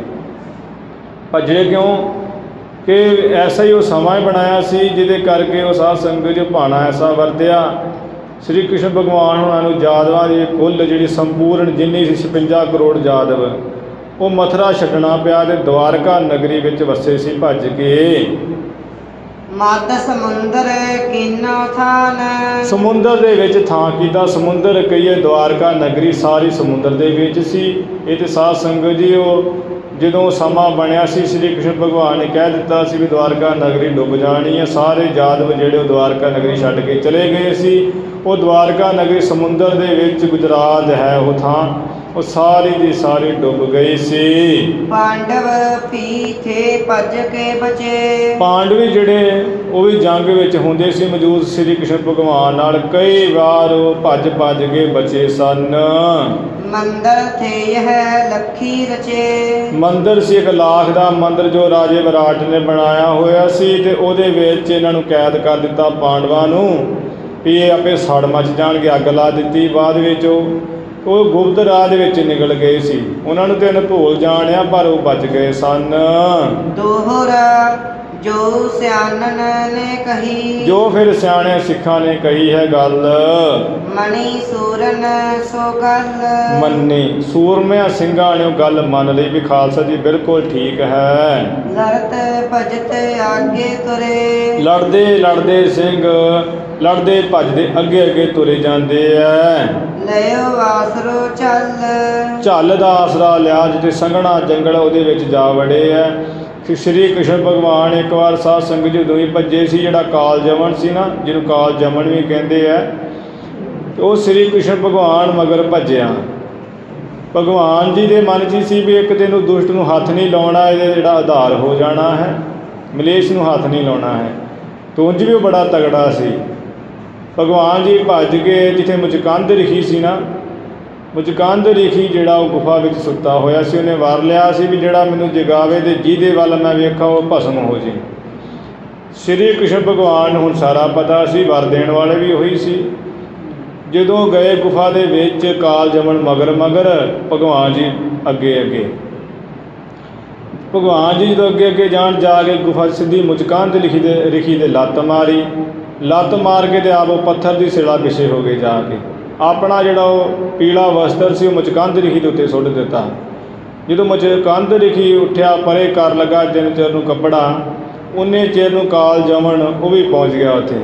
ਭੱਜੇ ਕਿਉਂ? ਕਿ ਐਸਾ ਹੀ ਉਹ ਸਮਾਂ ਹੀ ਬਣਾਇਆ ਸੀ ਜਿਹਦੇ ਕਰਕੇ ਉਹ ਸਾਧ ਸੰਗਤ ਜੋ ਭਾਣਾ ਐਸਾ ਵਰਤਿਆ। ਸ਼੍ਰੀ ਕ੍ਰਿਸ਼ਨ ਭਗਵਾਨ ਉਹਨਾਂ ਨੂੰ ਯਾਦਵਾਂ ਦੀ ਕੁੱਲ ਜਿਹੜੀ ਸੰਪੂਰਨ ਜਿੰਨੀ ਸੀ ਛਪੰਜਾ ਕਰੋੜ ਯਾਦਵ, ਉਹ ਮਥੁਰਾ ਛੱਡਣਾ ਪਿਆ ਅਤੇ ਦੁਆਰਕਾ ਨਗਰੀ ਵਿੱਚ ਵਸੇ ਸੀ ਭੱਜ ਕੇ। ਮੱਧ ਸਮੁੰਦਰ ਕਿੰਨੋ ਥਾਨ। ਸਮੁੰਦਰ ਦੇ ਵਿੱਚ ਥਾਂ ਕੀਤਾ। ਸਮੁੰਦਰ ਕਹੀਏ ਦੁਆਰਕਾ ਨਗਰੀ ਸਾਰੀ ਸਮੁੰਦਰ ਦੇ ਵਿੱਚ ਸੀ। ਇਹ ਤਾਂ ਸਾਧ ਸੰਗਤ ਜੀ ਉਹ ਜਦੋਂ ਸਮਾਂ ਬਣਿਆ ਸੀ ਸ਼੍ਰੀ ਕ੍ਰਿਸ਼ਨ ਭਗਵਾਨ ਨੇ ਕਹਿ ਦਿੱਤਾ ਸੀ ਵੀ ਦੁਆਰਕਾ ਨਗਰੀ ਡੁੱਬ ਜਾਣੀ ਹੈ। ਸਾਰੇ ਯਾਦਵ ਜਿਹੜੇ ਉਹ ਦੁਆਰਕਾ ਨਗਰੀ ਛੱਡ ਕੇ ਚਲੇ ਗਏ ਸੀ। ਉਹ ਦੁਆਰਕਾ ਨਗਰੀ ਸਮੁੰਦਰ ਦੇ ਵਿੱਚ ਗੁਜਰਾਤ ਹੈ ਉਹ ਥਾਂ, ਉਹ ਸਾਰੀ ਦੀ ਸਾਰੀ ਡੁੱਬ ਗਈ ਸੀ। ਪਾਂਡਵ ਪੀਛੇ ਭੱਜ ਕੇ ਬਚੇ। ਪਾਂਡਵੀ ਜਿਹੜੇ ਉਹ ਵੀ ਜੰਗ ਵਿੱਚ ਹੁੰਦੇ ਸੀ ਮੌਜੂਦ ਸ਼੍ਰੀ ਕ੍ਰਿਸ਼ਨ ਭਗਵਾਨ ਨਾਲ, ਕਈ ਵਾਰ ਉਹ ਭੱਜ ਭੱਜ ਕੇ ਬਚੇ ਸਨ। ਮੰਦਰ ਥੇ ਯਹ ਲੱਖੀ ਰਚੇ। ਮੰਦਰ ਸੀ ਇੱਕ ਲੱਖ ਦਾ ਮੰਦਰ ਜੋ ਰਾਜੇ ਵਿਰਾਟ ਨੇ ਬਣਾਇਆ ਹੋਇਆ ਸੀ, ਅਤੇ ਉਹਦੇ ਵਿੱਚ ਇਹਨਾਂ ਨੂੰ ਕੈਦ ਕਰ ਦਿੱਤਾ ਪਾਂਡਵਾਂ ਨੂੰ ਵੀ ਇਹ ਆਪੇ ਸੜ ਮੱਚ ਜਾਣਗੇ, ਅੱਗ ਲਾ ਦਿੱਤੀ। ਬਾਅਦ ਵਿੱਚ ਉਹ ਉਹ ਗੁਪਤ ਰਾਜ ਵਿੱਚ ਨਿਕਲ ਗਏ ਸੀ। ਉਹਨਾਂ ਨੂੰ ਤਾਂ ਭੁੱਲ ਜਾਣਿਆ ਪਰ ਉਹ ਬਚ ਗਏ ਸਨ। ਦੋਹਰਾ ਜੋ ਸਿਆਣਨ ਨੇ ਕਹੀ। ਜੋ ਫਿਰ ਸਿਆਣੇ ਸਿੱਖਾਂ ਨੇ ਕਹੀ ਹੈ ਗੱਲ। ਮਣੀ ਸੂਰਨ ਸੋ ਗੱਲ। ਮੰਨੀ ਸੂਰਮਿਆਂ ਸਿੰਘਾਂ ਨੇ ਉਹ ਗੱਲ ਮੰਨ ਲਈ ਵੀ ਖਾਲਸਾ ਜੀ ਬਿਲਕੁਲ ਠੀਕ ਹੈ। ਲੜਤ ਭਜਤ ਆਗੇ ਤੁਰੇ। ਲੜਦੇ ਲੜਦੇ ਸਿੰਘ ਲੜਦੇ ਭੱਜਦੇ ਅੱਗੇ ਅੱਗੇ ਤੁਰੇ ਜਾਂਦੇ ਐ। ਲਿਓ ਆਸਰੋ ਚੱਲ। ਝੱਲ ਦਾ ਆਸਰਾ ਲਿਆ, ਜਿੱਥੇ ਸੰਘਣਾ ਜੰਗਲ ਉਹਦੇ ਵਿੱਚ ਜਾ ਵੜੇ ਐ। ਸ਼੍ਰੀ ਕ੍ਰਿਸ਼ਨ ਭਗਵਾਨ ਇੱਕ ਵਾਰ ਸਾਧ ਸੰਗਤ ਜਦੋਂ ਹੀ ਭੱਜੇ ਸੀ, ਜਿਹੜਾ ਕਾਲ ਜਮਨ ਸੀ ਨਾ, ਜਿਹਨੂੰ ਕਾਲ ਜਮਨ ਵੀ ਕਹਿੰਦੇ ਆ, ਉਹ ਸ਼੍ਰੀ ਕ੍ਰਿਸ਼ਨ ਭਗਵਾਨ ਮਗਰ ਭੱਜਿਆ। ਭਗਵਾਨ ਜੀ ਦੇ ਮਨ 'ਚ ਸੀ ਵੀ ਇੱਕ ਦਿਨ ਨੂੰ ਦੁਸ਼ਟ ਨੂੰ ਹੱਥ ਨਹੀਂ ਲਾਉਣਾ, ਇਹਦਾ ਜਿਹੜਾ ਆਧਾਰ ਹੋ ਜਾਣਾ ਹੈ, ਮਲੇਸ਼ ਨੂੰ ਹੱਥ ਨਹੀਂ ਲਾਉਣਾ ਹੈ। ਤੇ ਉਂਝ ਵੀ ਉਹ ਬੜਾ ਤਗੜਾ ਸੀ। ਭਗਵਾਨ ਜੀ ਭੱਜ ਕੇ ਜਿੱਥੇ ਮੁਚਕੰਦ ਰਿਖੀ ਸੀ ਨਾ, ਮੁਚਕੰਦ ਰਿਖੀ ਜਿਹੜਾ ਉਹ ਗੁਫਾ ਵਿੱਚ ਸੁੱਤਾ ਹੋਇਆ ਸੀ, ਉਹਨੇ ਵਾਰ ਲਿਆ ਸੀ ਵੀ ਜਿਹੜਾ ਮੈਨੂੰ ਜਗਾਵੇ ਅਤੇ ਜਿਹਦੇ ਵੱਲ ਮੈਂ ਵੇਖਾਂ ਉਹ ਭਸਮ ਹੋ ਜੇ। ਸ਼੍ਰੀ ਕ੍ਰਿਸ਼ਨ ਭਗਵਾਨ ਨੂੰ ਹੁਣ ਸਾਰਾ ਪਤਾ ਸੀ, ਵਰ ਦੇਣ ਵਾਲੇ ਵੀ ਉਹੀ ਸੀ। ਜਦੋਂ ਗਏ ਗੁਫਾ ਦੇ ਵਿੱਚ, ਕਾਲ ਜਮਨ ਮਗਰ ਮਗਰ, ਭਗਵਾਨ ਜੀ ਅੱਗੇ ਅੱਗੇ। ਭਗਵਾਨ ਜੀ ਜਦੋਂ ਅੱਗੇ ਅੱਗੇ ਜਾਣ ਜਾ ਕੇ ਗੁਫਾ ਸਿੱਧੀ ਮੁਚਕੰਦ ਲਿਖੀ ਦੇ ਰਿਖੀ ਦੇ ਲੱਤ ਮਾਰੀ। ਲੱਤ ਮਾਰ ਕੇ ਅਤੇ ਆਪ ਉਹ ਪੱਥਰ ਦੀ ਸਿਲਾ ਪਿੱਛੇ ਹੋ ਗਏ। ਜਾ ਕੇ ਆਪਣਾ ਜਿਹੜਾ ਉਹ ਪੀਲਾ ਵਸਤਰ ਸੀ ਉਹ ਮੁਚਕੰਦ ਰਿਖੀ ਦੇ ਉੱਤੇ ਸੁੱਟ ਦਿੱਤਾ। ਜਦੋਂ ਮੁਚਕੰਦ ਰਿਖੀ ਉੱਠਿਆ ਪਰੇ ਕਰ ਲੱਗਾ ਦਿਨ ਚਿਰ ਨੂੰ ਕੱਪੜਾ, ਉਨੇ ਚਿਰ ਨੂੰ ਕਾਲ ਜਮਨ ਉਹ ਵੀ ਪਹੁੰਚ ਗਿਆ ਉੱਥੇ।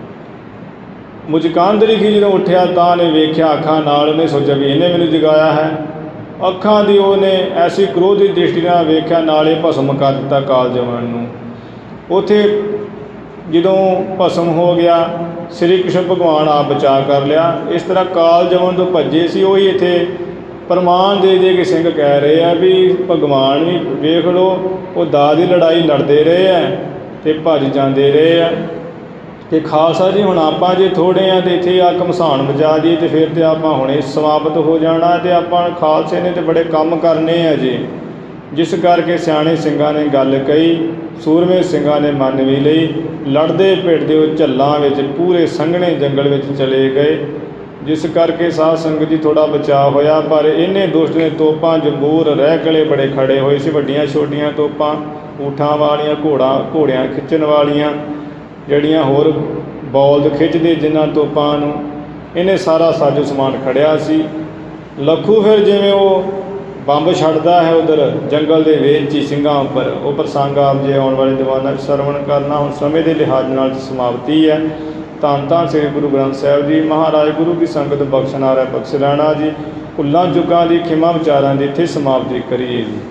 ਮੁਚਕਾਂਦਰੀ ਕੀ ਜਦੋਂ ਉੱਠਿਆ ਤਾਂ ਉਹਨੇ ਵੇਖਿਆ ਅੱਖਾਂ ਨਾਲ, ਉਹਨੇ ਸੋਚਿਆ ਵੀ ਇਹਨੇ ਮੈਨੂੰ ਜਗਾਇਆ ਹੈ। ਅੱਖਾਂ ਦੀ ਉਹਨੇ ਐਸੀ ਕ੍ਰੋਧ ਦੀ ਦ੍ਰਿਸ਼ਟੀ ਨਾਲ ਵੇਖਿਆ, ਨਾਲੇ ਭਸਮ ਕਰ ਦਿੱਤਾ ਕਾਲ ਜਮਨ ਨੂੰ। ਉੱਥੇ ਜਦੋਂ ਭਸਮ ਹੋ ਗਿਆ, ਸ੍ਰੀ ਕ੍ਰਿਸ਼ਨ ਭਗਵਾਨ ਆਪ ਬਚਾ ਕਰ ਲਿਆ। ਇਸ ਤਰ੍ਹਾਂ ਕਾਲ ਜਮਨ ਤੋਂ ਭੱਜੇ ਸੀ, ਉਹੀ ਇੱਥੇ ਪ੍ਰਮਾਣ ਦੇ ਦੇ ਕੇ ਸਿੰਘ ਕਹਿ ਰਹੇ ਆ ਵੀ ਭਗਵਾਨ ਵੀ ਵੇਖ ਲਓ, ਉਹ ਦਾਅ ਦੀ ਲੜਾਈ ਲੜਦੇ ਰਹੇ ਆ ਅਤੇ ਭੱਜ ਜਾਂਦੇ ਰਹੇ ਆ। ਅਤੇ ਖਾਲਸਾ ਜੀ ਹੁਣ ਆਪਾਂ ਜੇ ਥੋੜ੍ਹੇ ਆ ਅਤੇ ਇੱਥੇ ਆ ਘਮਸਾਨ ਬਚਾ ਦੀਏ ਅਤੇ ਫਿਰ ਤਾਂ ਆਪਾਂ ਹੁਣੇ ਸਮਾਪਤ ਹੋ ਜਾਣਾ, ਅਤੇ ਆਪਾਂ ਖਾਲਸੇ ਨੇ ਤਾਂ ਬੜੇ ਕੰਮ ਕਰਨੇ ਆ ਜੀ। ਜਿਸ ਕਰਕੇ ਸਿਆਣੇ ਸਿੰਘਾਂ ਨੇ ਗੱਲ ਕਹੀ, ਸੂਰਮੇ ਸਿੰਘਾਂ ਨੇ ਮੰਨ ਵੀ ਲਈ। ਲੜਦੇ ਭਿੜਦੇ ਉਹ ਝੱਲਾਂ ਵਿੱਚ ਪੂਰੇ ਸੰਘਣੇ ਜੰਗਲ ਵਿੱਚ ਚਲੇ ਗਏ, ਜਿਸ ਕਰਕੇ ਸਾਧ ਸੰਗਤ ਜੀ ਥੋੜ੍ਹਾ ਬਚਾਅ ਹੋਇਆ। ਪਰ ਇਹਨੇ ਦੁਸ਼ਟ ਨੇ ਤੋਪਾਂ ਜੰਬੂਰ ਰਹਿ ਗਲੇ ਬੜੇ ਖੜੇ ਹੋਏ ਸੀ, ਵੱਡੀਆਂ ਛੋਟੀਆਂ ਤੋਪਾਂ, ਊਠਾਂ ਵਾਲੀਆਂ, ਘੋੜਾ ਘੋੜਿਆਂ ਖਿੱਚਣ ਵਾਲੀਆਂ, ਜਿਹੜੀਆਂ ਹੋਰ ਬੌਲਦ ਖਿੱਚਦੇ ਜਿਨ੍ਹਾਂ ਤੋਪਾਂ ਨੂੰ, ਇਹਨੇ ਸਾਰਾ ਸਾਜੋ ਸਮਾਨ ਖੜਿਆ ਸੀ। ਲੱਖੂ ਫਿਰ ਜਿਵੇਂ ਉਹ ਬੰਬ ਛੱਡਦਾ ਹੈ ਉਧਰ ਜੰਗਲ ਦੇ ਵਿੱਚ ਹੀ ਸਿੰਘਾਂ ਉੱਪਰ, ਉਹ ਪ੍ਰਸੰਗ ਆਪ ਜੇ ਆਉਣ ਵਾਲੇ ਦੀਵਾਨਾਂ ਵਿੱਚ ਸਰਵਣ ਕਰਨਾ। ਹੁਣ ਸਮੇਂ ਦੇ ਲਿਹਾਜ਼ ਨਾਲ ਸਮਾਪਤੀ ਹੈ। ਧੰਨ ਧੰਨ ਸ੍ਰੀ ਗੁਰੂ ਗ੍ਰੰਥ ਸਾਹਿਬ ਜੀ ਮਹਾਰਾਜ ਗੁਰੂ ਦੀ ਸੰਗਤ ਬਖਸ਼ਨਾਰਾ ਬਖਸ਼ ਰਹਿਣਾ ਜੀ। ਭੁੱਲਾਂ ਚੁੱਕਾਂ ਦੀ ਖਿਮਾ ਵਿਚਾਰਾਂ ਦੀ ਇੱਥੇ ਸਮਾਪਤੀ ਕਰੀਏ ਜੀ।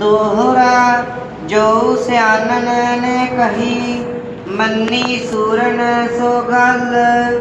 ਦੋਹਰਾ ਜੋ ਸਿਆਣਨ ਨੇ ਕਹੀ, ਮੰਨੀ ਸੂਰਨ ਸੋ ਗੱਲ,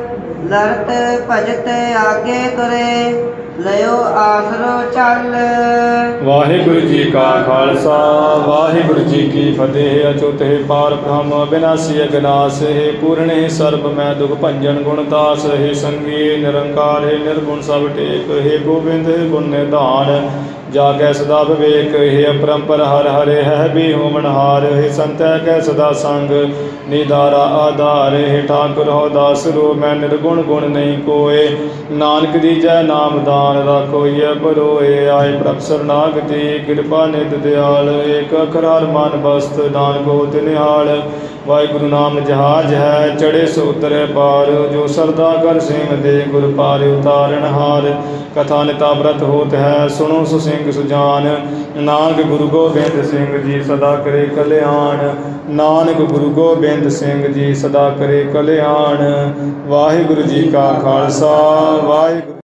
ਲੜਤ ਭਜਤ ਆਗੇ ਤੁਰੇ, ਲਿਓ ਆਸਰੋ ਚੱਲ। ਵਾਹਿਗੁਰੂ ਜੀ ਕਾ ਖਾਲਸਾ ਵਾਹਿਗੁਰੂ ਜੀ ਕੀ ਫਤਿਹ। ਅਚੁਤਹਿ ਪਾਰ ਬ੍ਰਹਮ ਅਬਿਨਾਸੀ ਅਗਨਾਸਹਿ, ਪੂਰਣੇ ਸਰਬ ਮੈਂ ਦੁਖ ਭੰਜਨ ਗੁਣਦਾਸ ਹੈ। ਸੰਗੀ ਨਿਰੰਕਾਰ ਹੈ ਨਿਰਗੁਣ ਸਭ ਟੇਕ, ਹੈ ਗੋਬਿੰਦ ਗੁਣ ਨਿਧਾਨ ਜਾ ਕੈ ਸਦਾ ਵਿਵੇਕ, ਹੈ ਅਪਰੰਪਰ ਹਰਿ ਹਰਿ ਹੈ ਵੀ ਹੋਵਨਹਾਰ, ਹੈ ਸੰਤੈ ਕੈ ਸਦਾ ਸੰਗ ਨਿਦਾਰਾ ਆਧਾਰ, ਹੈ ਠਾਕੁਰ ਹੋ ਦਾਸ ਰੂ ਮੈਂ ਨਿਰਗੁਣ ਗੁਣ ਨਹੀਂ ਕੋਏ, ਨਾਨਕ ਦੀਜੈ ਨਾਮ ਦਾਨ ਰਾਖੋ ਇਹ ਪਰੋਏ। ਆਏ ਪ੍ਰਭ ਸਰਨਾਗਤੀ ਕਿਰਪਾ ਨਿਤ ਦਿਆਲ, ਏਕ ਅਖਰ ਹਰਿ ਮਨ ਬਸਤ ਨਾਨਕ ਹੋਤ ਨਿਹਾਲ। ਵਾਹਿਗੁਰੂ ਨਾਮ ਜਹਾਜ ਹੈ ਚੜ੍ਹੇ ਸੋ ਉਤਰੈ ਪਾਰ, ਜੋ ਸਰਦਾ ਕਰ ਸੇਵ ਦੇ ਗੁਰ ਪਾਰ ਉਤਾਰਨ ਹਾਰ। ਕਥਾ ਨਿਤਾ ਬ੍ਰਤ ਹੋਤ ਹੈ ਸੁਣੋ ਸੁ ਸਿੰਘ ਸੁਜਾਨ, ਨਾਨਕ ਗੁਰੂ ਗੋਬਿੰਦ ਸਿੰਘ ਜੀ ਸਦਾ ਕਰੇ ਕਲਿਆਣ, ਨਾਨਕ ਗੁਰੂ ਗੋਬਿੰਦ ਸਿੰਘ ਜੀ ਸਦਾ ਕਰੇ ਕਲਿਆਣ। ਵਾਹਿਗੁਰੂ ਜੀ ਕਾ ਖਾਲਸਾ ਵਾਹਿਗੁਰੂ